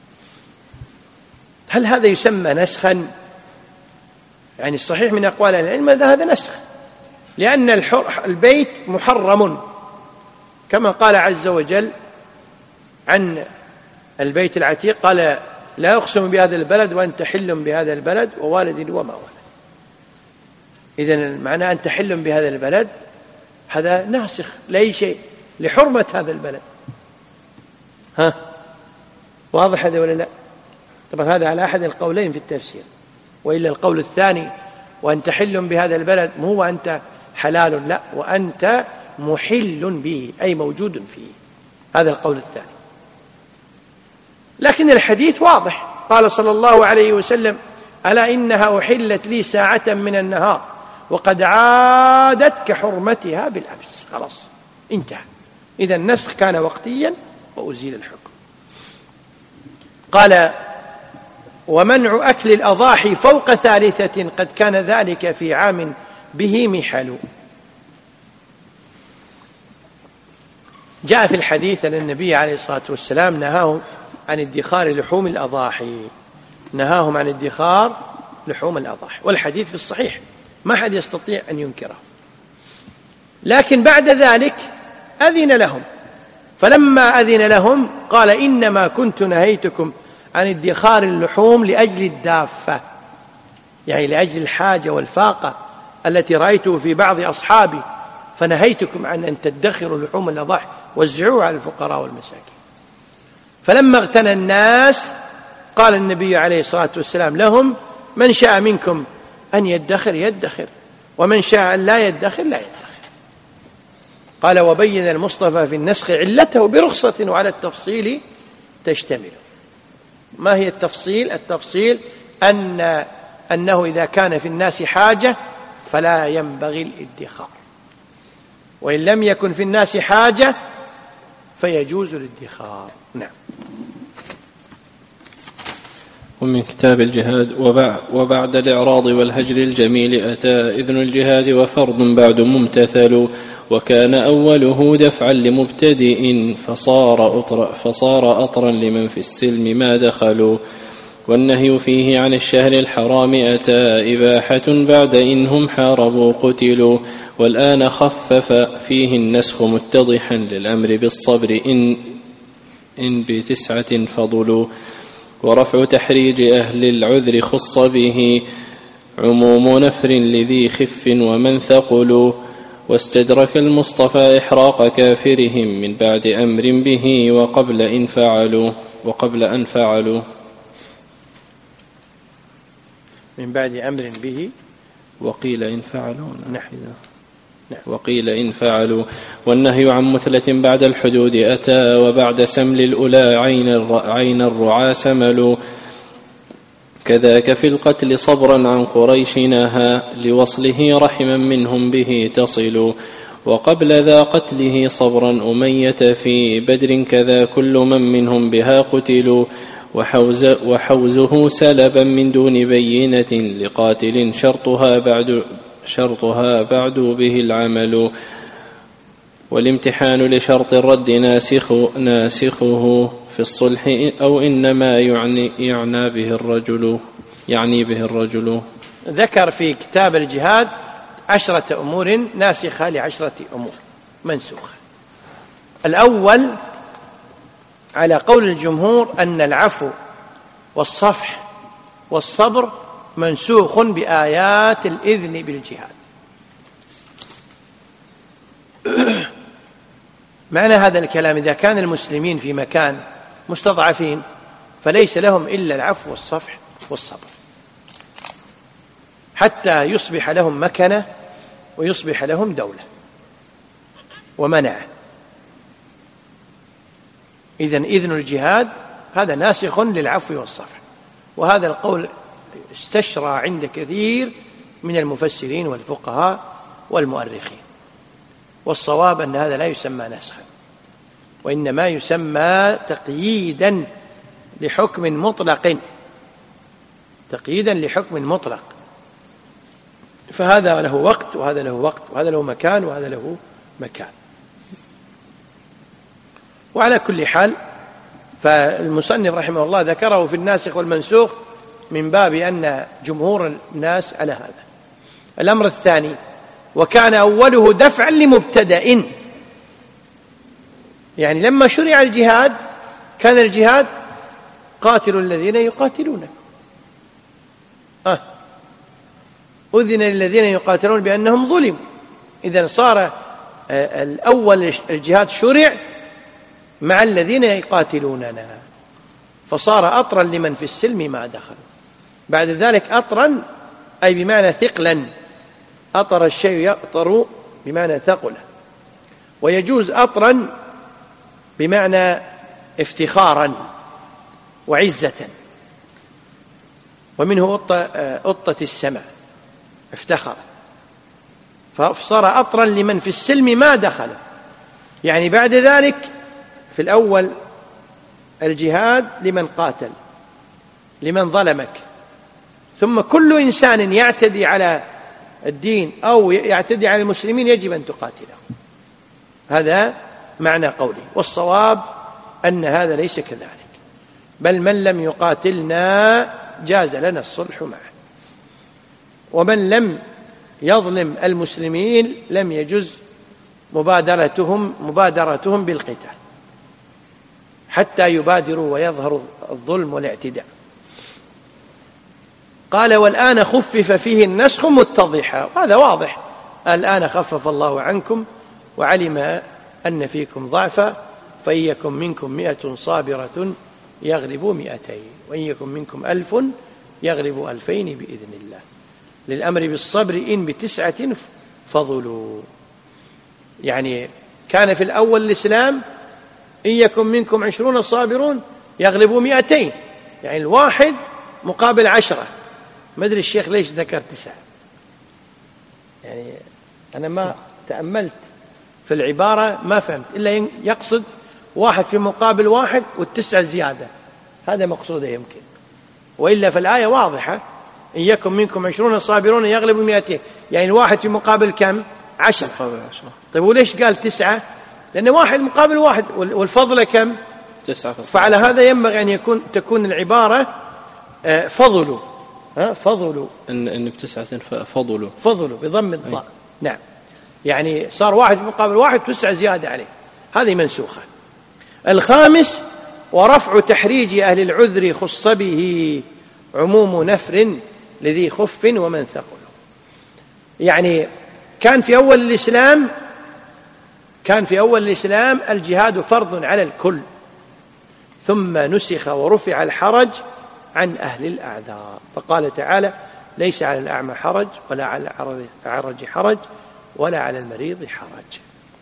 هل هذا يسمى نسخا؟ يعني الصحيح من أقوال العلم هذا نسخ، لأن البيت محرم كما قال عز وجل عن البيت العتيق، قال لا أقسم بهذا البلد وأنت حل بهذا البلد ووالد وما ولد. إذن معنى أنت حل بهذا البلد هذا ناسخ لأي شيء، لحرمة هذا البلد. واضح هذا ولا لا؟ طبعا هذا على أحد القولين في التفسير، وإلا القول الثاني وأنت حل بهذا البلد مو وأنت حلال، لا، وأنت محل به أي موجود فيه، هذا القول الثاني. لكن الحديث واضح، قال صلى الله عليه وسلم ألا إنها أحلت لي ساعة من النهار وقد عادت كحرمتها بالأمس. خلاص انتهى. إذا النسخ كان وقتيا وأزيل الحكم. قال ومنع أكل الأضاحي فوق 3 قد كان ذلك في عام به محل. جاء في الحديث أن النبي عليه الصلاة والسلام نهاهم عن ادخار لحوم الأضاحي، نهاهم عن ادخار لحوم الأضاحي، والحديث في الصحيح ما حد يستطيع أن ينكره. لكن بعد ذلك أذن لهم، فلما أذن لهم قال إنما كنت نهيتكم عن ادخار اللحوم لأجل الدافة، يعني لأجل الحاجة والفاقة التي رأيته في بعض أصحابي فنهيتكم عن أن تدخروا لحوم الأضاحي وزعوها على الفقراء والمساكين. فلما اغتنى الناس قال النبي عليه الصلاة والسلام لهم: من شاء منكم أن يدخر يدخر، ومن شاء أن لا يدخر لا يدخر. قال: وبين المصطفى في النسخ علته برخصة وعلى التفصيل تشتمل. ما هي التفصيل؟ التفصيل أنه إذا كان في الناس حاجة فلا ينبغي الادخار، وإن لم يكن في الناس حاجة فيجوز الادخار. نعم. ومن كتاب الجهاد: وبعد الإعراض والهجر الجميل أتى إذن الجهاد وفرض بعد ممتثل، وكان أوله دفعا لمبتدئ فصار أطرا لمن في السلم ما دخلوا. والنهي فيه عن الشهر الحرام أتى إباحة بعد إنهم حاربوا قتلوا. والآن خفف فيه النسخ متضحا للأمر بالصبر إن ب9 فضلوا. ورفع تحريج أهل العذر خص به عموم نفر لذي خف ومن ثقلوا. واستدرك المصطفى إحراق كافرهم من بعد أمر به وقبل أن فعلوا من بعد أمر به وقيل إن فعلوا. وقيل إن فعلوا. والنهي عن مثلة بعد الحدود أتى وبعد سمل الأولى عين الرعا سملوا. كذاك في القتل صبرا عن قريش نهى لوصله رحما منهم به تصل. وقبل ذا قتله صبرا أمية في بدر كذا كل من منهم بها قتلوا. وحوزه سلبا من دون بينة لقاتل شرطها بعد به العمل. والامتحان لشرط الرد ناسخه في الصلح أو إنما يعني به الرجل. ذكر في كتاب الجهاد 10 أمور ناسخة ل10 أمور منسوخة. الأول على قول الجمهور أن العفو والصفح والصبر منسوخ بآيات الإذن بالجهاد. معنى هذا الكلام: إذا كان المسلمين في مكان مستضعفين فليس لهم إلا العفو والصفح والصبر حتى يصبح لهم مكنة ويصبح لهم دولة ومنعة. إذن إذن الجهاد هذا ناسخ للعفو والصفح، وهذا القول استشرى عند كثير من المفسرين والفقهاء والمؤرخين. والصواب أن هذا لا يسمى نسخا، وإنما يسمى تقييدا لحكم مطلق، فهذا له وقت وهذا له وقت، وهذا له مكان وهذا له مكان. وعلى كل حال فالمصنف رحمه الله ذكره في الناسخ والمنسوخ من باب أن جمهور الناس على هذا. الأمر الثاني: وكان أوله دفعا لمبتدأ، يعني لما شرع الجهاد كان الجهاد قاتلوا الذين يقاتلونك، أذن للذين يقاتلون بأنهم ظلموا. إذن صار الأول الجهاد شرع مع الذين يقاتلوننا، فصار أطرا لمن في السلم ما دخل. بعد ذلك أطرا أي بمعنى ثقلا، أطر الشيء يأطر بمعنى ثقله، ويجوز أطرا بمعنى افتخارا وعزة، ومنه أطة السماء افتخر، فصار أطرا لمن في السلم ما دخل. يعني بعد ذلك في الأول الجهاد لمن قاتل، لمن ظلمك، ثم كل إنسان يعتدي على الدين أو يعتدي على المسلمين يجب أن تقاتله. هذا معنى قوله. والصواب أن هذا ليس كذلك، بل من لم يقاتلنا جاز لنا الصلح معه، ومن لم يظلم المسلمين لم يجز مبادرتهم بالقتال حتى يبادروا ويظهروا الظلم والاعتداء. قال والآن خفف فيه النسخ متضحا، وهذا واضح، الآن خفف الله عنكم وعلم أن فيكم ضعفا، فإن يكن منكم 100 صابرة يغلبوا 200، وإن يكن منكم 1000 يغلبوا 2000 بإذن الله. للأمر بالصبر إن ب9 فضلوا. يعني كان في الأول الإسلام إن يكن منكم 20 صابرون يغلبوا 200، يعني 1 مقابل 10. ما أدري الشيخ ليش ذكر 9، يعني أنا ما تأملت في العبارة ما فهمت، إلا يقصد 1 في مقابل 1 و9 زيادة، هذا مقصوده يمكن، وإلا في الآية واضحة إن يكن منكم 20 صابرون يغلبوا 200، يعني 1 في مقابل كم؟ 10. طيب وليش قال 9؟ لأن 1 مقابل 1 والفضل كم؟ 9. فعلى هذا ينبغي أن تكون العبارة فضلوا، فضلوا، إن ب9 فضلوا بضم الضاء. نعم، يعني صار 1 مقابل 1 9 زيادة عليه، هذه منسوخة. الخامس ورفع تحريج أهل العذر خص به عموم نفر لذي خف ومن ثقل. يعني كان في أول الإسلام الجهاد فرض على الكل، ثم نسخ ورفع الحرج عن أهل الأعذار، فقال تعالى ليس على الأعمى حرج ولا على الأعرج حرج ولا على المريض حرج.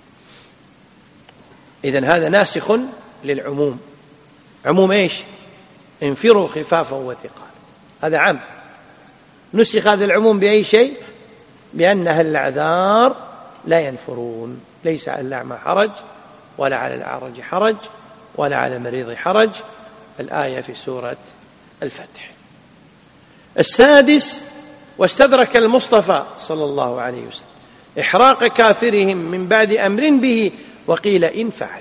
إذن هذا ناسخ للعموم. عموم إيش؟ انفروا خفافا وثقالا، هذا عام. نسخ هذا العموم بأي شيء؟ بأن أهل الأعذار لا ينفرون، ليس على الأعمى حرج ولا على الأعرج حرج ولا على المريض حرج، الآية في سورة الفتح. السادس واستدرك المصطفى صلى الله عليه وسلم إحراق كافرهم من بعد أمر به وقيل إن فعلوا.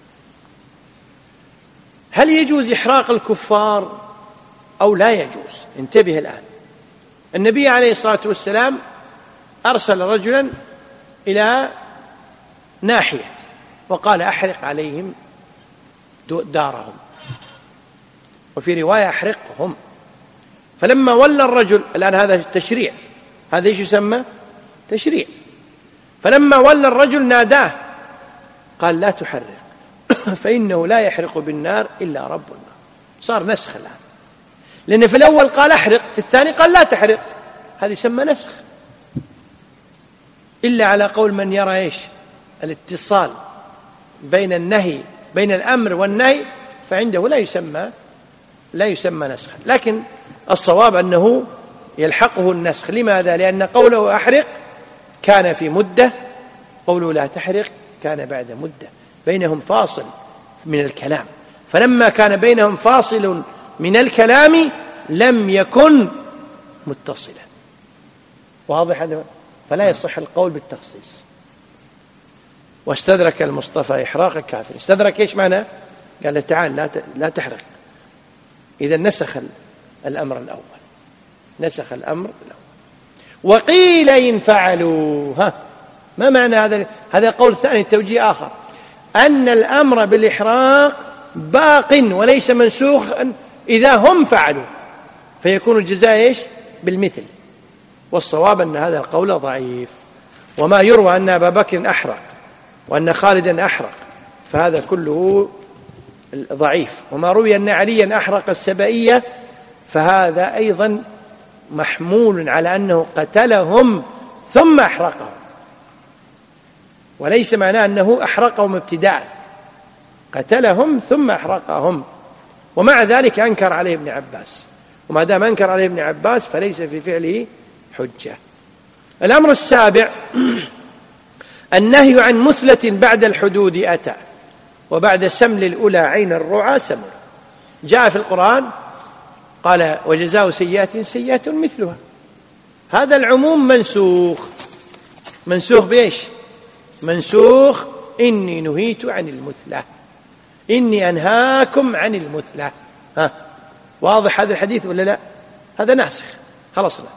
هل يجوز إحراق الكفار أو لا يجوز؟ انتبه الآن. النبي عليه الصلاة والسلام أرسل رجلا إلى ناحية وقال أحرق عليهم دارهم، وفي رواية أحرقهم. فلما ولى الرجل، الآن هذا التشريع، هذا إيش يسمى؟ تشريع. فلما ولى الرجل ناداه قال لا تحرق فإنه لا يحرق بالنار إلا رب النار. صار نسخ الآن، لأن في الأول قال أحرق، في الثاني قال لا تحرق، هذا يسمى نسخ. إلا على قول من يرى إيش؟ الاتصال بين النهي، بين الأمر والنهي، فعنده لا يسمى نسخا. لكن الصواب أنه يلحقه النسخ. لماذا؟ لأن قوله أحرق كان في مدة، قوله لا تحرق كان بعد مدة، بينهم فاصل من الكلام. فلما كان بينهم فاصل من الكلام لم يكن متصلا. واضح هذا؟ فلا يصح القول بالتخصيص. واستدرك المصطفى إحراق الكافر. استدرك إيش معنى؟ قال تعال لا تحرق. إذا نسخ الأمر الأول، نسخ الأمر الأول. وقيل إن فعلوا، ما معنى هذا؟ هذا قول ثاني، توجيه آخر، أن الأمر بالإحراق باق وليس منسوخا إذا هم فعلوا، فيكون الجزاء إيش؟ بالمثل. والصواب أن هذا القول ضعيف. وما يروى أن أبا بكر أحرق وأن خالدا أحرق فهذا كله ضعيف. وما روي أن عليا أحرق السبائية فهذا أيضا محمول على أنه قتلهم ثم أحرقهم، وليس معناه أنه أحرقهم ابتداء، قتلهم ثم أحرقهم. ومع ذلك أنكر عليه ابن عباس، وما دام أنكر عليه ابن عباس فليس في فعله حجة. الأمر السابع النهي عن مثلة بعد الحدود أتى، وبعد سمل الأولى عين الرعى سمل. جاء في القرآن قال وجزاء سيئة سيئة مثلها. هذا العموم منسوخ. منسوخ بإيش؟ منسوخ إني نهيت عن المثلة، إني أنهاكم عن المثلة. واضح هذا الحديث ولا لا؟ هذا ناسخ، خلصنا.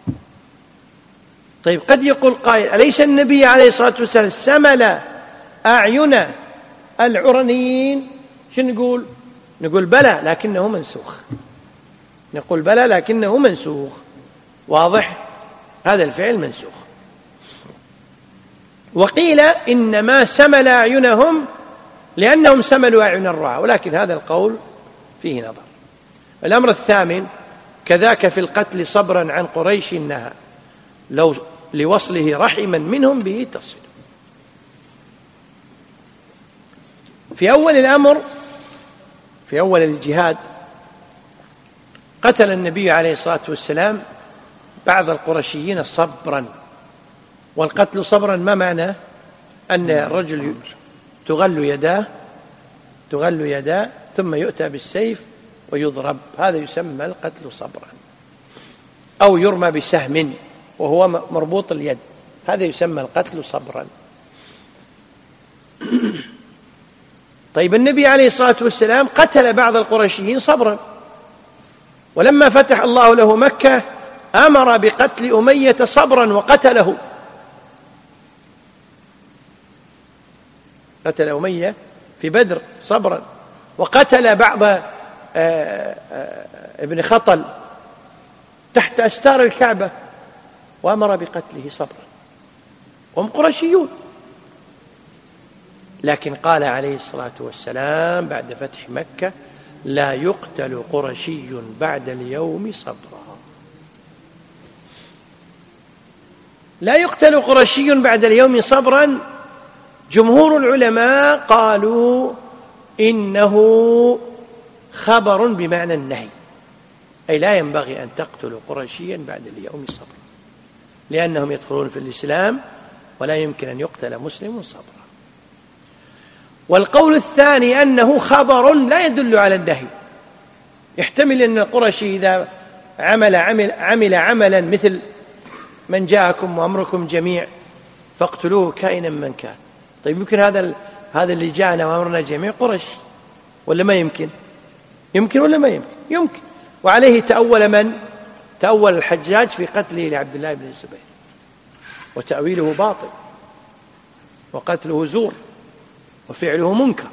طيب قد يقول قائل أليس النبي عليه الصلاة والسلام سمل أعين العرنيين؟ شو نقول بلى لكنه منسوخ. نقول بلى لكنه منسوخ. واضح؟ هذا الفعل منسوخ. وقيل إنما سمل أعينهم لأنهم سملوا أعين الرعاة، ولكن هذا القول فيه نظر. الأمر الثامن: كذاك في القتل صبرا عن قريش نهى لو لوصله رحما منهم به تصل. في أول الأمر، في أول الجهاد، قتل النبي عليه الصلاة والسلام بعض القرشيين صبرا. والقتل صبرا ما معنى؟ أن الرجل تغل يداه ثم يؤتى بالسيف ويضرب، هذا يسمى القتل صبرا. أو يرمى بسهم وهو مربوط اليد، هذا يسمى القتل صبرا. طيب النبي عليه الصلاة والسلام قتل بعض القرشيين صبرا، ولما فتح الله له مكة أمر بقتل أمية صبرا وقتله. قتل أمية في بدر صبرا، وقتل بعض ابن خطل تحت أستار الكعبة وأمر بقتله صبرا، هم قرشيون. لكن قال عليه الصلاة والسلام بعد فتح مكة: لا يقتل قرشي بعد اليوم صبرا. لا يقتل قرشي بعد اليوم صبرا. جمهور العلماء قالوا إنه خبر بمعنى النهي، أي لا ينبغي أن تقتلوا قرشيا بعد اليوم صبرا، لأنهم يدخلون في الإسلام ولا يمكن أن يقتل مسلم صبرا. والقول الثاني أنه خبر لا يدل على النهي، يحتمل أن القرشي إذا عمل عملا مثل من جاءكم وأمركم جميع فاقتلوه كائنا من كان. طيب يمكن هذا اللي جاءنا وأمرنا جميع قرشي ولا ما يمكن؟ يمكن ولا ما يمكن؟ يمكن. وعليه تأول الحجاج في قتله لعبد الله بن الزبير، وتأويله باطل، وقتله زور، وفعله منكر.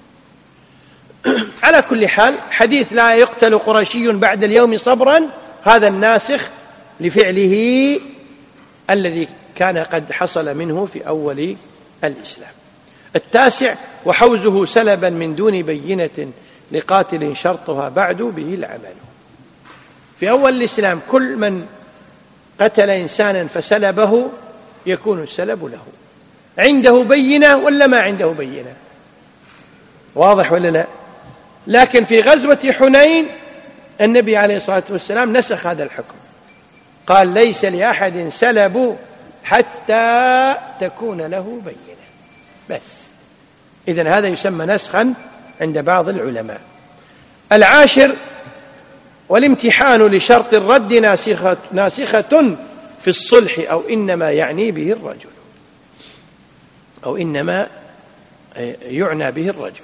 على كل حال، حديث لا يقتل قرشي بعد اليوم صبرا هذا الناسخ لفعله الذي كان قد حصل منه في أول الإسلام. التاسع: وحوزه سلبا من دون بينة لقاتل شرطها بعد به العمل. في أول الإسلام كل من قتل إنسانا فسلبه يكون السلب له، عنده بينة ولا ما عنده بينة، واضح ولا لا؟ لكن في غزوة حنين النبي عليه الصلاة والسلام نسخ هذا الحكم، قال: ليس لأحد سلب حتى تكون له بينة بس. إذن هذا يسمى نسخا عند بعض العلماء. العاشر: والامتحان لشرط الرد ناسخة في الصلح أو إنما يعني به الرجل، أو إنما يعنى به الرجل.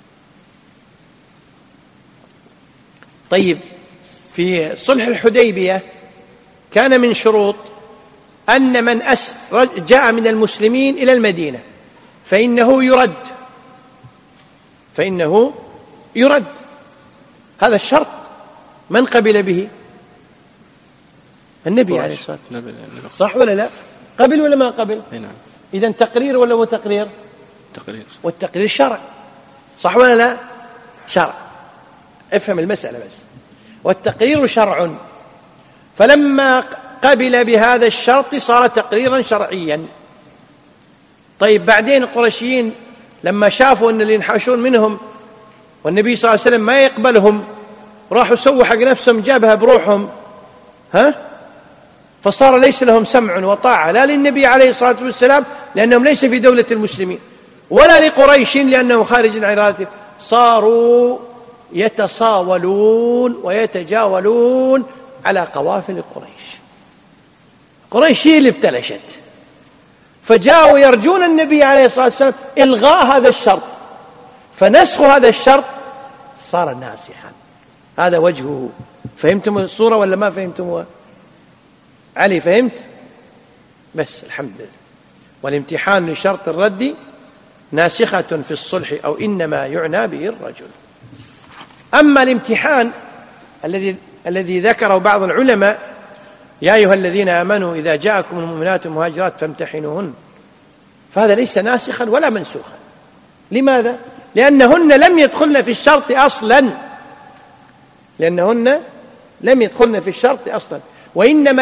طيب في صلح الحديبية كان من شروط أن من جاء من المسلمين إلى المدينة فإنه يرد. هذا الشرط من قبل به؟ النبي عليه الصلاة والسلام، صح ولا لا؟ قبل ولا ما قبل؟ نعم. إذن تقرير ولا مو تقرير؟ تقرير. والتقرير شرع، صح ولا لا؟ شرع. افهم المسألة بس. والتقرير شرع، فلما قبل بهذا الشرط صار تقريرا شرعيا. طيب بعدين القرشيين لما شافوا أن اللي ينحاشون منهم والنبي صلى الله عليه وسلم ما يقبلهم راحوا سووا حق نفسهم جابها بروحهم، فصار ليس لهم سمع وطاعة لا للنبي عليه الصلاة والسلام لأنهم ليس في دولة المسلمين، ولا لقريش لأنهم خارج عن إرادته. صاروا يتصاولون ويتجاولون على قوافل قريش هي اللي ابتلشت، فجاءوا يرجون النبي عليه الصلاة والسلام إلغاء هذا الشرط، فنسخ هذا الشرط صار ناسخا. هذا وجهه. فهمتم الصورة ولا ما فهمتموها؟ علي فهمت؟ بس الحمد لله. والامتحان لشرط الرد ناسخة في الصلح أو إنما يعنى به الرجل. أما الامتحان الذي ذكره بعض العلماء يا أيها الذين آمنوا إذا جاءكم المؤمنات مهاجرات فامتحنوهن، فهذا ليس ناسخا ولا منسوخا. لماذا؟ لأنهن لم يدخلن في الشرط أصلا، وإنما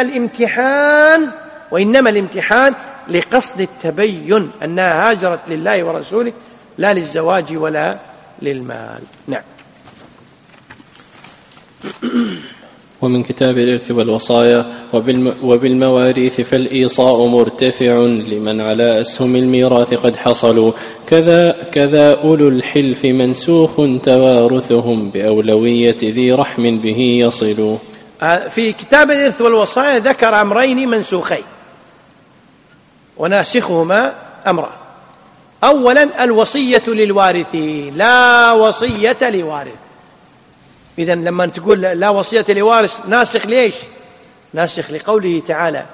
الامتحان لقصد التبين أنها هاجرت لله ورسوله لا للزواج ولا للمال. نعم. ومن كتاب الإرث والوصايا وبالمواريث فالإيصاء مرتفع لمن على أسهم الميراث قد حصلوا، كذا أولو الحلف منسوخ توارثهم بأولوية ذي رحم به يصل. في كتاب الإرث والوصايا ذكر أمرين منسوخين وناسخهما أمران. أولا الوصية للوارثين، لا وصية لوارث. إذن لما تقول لا وصية لوارث ناسخ ليش؟ ناسخ لقوله تعالى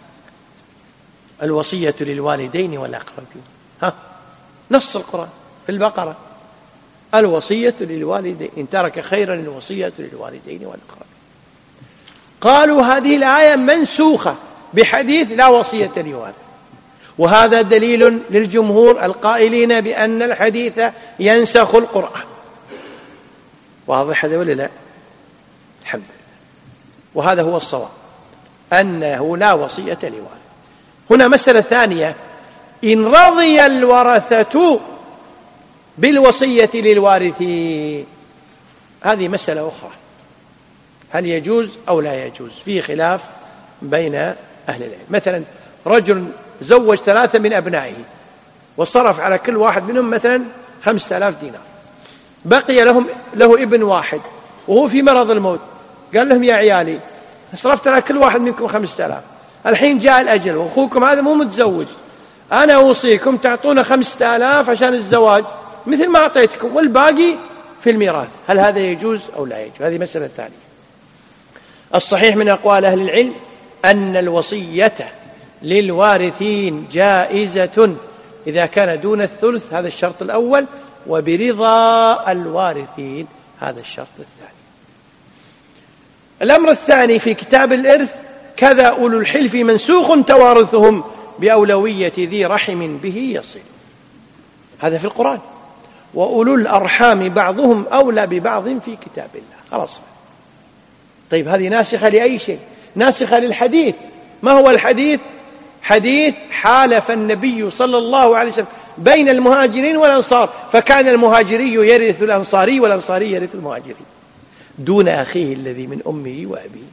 الوصية للوالدين والأقربين، نص القرآن في البقرة الوصية للوالدين، إن ترك خيرا الوصية للوالدين والأقربين. قالوا هذه الآية منسوخة بحديث لا وصية لوارث، وهذا دليل للجمهور القائلين بأن الحديث ينسخ القرآن. واضح هذا ولا لا؟ الحمد لله. وهذا هو الصواب، أنه لا وصية لوارث. هنا مسألة ثانية، إن رضي الورثة بالوصية للوارثين، هذه مسألة أخرى، هل يجوز أو لا يجوز؟ فيه خلاف بين أهل العلم. مثلا رجل زوج 3 من أبنائه وصرف على كل واحد منهم مثلا 5000 دينار، بقي له ابن واحد وهو في مرض الموت، قال لهم يا عيالي صرفت على كل واحد منكم 5000، الحين جاء الأجل وأخوكم هذا مو متزوج، أنا أوصيكم تعطونا 5000 عشان الزواج مثل ما أعطيتكم والباقي في الميراث. هل هذا يجوز أو لا يجوز؟ هذه مسألة ثانية. الصحيح من أقوال أهل العلم أن الوصية للوارثين جائزة إذا كان دون الثلث، هذا الشرط الأول، وبرضا الوارثين، هذا الشرط الثاني. الأمر الثاني في كتاب الإرث كذا أولو الحلف منسوخ توارثهم بأولوية ذي رحم به يصل، هذا في القرآن. وأولو الأرحام بعضهم أولى ببعض في كتاب الله، خلاص. طيب هذه ناسخة لأي شيء؟ ناسخة للحديث. ما هو الحديث؟ حديث حالف النبي صلى الله عليه وسلم بين المهاجرين والأنصار، فكان المهاجري يرث الأنصاري والأنصاري يرث المهاجري دون أخيه الذي من أمه وأبيه.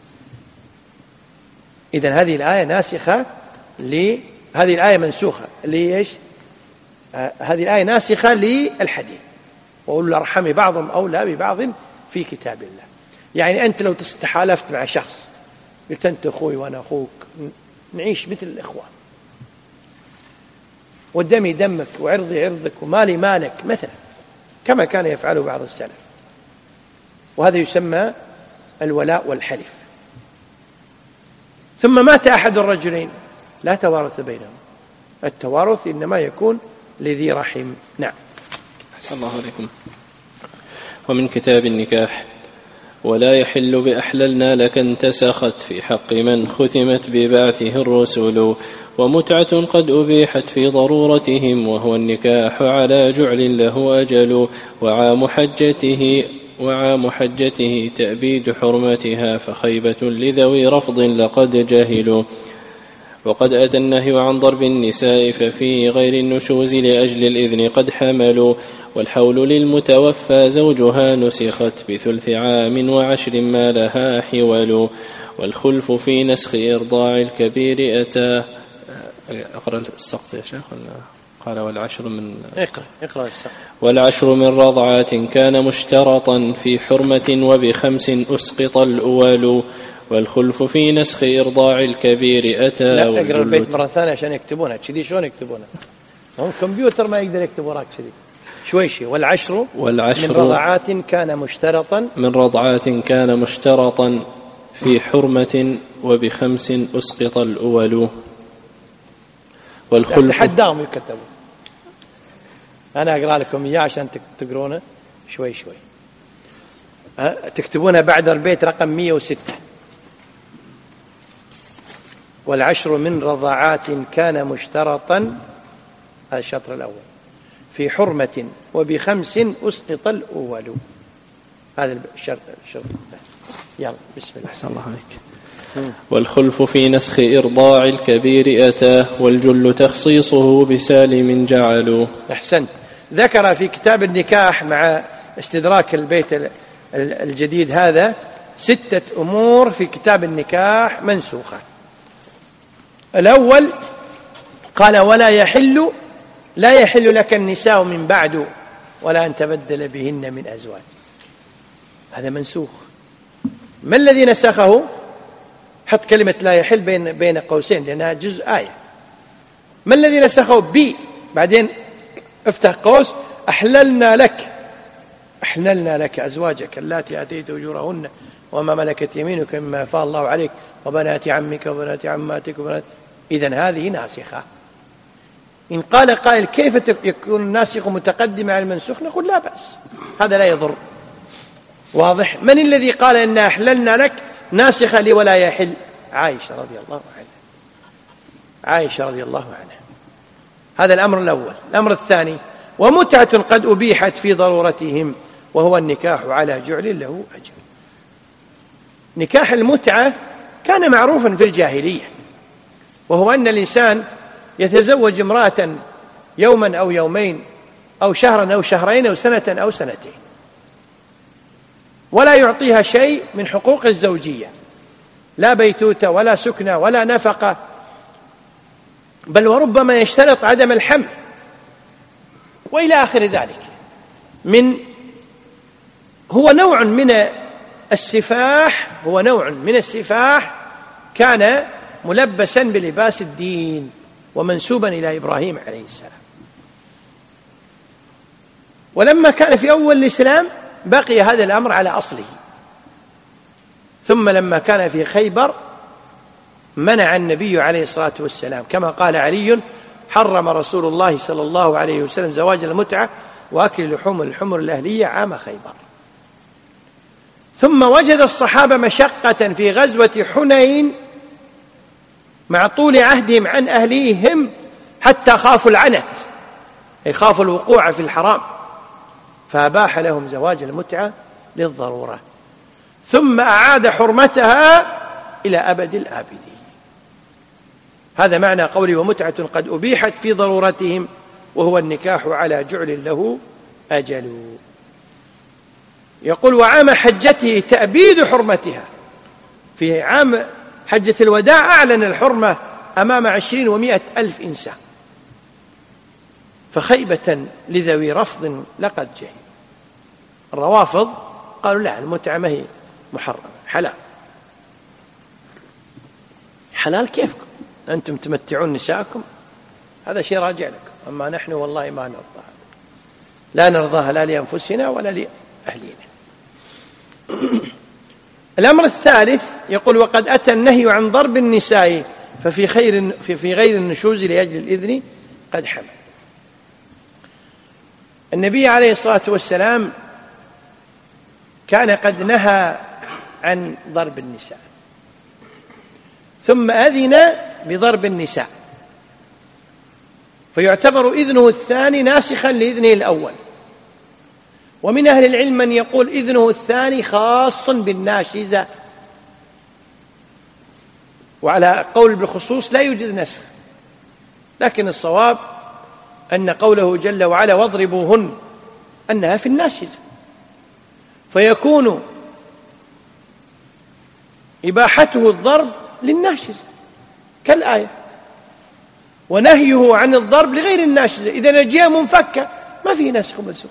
إذن هذه الآية ناسخة هذه الآية منسوخة لإيش؟ هذه الآية ناسخة للحديث، وأولو الأرحام بعضهم أولى ببعض في كتاب الله. يعني أنت لو تحالفت مع شخص، قلت أنت أخوي وأنا أخوك، نعيش مثل الإخوة، ودمي دمك وعرضي عرضك ومالي مالك مثلا، كما كان يفعله بعض السلف، وهذا يسمى الولاء والحلف. ثم مات أحد الرجلين، لا توارث بينهم، التوارث إنما يكون لذي رحم. نعم. أحسن الله عليكم. ومن كتاب النكاح ولا يحل بأحللنا لك انتسخت في حق من ختمت ببعثه الرسل، ومتعة قد أبيحت في ضرورتهم، وهو النكاح على جعل له أجل، وعام حجته تأبيد حرمتها، فخيبة لذوي رفض لقد جهلوا. وقد أتى النهي عن ضرب النساء، ففي غير النشوز لأجل الإذن قد حملوا، والحول للمتوفى زوجها نسخت بثلث عام و10 ما لها حول، والخلف في نسخ إرضاع الكبير أتى. أقرأ السقط يا شيخ؟ قال والعشر من اقرأ السقط. والعشر من رضعات كان مشترطا في حرمة، وب5 أسقط الأول، والخلف في نسخ إرضاع الكبير أتى. لا اقرأ البيت مرة ثانية عشان يكتبونها كذي. شلون يكتبونها؟ هم كمبيوتر ما يقدر يكتب وراك كذي. شويشي. والعشر من رضعات كان مشترطا في حرمة، وب5 أسقط الأول، والخلف. تحداهم يكتبون، أنا أقرأ لكم إياه عشان تقرونه شوي شوي. تكتبونها بعد البيت رقم 106. والعشر من رضاعات كان مشترطا، هذا الشطر الأول، في حرمة وب5 أسقط الأول. هذا الشرط. يلا بسم الله. أحسن الله عليك. والخلف في نسخ إرضاع الكبير أتاه والجل تخصيصه بسالم جعلوا. أحسنت. ذكر في كتاب النكاح مع استدراك البيت الجديد هذا 6 أمور في كتاب النكاح منسوخة. الأول قال لا يحل لك النساء من بعد ولا أن تبدل بهن من أزواج. هذا منسوخ. ما الذي نسخه؟ حط كلمة لا يحل بين قوسين لأنها جزء آية. ما الذي نسخه؟ بعدين افتح قوس أحللنا لك أزواجك اللاتي آتيت أجورهن وما ملكت يمينك مما أفاء الله عليك وبنات عمك وبنات عماتك إذن هذه ناسخة. إن قال قائل كيف يكون الناسخ متقدم على المنسوخ؟ نقول لا بأس، هذا لا يضر. واضح. من الذي قال إن أحللنا لك ناسخة لي ولا يحل؟ عائشة رضي الله عنها. هذا الأمر الأول. الأمر الثاني ومتعة قد أبيحت في ضرورتهم وهو النكاح على جعل له أجر. نكاح المتعة كان معروفا في الجاهلية، وهو أن الإنسان يتزوج امرأة يوما أو يومين أو شهرا أو شهرين أو سنة أو سنتين، ولا يعطيها شيء من حقوق الزوجية، لا بيتوتة ولا سكنة ولا نفقة، بل وربما يشترط عدم الحمل وإلى آخر ذلك. هو نوع من السفاح كان ملبسا بلباس الدين ومنسوبا إلى إبراهيم عليه السلام. ولما كان في أول الإسلام بقي هذا الأمر على أصله، ثم لما كان في خيبر منع النبي عليه الصلاة والسلام، كما قال علي: حرم رسول الله صلى الله عليه وسلم زواج المتعة وأكل لحوم الحمر الأهلية عام خيبر. ثم وجد الصحابة مشقة في غزوة حنين مع طول عهدهم عن أهليهم حتى خافوا العنت، أي خافوا الوقوع في الحرام، فأباح لهم زواج المتعة للضرورة، ثم أعاد حرمتها إلى أبد الآبدين. هذا معنى قولي ومتعة قد أبيحت في ضرورتهم وهو النكاح على جعل له أجل. يقول وعام حجته تأبيد حرمتها. في عام حجة الوداع أعلن الحرمة أمام 20,100,000 إنسان، فخيبة لذوي رفض لقد جهل. الروافض قالوا لا، المتعة ما هي محرمة، حلال كيفكم أنتم تمتعون نساءكم، هذا شيء راجع لكم، أما نحن والله ما نرضى، لا نرضاها لا لأنفسنا ولا لأهلنا. الأمر الثالث يقول وقد أتى النهي عن ضرب النساء في غير النشوز لأجل الإذن قد حمل. النبي عليه الصلاة والسلام كان قد نهى عن ضرب النساء، ثم أذن بضرب النساء، فيعتبر إذنه الثاني ناسخا لإذنه الأول. ومن أهل العلم من يقول إذنه الثاني خاص بالناشزة، وعلى قول بالخصوص لا يوجد نسخ، لكن الصواب أن قوله جل وعلا واضربوهن أنها في الناشزة، فيكون إباحته الضرب للناشزة كالآية، ونهيه عن الضرب لغير الناشزة. إذا الجهة منفكة ما في نسخ منسوخ،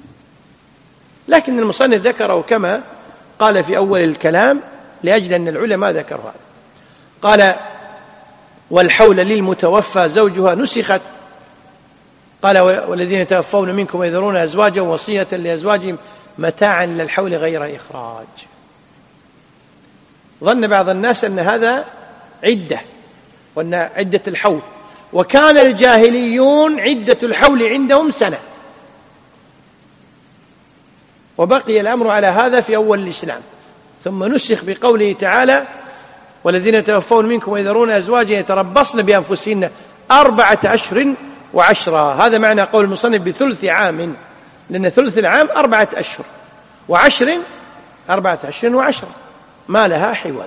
لكن المصنف ذكره كما قال في أول الكلام لأجل أن العلماء ذكروا هذا. قال والحول للمتوفى زوجها نسخت، قال والذين يتوفون منكم ويذرون أزواجا وصية لأزواجهم متاعا للحول غير إخراج. ظن بعض الناس أن هذا عدة، وأن عدة الحول، وكان الجاهليون عدة الحول عندهم سنة، وبقي الأمر على هذا في أول الإسلام، ثم نسخ بقوله تعالى والذين يتوفون منكم ويذرون أزواجا يتربصن بأنفسهن 4 أشهر وعشرا. هذا معنى قول المصنف بثلث عام، لأن ثلث العام 4 أشهر، و10 4 أشهر وعشرة ما لها حوال.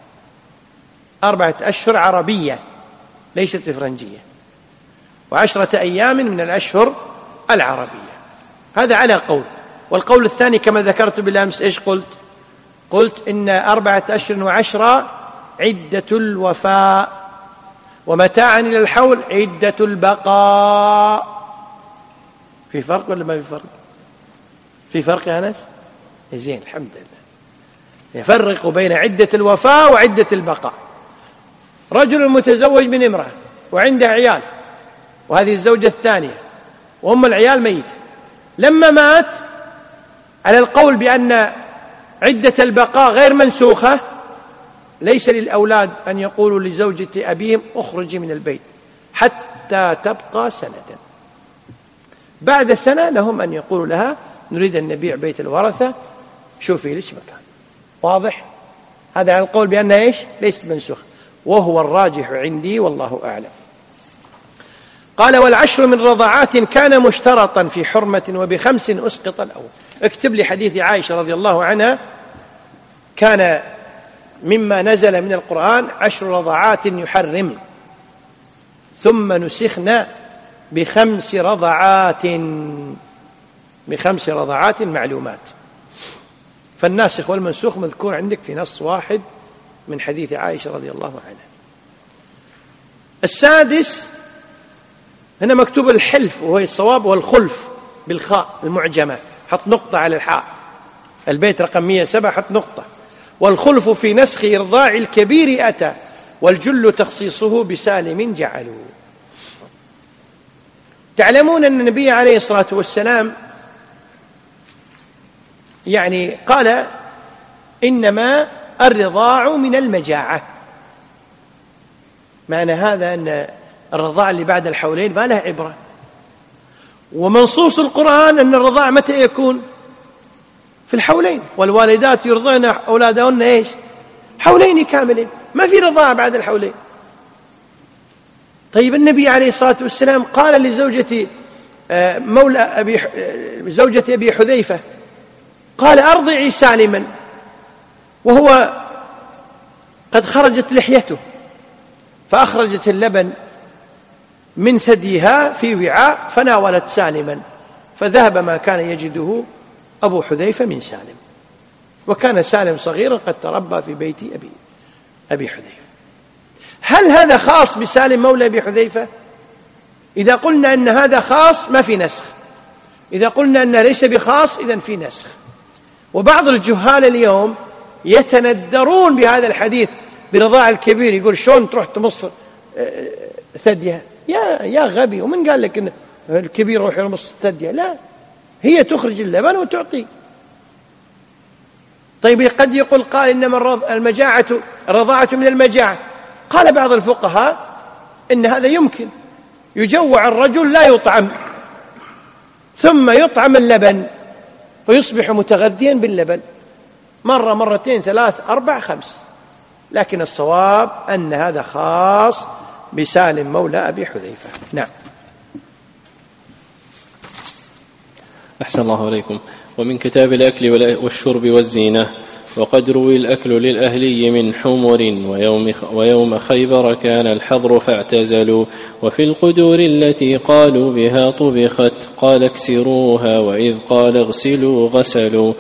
4 أشهر عربية ليست فرنجية، و10 أيام من الأشهر العربية. هذا على قول. والقول الثاني كما ذكرت بالأمس إيش قلت إن 4 أشهر وعشرة عدة الوفاء، ومتاعا إلى الحول عدة البقاء. في فرق ولا ما في فرق؟ في فرق يا أنس؟ زين الحمد لله. يفرق بين عدة الوفاء وعدة البقاء. رجل متزوج من امرأة وعنده عيال، وهذه الزوجة الثانية، وأم العيال ميتة، لما مات على القول بأن عدة البقاء غير منسوخة، ليس للأولاد أن يقولوا لزوجة أبيهم اخرجي من البيت حتى تبقى سنة. بعد سنة لهم أن يقولوا لها نريد أن نبيع بيت الورثة، شوفي ليش مكان. واضح؟ هذا على القول بأنها إيش؟ ليست منسوخة، وهو الراجح عندي والله أعلم. قال والعشر من رضعات كان مشترطا في حرمة وب5 أسقط الأول. اكتب لي حديث عائشة رضي الله عنها كان مما نزل من القرآن 10 رضعات يحرم، ثم نسخنا ب5 رضعات معلومات. فالناسخ والمنسوخ مذكور عندك في نص واحد من حديث عائشة رضي الله عنها. السادس هنا مكتوب الحلف وهو الصواب، والخلف بالخاء المعجمة، حط نقطة على الحاء. البيت رقم 107 حط نقطة. والخلف في نسخ إرضاع الكبير أتى، والجل تخصيصه بسالم جعلوا. تعلمون أن النبي عليه الصلاة والسلام يعني قال إنما الرضاع من المجاعة. معنى هذا أن الرضاع اللي بعد الحولين ما له عبرة. ومنصوص القرآن أن الرضاع متى يكون؟ في الحولين. والوالدات يرضعن أولادهن إيش؟ حولين كاملين، ما في رضاع بعد الحولين. طيب النبي عليه الصلاة والسلام قال لزوجة زوجة أبي حذيفة، قال أرضعي سالما، وهو قد خرجت لحيته، فأخرجت اللبن من ثديها في وعاء فناولت سالما، فذهب ما كان يجده أبو حذيفة من سالم. وكان سالم صغيرا قد تربى في بيت أبي حذيفة. هل هذا خاص بسالم مولى أبي حذيفة؟ إذا قلنا أن هذا خاص ما في نسخ، إذا قلنا أنه ليس بخاص إذن في نسخ. وبعض الجهال اليوم يتندرون بهذا الحديث برضاع الكبير، يقول شلون تروح تمص ثديها؟ يا غبي، ومن قال لك أن الكبير يروح يمص ثديها؟ لا، هي تخرج اللبن وتعطي. طيب قد يقول قال إنما الرضاعة من المجاعة. قال بعض الفقهاء إن هذا يمكن، يجوع الرجل لا يطعم ثم يطعم اللبن فيصبح متغذيا باللبن، مرة مرتين 3 4 5. لكن الصواب أن هذا خاص بسالم مولى أبي حذيفة. نعم. أحسن الله عليكم. ومن كتاب الأكل والشرب والزينة. وقد روي الأكل للأهلي من حمر، ويوم خيبر كان الحظر فاعتزلوا. وفي القدور التي قالوا بها طبخت قال اكسروها، وإذ قال اغسلوا غسلوا.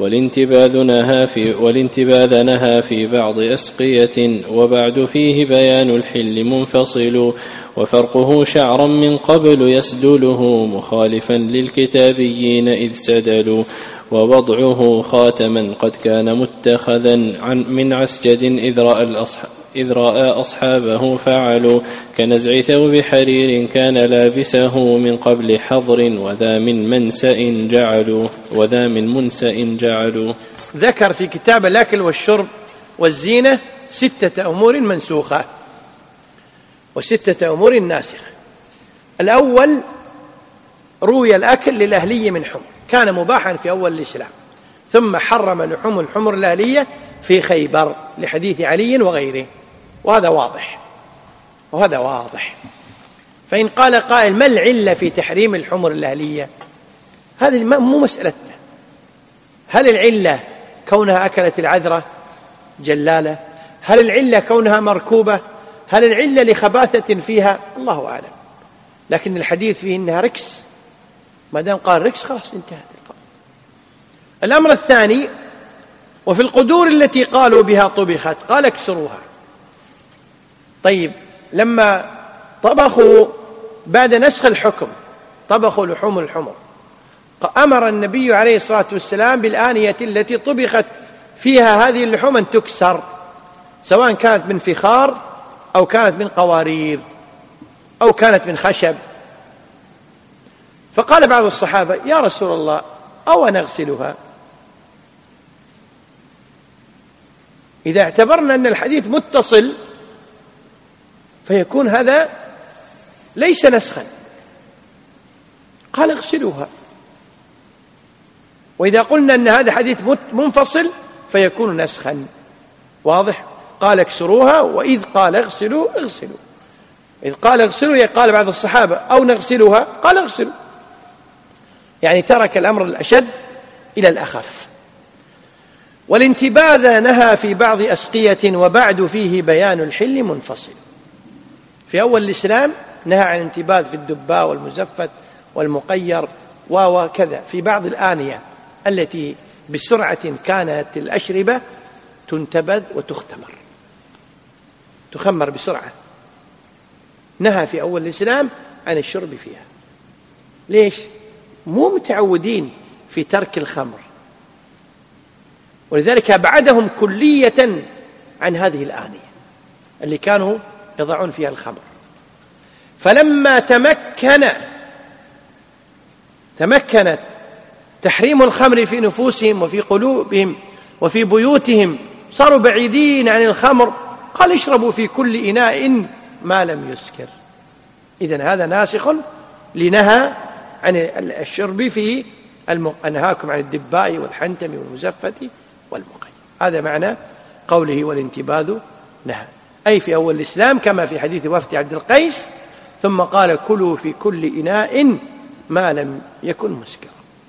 والانتباذ نهى في بعض أسقية، وبعد فيه بيان الحل منفصل. وفرقه شعرا من قبل يسدله، مخالفا للكتابيين إذ سدلوا. ووضعه خاتما قد كان متخذا من عسجد إذ رأى أصحابه فعلوا. كنزع ثوب حرير كان لابسه من قبل حظر، وذا من منسأ جعلوا. ذكر في كتاب الأكل والشرب والزينة 6 أمور منسوخة و6 أمور ناسخة. الأول روي الأكل للأهلية من حمر، كان مباحا في أول الإسلام، ثم حرم لحوم الحمر الأهلية في خيبر لحديث علي وغيره، وهذا واضح. فإن قال قائل ما العلة في تحريم الحمر الأهلية؟ هذه مو مسألتنا. هل العلة كونها أكلت العذرة جلالة؟ هل العلة كونها مركوبة؟ هل العلة لخباثة فيها؟ الله أعلم. لكن الحديث فيه إنها ركس، ما دام قال ركس خلاص انتهت القضية. الأمر الثاني: وفي القدور التي قالوا بها طبخت قال اكسروها. طيب، لما طبخوا بعد نسخ الحكم طبخوا لحوم الحمر، أمر النبي عليه الصلاة والسلام بالآنية التي طبخت فيها هذه اللحوم أن تكسر، سواء كانت من فخار أو كانت من قوارير أو كانت من خشب. فقال بعض الصحابة: يا رسول الله، أو نغسلها؟ إذا اعتبرنا أن الحديث متصل فيكون هذا ليس نسخا. قال: اغسلوها. وإذا قلنا أن هذا حديث منفصل فيكون نسخا. واضح؟ قال: اكسروها، وإذ قال اغسلوا اغسلوا. إذ قال اغسلوا قال بعض الصحابة: أو نغسلها؟ قال: اغسلوا. يعني ترك الأمر الأشد إلى الأخف. والانتباذ نهى في بعض أسقية، وبعد فيه بيان الحل منفصل. في أول الإسلام نهى عن الانتباذ في الدباء والمزفت والمقير وكذا في بعض الآنية التي بسرعة كانت الأشربة تنتبذ تخمر بسرعة. نهى في أول الإسلام عن الشرب فيها. ليش؟ مو متعودين في ترك الخمر، ولذلك أبعدهم كلية عن هذه الآنية اللي كانوا يضعون فيها الخمر. فلما تمكنت تحريم الخمر في نفوسهم وفي قلوبهم وفي بيوتهم، صاروا بعيدين عن الخمر. قال: اشربوا في كل إناء ما لم يسكر. إذن هذا ناسخ لنهى عن الشرب في أنهاكم عن الدباء والحنتم والمزفت والمقير. هذا معنى قوله والانتباذ نهى، أي في أول الإسلام كما في حديث وفد عبد القيس. ثم قال: كلوا في كل إناء ما لم يكن مسكرا.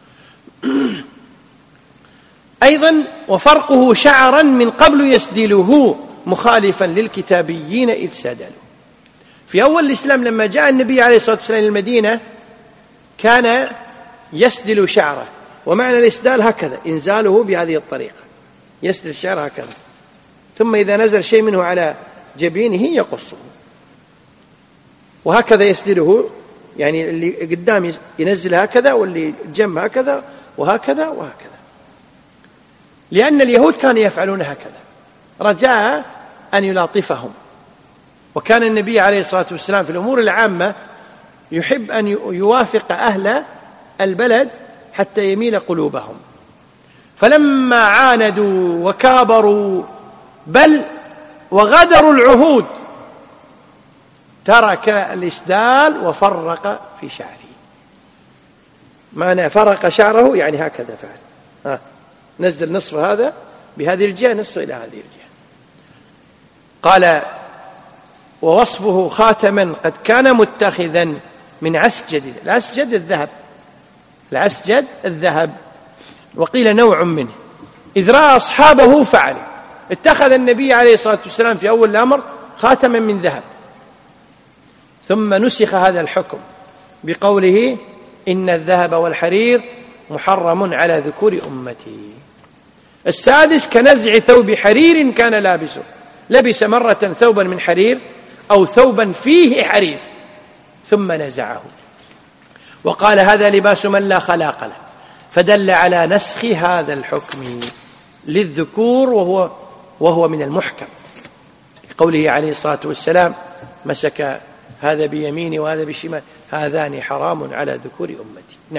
أيضا: وفرقه شعرا من قبل يسدله مخالفا للكتابيين إذ سدلوا. في أول الإسلام لما جاء النبي عليه الصلاة والسلام إلى المدينة كان يسدل شعره، ومعنى الإسدال هكذا، إنزاله بهذه الطريقة، يسدل الشعر هكذا، ثم إذا نزل شيء منه على جبينه يقصه، وهكذا يسدله، يعني اللي قدام ينزل هكذا واللي جنب هكذا وهكذا وهكذا، لأن اليهود كانوا يفعلون هكذا رجاء أن يلاطفهم. وكان النبي عليه الصلاة والسلام في الأمور العامة يحب أن يوافق أهل البلد حتى يميل قلوبهم. فلما عاندوا وكابروا بل وغدروا العهود ترك الإسدال وفرق في شعره. معنى فرق شعره يعني هكذا فعل، نزل نصف هذا بهذه الجهة، نصف إلى هذه الجهة. قال: ووصفه خاتما قد كان متخذا من عسجد. العسجد الذهب، العسجد الذهب، وقيل نوع منه، إذ رأى أصحابه فعل. اتخذ النبي عليه الصلاة والسلام في أول الأمر خاتما من ذهب، ثم نسخ هذا الحكم بقوله: إن الذهب والحرير محرم على ذكور أمتي. السادس: كنزع ثوب حرير كان لابسه، لبس مرة ثوبا من حرير أو ثوبا فيه حرير ثم نزعه، وقال: هذا لباس من لا خلاق له، فدل على نسخ هذا الحكم للذكور وهو من المحكم، قوله عليه الصلاة والسلام: مسك هذا بيميني وهذا بشمال، هذان حرام على ذكور أمتي. نعم.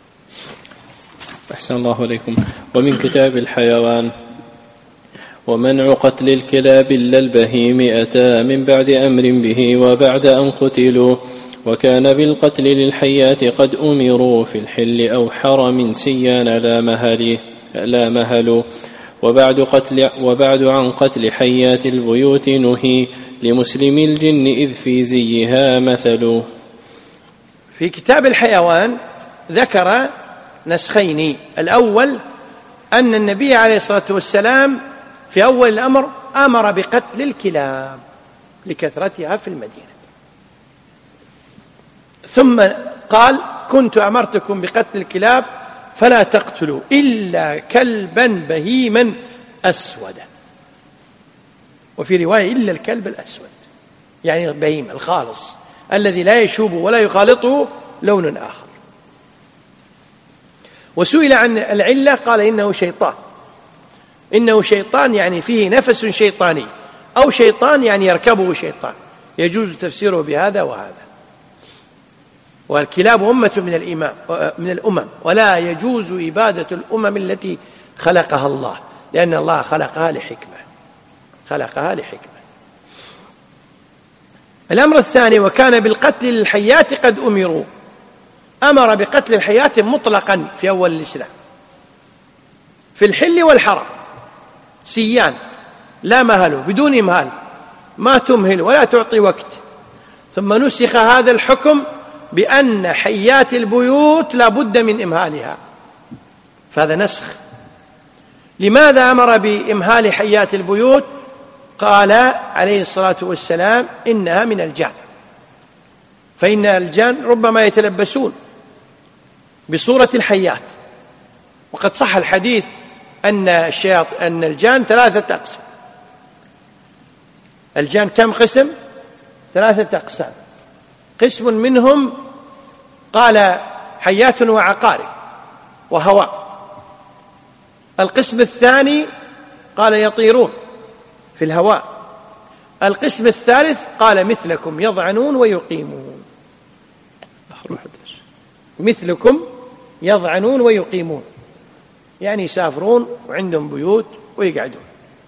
أحسن الله عليكم. ومن كتاب الحيوان: ومنع قتل الكلاب إلا البهيم أتى من بعد أمر به وبعد أن قتلوا، وكان بالقتل للحيات قد أمروا في الحل أو حرم سيان لا مهلوا، وبعد عن قتل حيات البيوت نهي لمسلم الجن إذ في زيها مثل. في كتاب الحيوان ذكر نسخين. الأول أن النبي عليه الصلاة والسلام في أول الأمر أمر بقتل الكلاب لكثرتها في المدينة، ثم قال كنت أمرتكم بقتل الكلاب فلا تقتلوا إلا كلبا بهيما أسودا، وفي رواية إلا الكلب الأسود، يعني البهيم الخالص الذي لا يشوب ولا يخالطه لون آخر. وسئل عن العلة قال إنه شيطان يعني فيه نفس شيطاني، أو شيطان يعني يركبه شيطان، يجوز تفسيره بهذا وهذا. والكلاب أمة من الأمم، ولا يجوز إبادة الأمم التي خلقها الله، لأن الله خلقها لحكمة. الأمر الثاني وكان بالقتل للحيات قد أمروا، أمر بقتل الحيات مطلقا في أول الإسلام في الحل والحرم، سيان لا مهل بدون إمهال، ما تمهل ولا تعطي وقت. ثم نسخ هذا الحكم بأن حيات البيوت لا بد من إمهالها، فهذا نسخ. لماذا أمر بإمهال حيات البيوت؟ قال عليه الصلاة والسلام إنها من الجان، فإن الجان ربما يتلبسون بصورة الحيات، وقد صح الحديث أن الجان 3 أقسام. الجان كم قسم؟ 3 أقسام. قسم منهم قال حيات وعقارب وهواء. القسم الثاني قال يطيرون في الهواء. القسم الثالث قال مثلكم يضعنون ويقيمون. مثلكم يضعنون ويقيمون، يعني يسافرون وعندهم بيوت ويقعدون.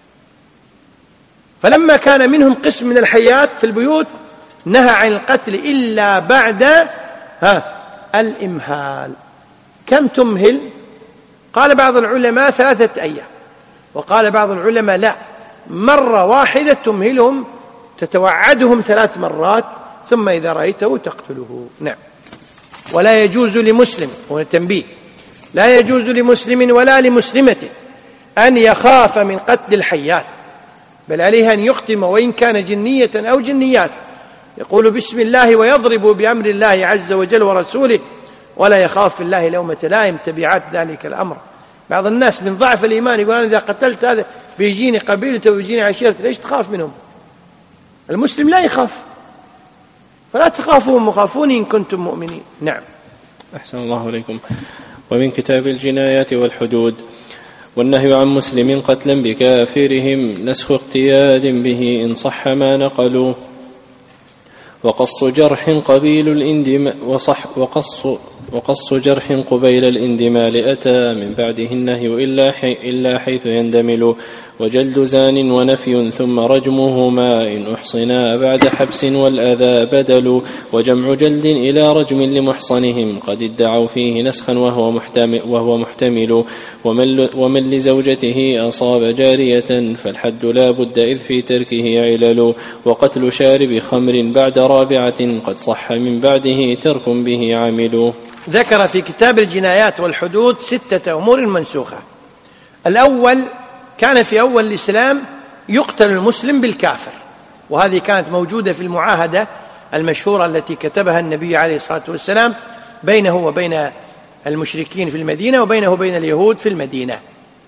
فلما كان منهم قسم من الحيات في البيوت نهى عن القتل إلا بعد الإمهال. كم تمهل؟ قال بعض العلماء 3 أيام، وقال بعض العلماء لا، مرة واحدة تمهلهم، تتوعدهم 3 مرات، ثم إذا رأيته تقتله. نعم. ولا يجوز لمسلم، هو التنبيه، لا يجوز لمسلم ولا لمسلمة أن يخاف من قتل الحيات، بل عليه أن يختم وإن كان جنية أو جنيات، يقول بسم الله ويضرب بأمر الله عز وجل ورسوله، ولا يخاف في الله لومة لائم، تبعات ذلك الأمر. بعض الناس من ضعف الإيمان يقول أنا إذا قتلت هذا بيجيني قبيلته ويجيني عشيرته، ليش تخاف منهم؟ المسلم لا يخاف، فلا تخافوهم وخافوني إن كنتم مؤمنين. نعم. أحسن الله إليكم. ومن كتاب الجنايات والحدود والنهي عن مسلم قتلا بكافرهم نسخ اقتياد به إن صح ما نقلوا، وقص جرح قبيل الاندماء وقص جرح قبيل الاندمال أتى من بعده النهي إلا حيث يندمل، وجلد زان ونفي ثم رجمهما إن أحصنا بعد حبس والأذى بدل، وجمع جلد إلى رجم لمحصنهم قد ادعوا فيه نسخا وهو محتمل، ومن لزوجته أصاب جارية فالحد لا بد إذ في تركه علل، وقتل شارب خمر بعد 4 قد صح من بعده ترك به عامل. ذكر في كتاب الجنايات والحدود 6 أمور منسوخة. الأول كان في أول الإسلام يقتل المسلم بالكافر، وهذه كانت موجودة في المعاهدة المشهورة التي كتبها النبي عليه الصلاة والسلام بينه وبين المشركين في المدينة وبينه وبين اليهود في المدينة،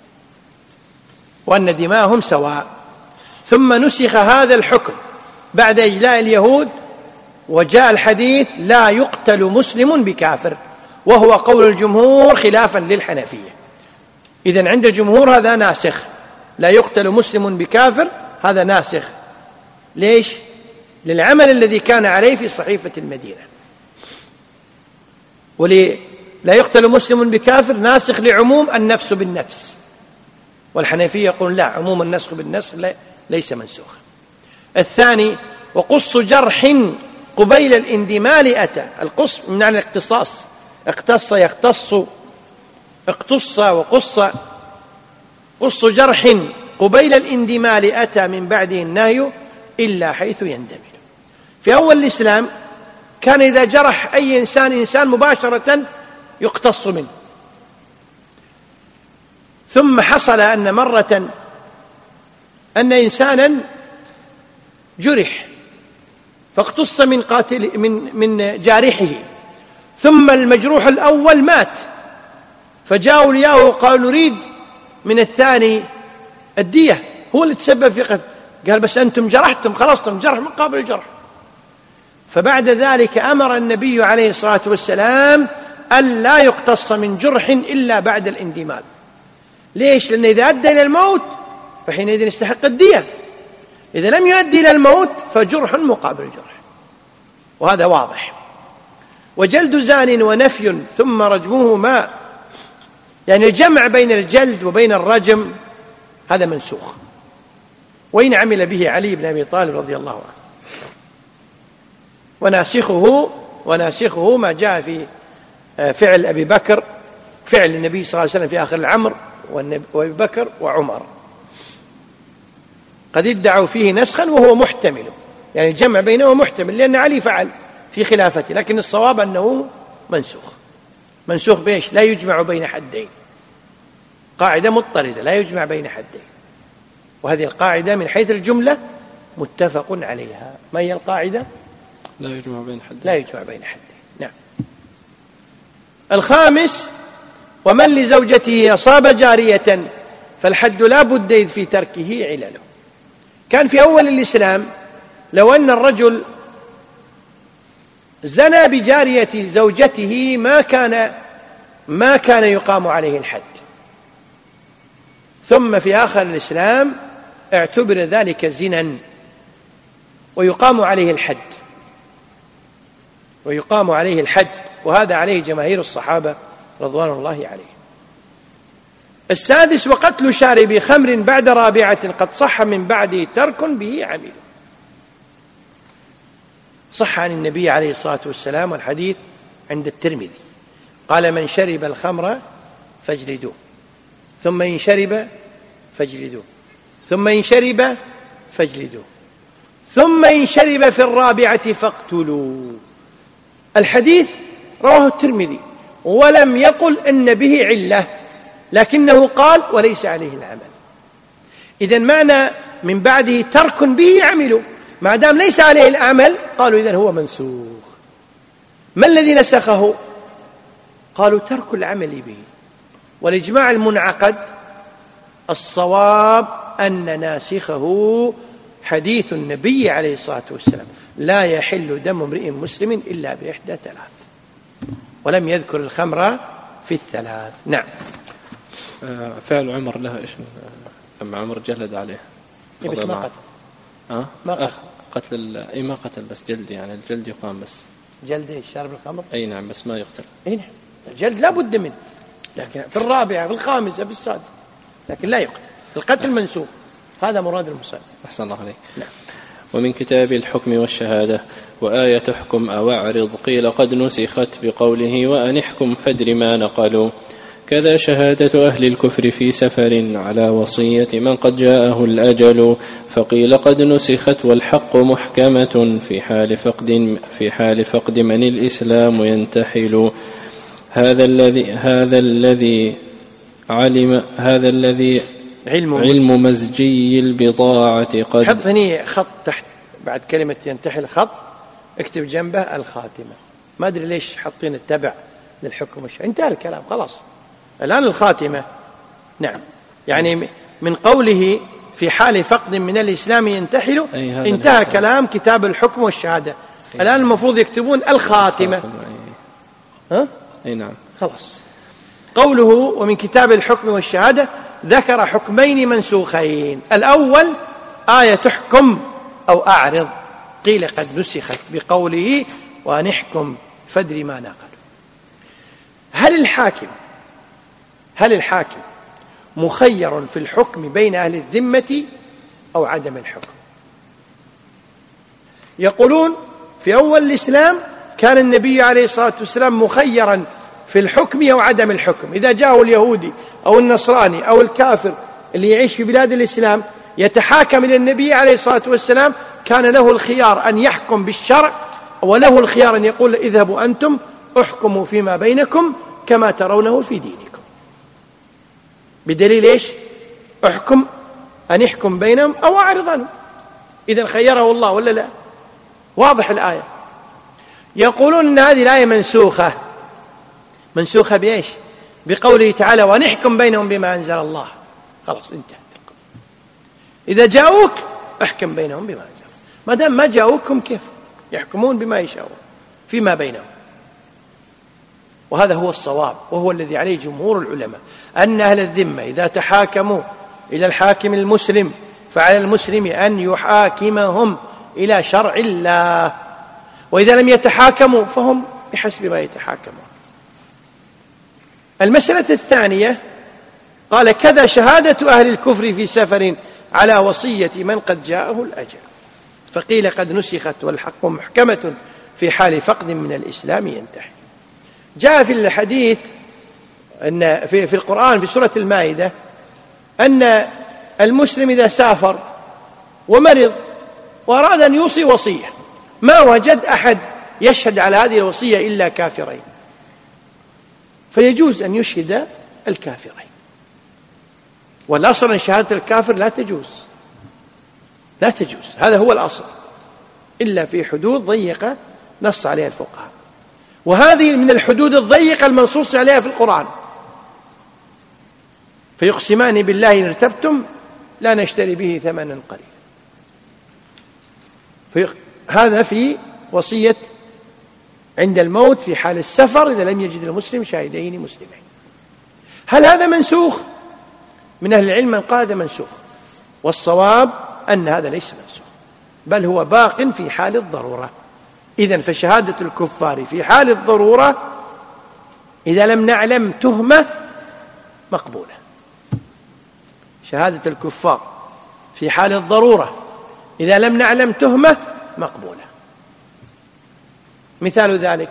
وأن دماءهم سواء. ثم نسخ هذا الحكم بعد إجلاء اليهود، وجاء الحديث لا يقتل مسلم بكافر، وهو قول الجمهور خلافا للحنفية. إذن عند الجمهور هذا ناسخ، لا يقتل مسلم بكافر، هذا ناسخ. ليش؟ للعمل الذي كان عليه في صحيفة المدينة. لا يقتل مسلم بكافر ناسخ لعموم النفس بالنفس، والحنفية يقول لا، عموم النسخ بالنسخ ليس منسوخا. الثاني وقص جرح قبيل الاندمال أتى. القص من معنى الاقتصاص، اقتص يقتص، اقتص وقص قص جرح قبيل الاندمال أتى من بعده النهي إلا حيث يندمل. في أول الإسلام كان إذا جرح أي إنسان مباشرة يقتص منه، ثم حصل أن مرة أن إنسانا جرح فاقتص من جارحه، ثم المجروح الأول مات، فجاءوا لياه وقالوا نريد من الثاني الدية، هو اللي تسبب في قتل. قال بس أنتم جرحتم، خلصتم جرح مقابل الجرح. فبعد ذلك أمر النبي عليه الصلاة والسلام ألا يقتص من جرح إلا بعد الاندمال. ليش؟ لأن إذا أدى إلى الموت فحينئذ يستحق الدية، إذا لم يؤدي إلى الموت فجرح مقابل جرح، وهذا واضح. وجلد زان ونفي ثم رجمهما، يعني الجمع بين الجلد وبين الرجم هذا منسوخ، وإن عمل به علي بن أبي طالب رضي الله عنه. وناسخه ما جاء في فعل أبي بكر، فعل النبي صلى الله عليه وسلم في آخر الأمر، وأبي بكر وعمر قد ادعوا فيه نسخا وهو محتمل، يعني الجمع بينه محتمل لأن علي فعل في خلافته، لكن الصواب أنه منسوخ بإيش؟ لا يجمع بين حدين، قاعدة مضطردة لا يجمع بين حدين، وهذه القاعدة من حيث الجملة متفق عليها. ما هي القاعدة؟ لا يجمع بين حدين. نعم. الخامس: ومن لزوجته أصاب جارية فالحد لا بد إذ في تركه علله. كان في أول الإسلام لو أن الرجل زنى بجارية زوجته ما كان يقام عليه الحد، ثم في آخر الإسلام اعتبر ذلك زنا ويقام عليه الحد، وهذا عليه جماهير الصحابة رضوان الله عليهم. السادس: وقتل شارب خمر بعد رابعة قد صح من بعده ترك به عمل. صح عن النبي عليه الصلاة والسلام، والحديث عند الترمذي، قال: من شرب الخمر فاجلدوه، ثم إن شرب فاجلدوه، ثم إن شرب فاجلدوه، ثم إن شرب في الرابعة فاقتلوا. الحديث رواه الترمذي ولم يقل إن به علة، لكنه قال وليس عليه العمل. إذن معنى من بعده ترك به عملوا، ما دام ليس عليه العمل قالوا إذن هو منسوخ. ما الذي نسخه؟ قالوا ترك العمل به. والإجماع المنعقد الصواب أن ناسخه حديث النبي عليه الصلاة والسلام: لا يحل دم امرئ مسلم إلا بإحدى ثلاث، ولم يذكر الخمر في الثلاث. نعم. فعل عمر لها إيش؟ لما عمر جلد عليه بس ما قتل. قتل ما قتل، بس جلد، يعني الجلد يقام بس. جلد إيش؟ شارب الخمر؟ أي نعم، بس ما يقتل. أي نعم، الجلد لا بد منه، لكن في الرابعة في الخامسة في السادسة، لكن لا يقتل. القتل منسوخ، هذا مراد المصنف. أحسن الله عليك. نعم. ومن كتاب الحكم والشهادة: وآية تحكم أو أعرض، قيل قد نسخت بقوله وأن احكم فادر ما نقلوا. كذا شهادة أهل الكفر في سفر على وصية من قد جاءه الأجل، فقيل قد نسخت والحق محكمة في حال فقد من الإسلام ينتحل. هذا الذي علم مزجي البضاعة قد. حط هني خط تحت بعد كلمة ينتحل، خط اكتب جنبه الخاتمة. ما أدري ليش حطين التبع للحكم، انتهى الكلام خلاص، الآن الخاتمة. نعم، يعني من قوله في حال فقد من الإسلام ينتحل انتهى كلام كتاب الحكم والشهادة. الآن المفروض يكتبون الخاتمة. أي نعم، خلاص. قوله ومن كتاب الحكم والشهادة ذكر حكمين منسوخين: الأول آية تحكم أو أعرض، قيل قد نسخت بقوله وأن احكم فادر ما نقل. هل الحاكم مخير في الحكم بين أهل الذمة أو عدم الحكم؟ يقولون في أول الإسلام كان النبي عليه الصلاة والسلام مخيرا في الحكم أو عدم الحكم. إذا جاءه اليهودي أو النصراني أو الكافر اللي يعيش في بلاد الإسلام يتحاكم إلى النبي عليه الصلاة والسلام كان له الخيار أن يحكم بالشرع، وله الخيار أن يقول اذهبوا أنتم احكموا فيما بينكم كما ترونه في دينكم. بدليل إيش؟ احكم أن يحكم بينهم أو أعرض عنهم. إذن خيره الله ولا لا؟ واضح الآية. يقولون أن هذه الآية منسوخة بإيش؟ بقوله تعالى ونحكم بينهم بما أنزل الله. خلاص انتهت. إذا جاءوك احكم بينهم بما أنزل الله، ما دام ما جاءوكم كيف يحكمون بما يشاءون فيما بينهم. وهذا هو الصواب، وهو الذي عليه جمهور العلماء، أن أهل الذمة إذا تحاكموا إلى الحاكم المسلم فعلى المسلم أن يحاكمهم إلى شرع الله، وإذا لم يتحاكموا فهم بحسب ما يتحاكمون. المسألة الثانية قال كذا شهادة أهل الكفر في سفر على وصية من قد جاءه الأجل، فقيل قد نسخت والحق محكمة في حال فقد من الإسلام ينتهي. جاء في الحديث أن في القرآن في سورة المائدة أن المسلم إذا سافر ومرض وأراد أن يوصي وصية ما وجد أحد يشهد على هذه الوصية إلا كافرين، فيجوز أن يشهد الكافرين. والأصل أن شهادة الكافر لا تجوز، هذا هو الأصل، إلا في حدود ضيقة نص عليها الفقهاء، وهذه من الحدود الضيقة المنصوص عليها في القرآن. فيقسمان بالله إن ارتبتم لا نشتري به ثمنا قليلا. هذا في وصية عند الموت في حال السفر إذا لم يجد المسلم شاهدين مسلمين. هل هذا منسوخ؟ من أهل العلم من قال هذا منسوخ، والصواب أن هذا ليس منسوخ، بل هو باق في حال الضرورة. إذن فشهادة الكفار في حال الضرورة إذا لم نعلم تهمة مقبولة. شهادة الكفار في حال الضرورة إذا لم نعلم تهمة مقبولة. مثال ذلك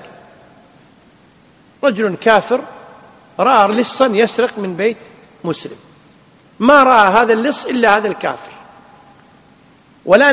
رجل كافر رأى لصا يسرق من بيت مسلم، ما رأى هذا اللص إلا هذا الكافر، ولا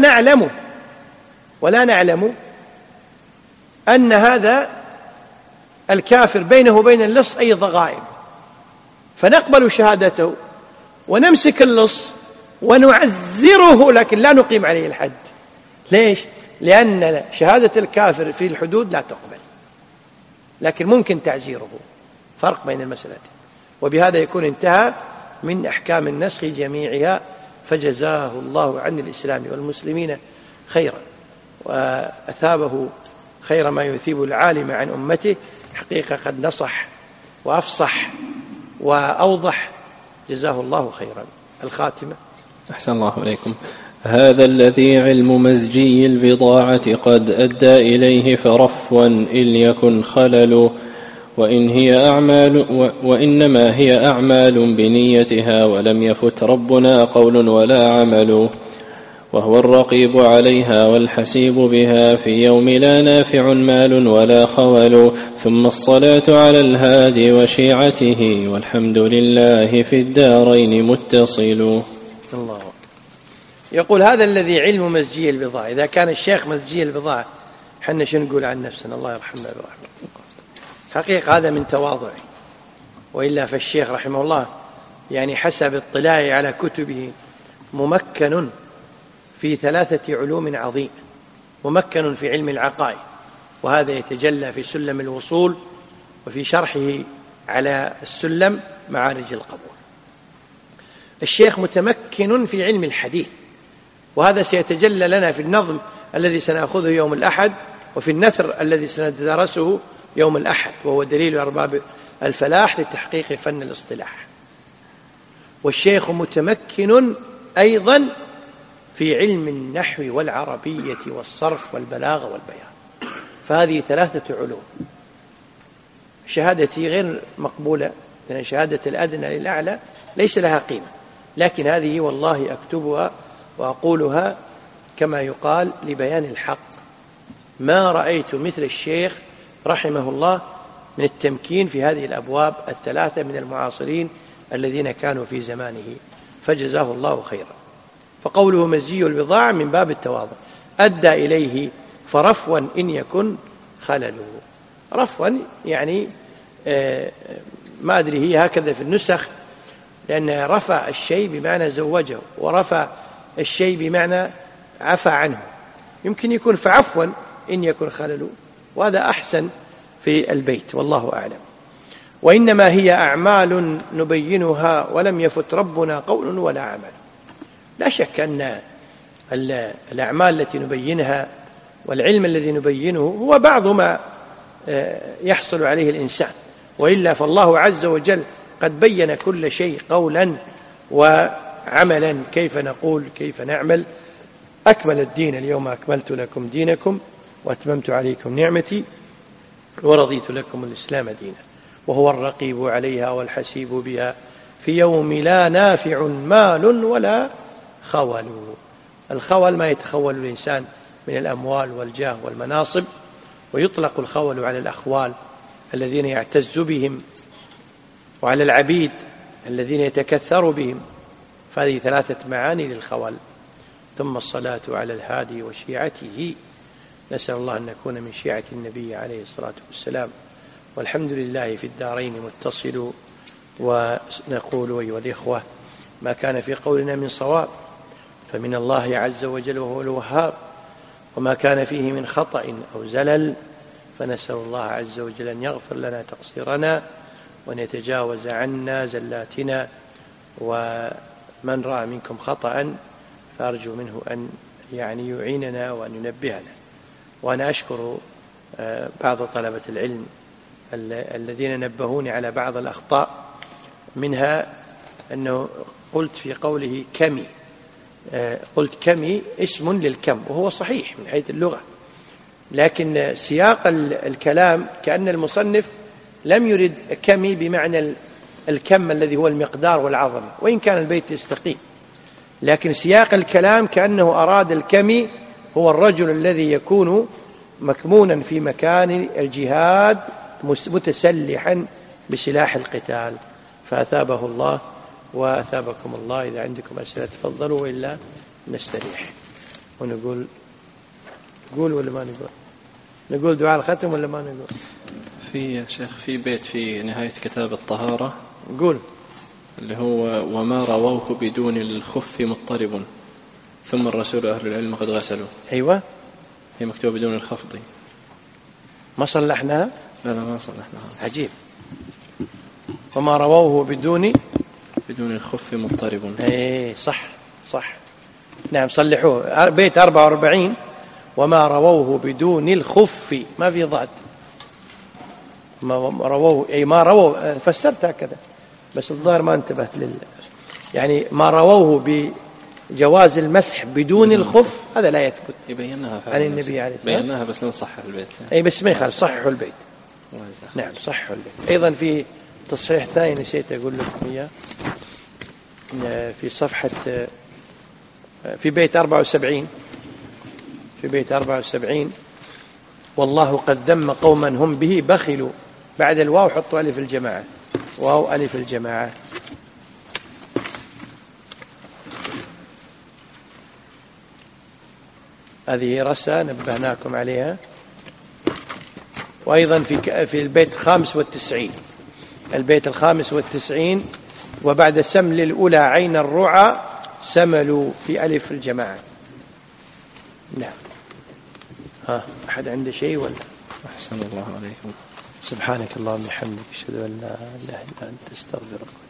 نعلم أن هذا الكافر بينه وبين اللص أي ضغائن، فنقبل شهادته ونمسك اللص ونعزره، لكن لا نقيم عليه الحد. ليش؟ لأن شهادة الكافر في الحدود لا تقبل، لكن ممكن تعزيره، فرق بين المسألتين. وبهذا يكون انتهى من أحكام النسخ جميعها، فجزاه الله عن الإسلام والمسلمين خيرا، وأثابه خير ما يثيب العالم عن أمته. حقيقة قد نصح وأفصح وأوضح، جزاه الله خيرا. الخاتمة. أحسن الله إليكم. هذا الذي علم مزجي البضاعة قد أدى إليه فرفوا إن يكن خلل، وإنما هي أعمال بنيتها، ولم يفت ربنا قول ولا عمل، وهو الرقيب عليها والحسيب بها في يوم لا نافع مال ولا خول. ثم الصلاة على الهادي وشيعته، والحمد لله في الدارين متصل. الله. يقول هذا الذي علم مزجي البضاعة. إذا كان الشيخ مزجي البضاعة حنا شو نقول عن نفسنا؟ الله يرحمنا برحمته. حقيقة هذا من تواضعه، وإلا فالشيخ رحمه الله يعني حسب اطلاعي على كتبه ممكن في 3 علوم عظيمة. ممكن في علم العقائد، وهذا يتجلى في سلم الوصول، وفي شرحه على السلم معارج القبول. الشيخ متمكن في علم الحديث، وهذا سيتجلى لنا في النظم الذي سنأخذه يوم الأحد، وفي النثر الذي سندرسه يوم الأحد، وهو دليل أرباب الفلاح لتحقيق فن الاصطلاح. والشيخ متمكن أيضا في علم النحو والعربية والصرف والبلاغة والبيان، فهذه 3 علوم. شهادتي غير مقبولة، لأن شهادة الأدنى للأعلى ليس لها قيمة، لكن هذه والله أكتبها وأقولها كما يقال لبيان الحق. ما رأيت مثل الشيخ رحمه الله من التمكين في هذه الأبواب 3 من المعاصرين الذين كانوا في زمانه، فجزاه الله خيرا. فقوله مزجي البضاعة من باب التواضع، أدى إليه فرفوا إن يكن خلله. رفوا يعني ما أدري هي هكذا في النسخ، لأن رفع الشيء بمعنى زوجه، ورفع الشيء بمعنى عفى عنه. يمكن يكون فعفوا إن يكن خلله، وهذا أحسن في البيت، والله أعلم. وإنما هي أعمال نبينها ولم يفت ربنا قول ولا عمل. لا شك أن الأعمال التي نبينها والعلم الذي نبينه هو بعض ما يحصل عليه الإنسان، وإلا فالله عز وجل قد بين كل شيء قولا وعملا، كيف نقول كيف نعمل. أكمل الدين اليوم أكملت لكم دينكم وأتممت عليكم نعمتي ورضيت لكم الإسلام دينا، وهو الرقيب عليها والحسيب بها في يوم لا نافع مال ولا خول. الخول ما يتخول الإنسان من الأموال والجاه والمناصب، ويطلق الخول على الأخوال الذين يعتز بهم، وعلى العبيد الذين يتكثر بهم. فهذه 3 معاني للخول. ثم الصلاة على الهادي وشيعته، نسأل الله أن نكون من شيعة النبي عليه الصلاة والسلام. والحمد لله في الدارين متصل. ونقول أيها الإخوة ما كان في قولنا من صواب فمن الله عز وجل وهو الوهاب، وما كان فيه من خطأ أو زلل فنسأل الله عز وجل أن يغفر لنا تقصيرنا وأن يتجاوز عنا زلاتنا. ومن رأى منكم خطأ فأرجو منه أن يعيننا وأن ينبهنا. وأنا أشكر بعض طلبة العلم الذين نبهوني على بعض الأخطاء، منها أنه قلت في قوله كمي، قلت كمي اسم للكم، وهو صحيح من حيث اللغة، لكن سياق الكلام كأن المصنف لم يرد كمي بمعنى الكم الذي هو المقدار والعظمة، وإن كان البيت يستقيم، لكن سياق الكلام كأنه أراد الكمي هو الرجل الذي يكون مكمونا في مكان الجهاد متسلحا بسلاح القتال. فأثابه الله وأثابكم الله. إذا عندكم أسئلة تفضلوا، وإلا نستريح ونقول ولا ما نقول دعاء الختم ولا ما نقول؟ في يا شيخ في بيت في نهاية كتاب الطهارة نقول اللي هو وما رووه بدون الخف مضطرب ثم الرسول أهل العلم قد غسلوا. أيوة، هي مكتوبة بدون الخفض. ما صلحناها؟ لا ما صلحناها. عجيب. وما رووه بدون الخف مضطرب. اي صح نعم، صلحوه. بيت 44 وما رووه بدون الخف، ما في ضاد. ما رووه أي ما رووه، فسرت هكذا بس الظاهر ما انتبهت يعني ما رووه بجواز المسح بدون الخف هذا لا يثبت. يبينها عن النبي عليه الصلاة والسلام. بيناها بس لو صح البيت. أي بس ما يخالف، صححوا البيت. نعم صححوا البيت. أيضا في تصحيح ثاني نسيت أقول لكم إياه، في صفحة في بيت 74 والله قد ذم قوما هم به بخلوا، بعد الواو حطوا ألف الجماعة، واو ألف الجماعة. هذه رسى نبهناكم عليها. وأيضا في البيت 95، البيت 95 وبعد سمل الأولى عين الرعى سملوا في ألف الجماعة. نعم. أحد عنده شيء ولا؟ أحسن الله عليكم. سبحانك اللهم وبحمدك أشهد أن لا إله إلا أنت أستغفرك.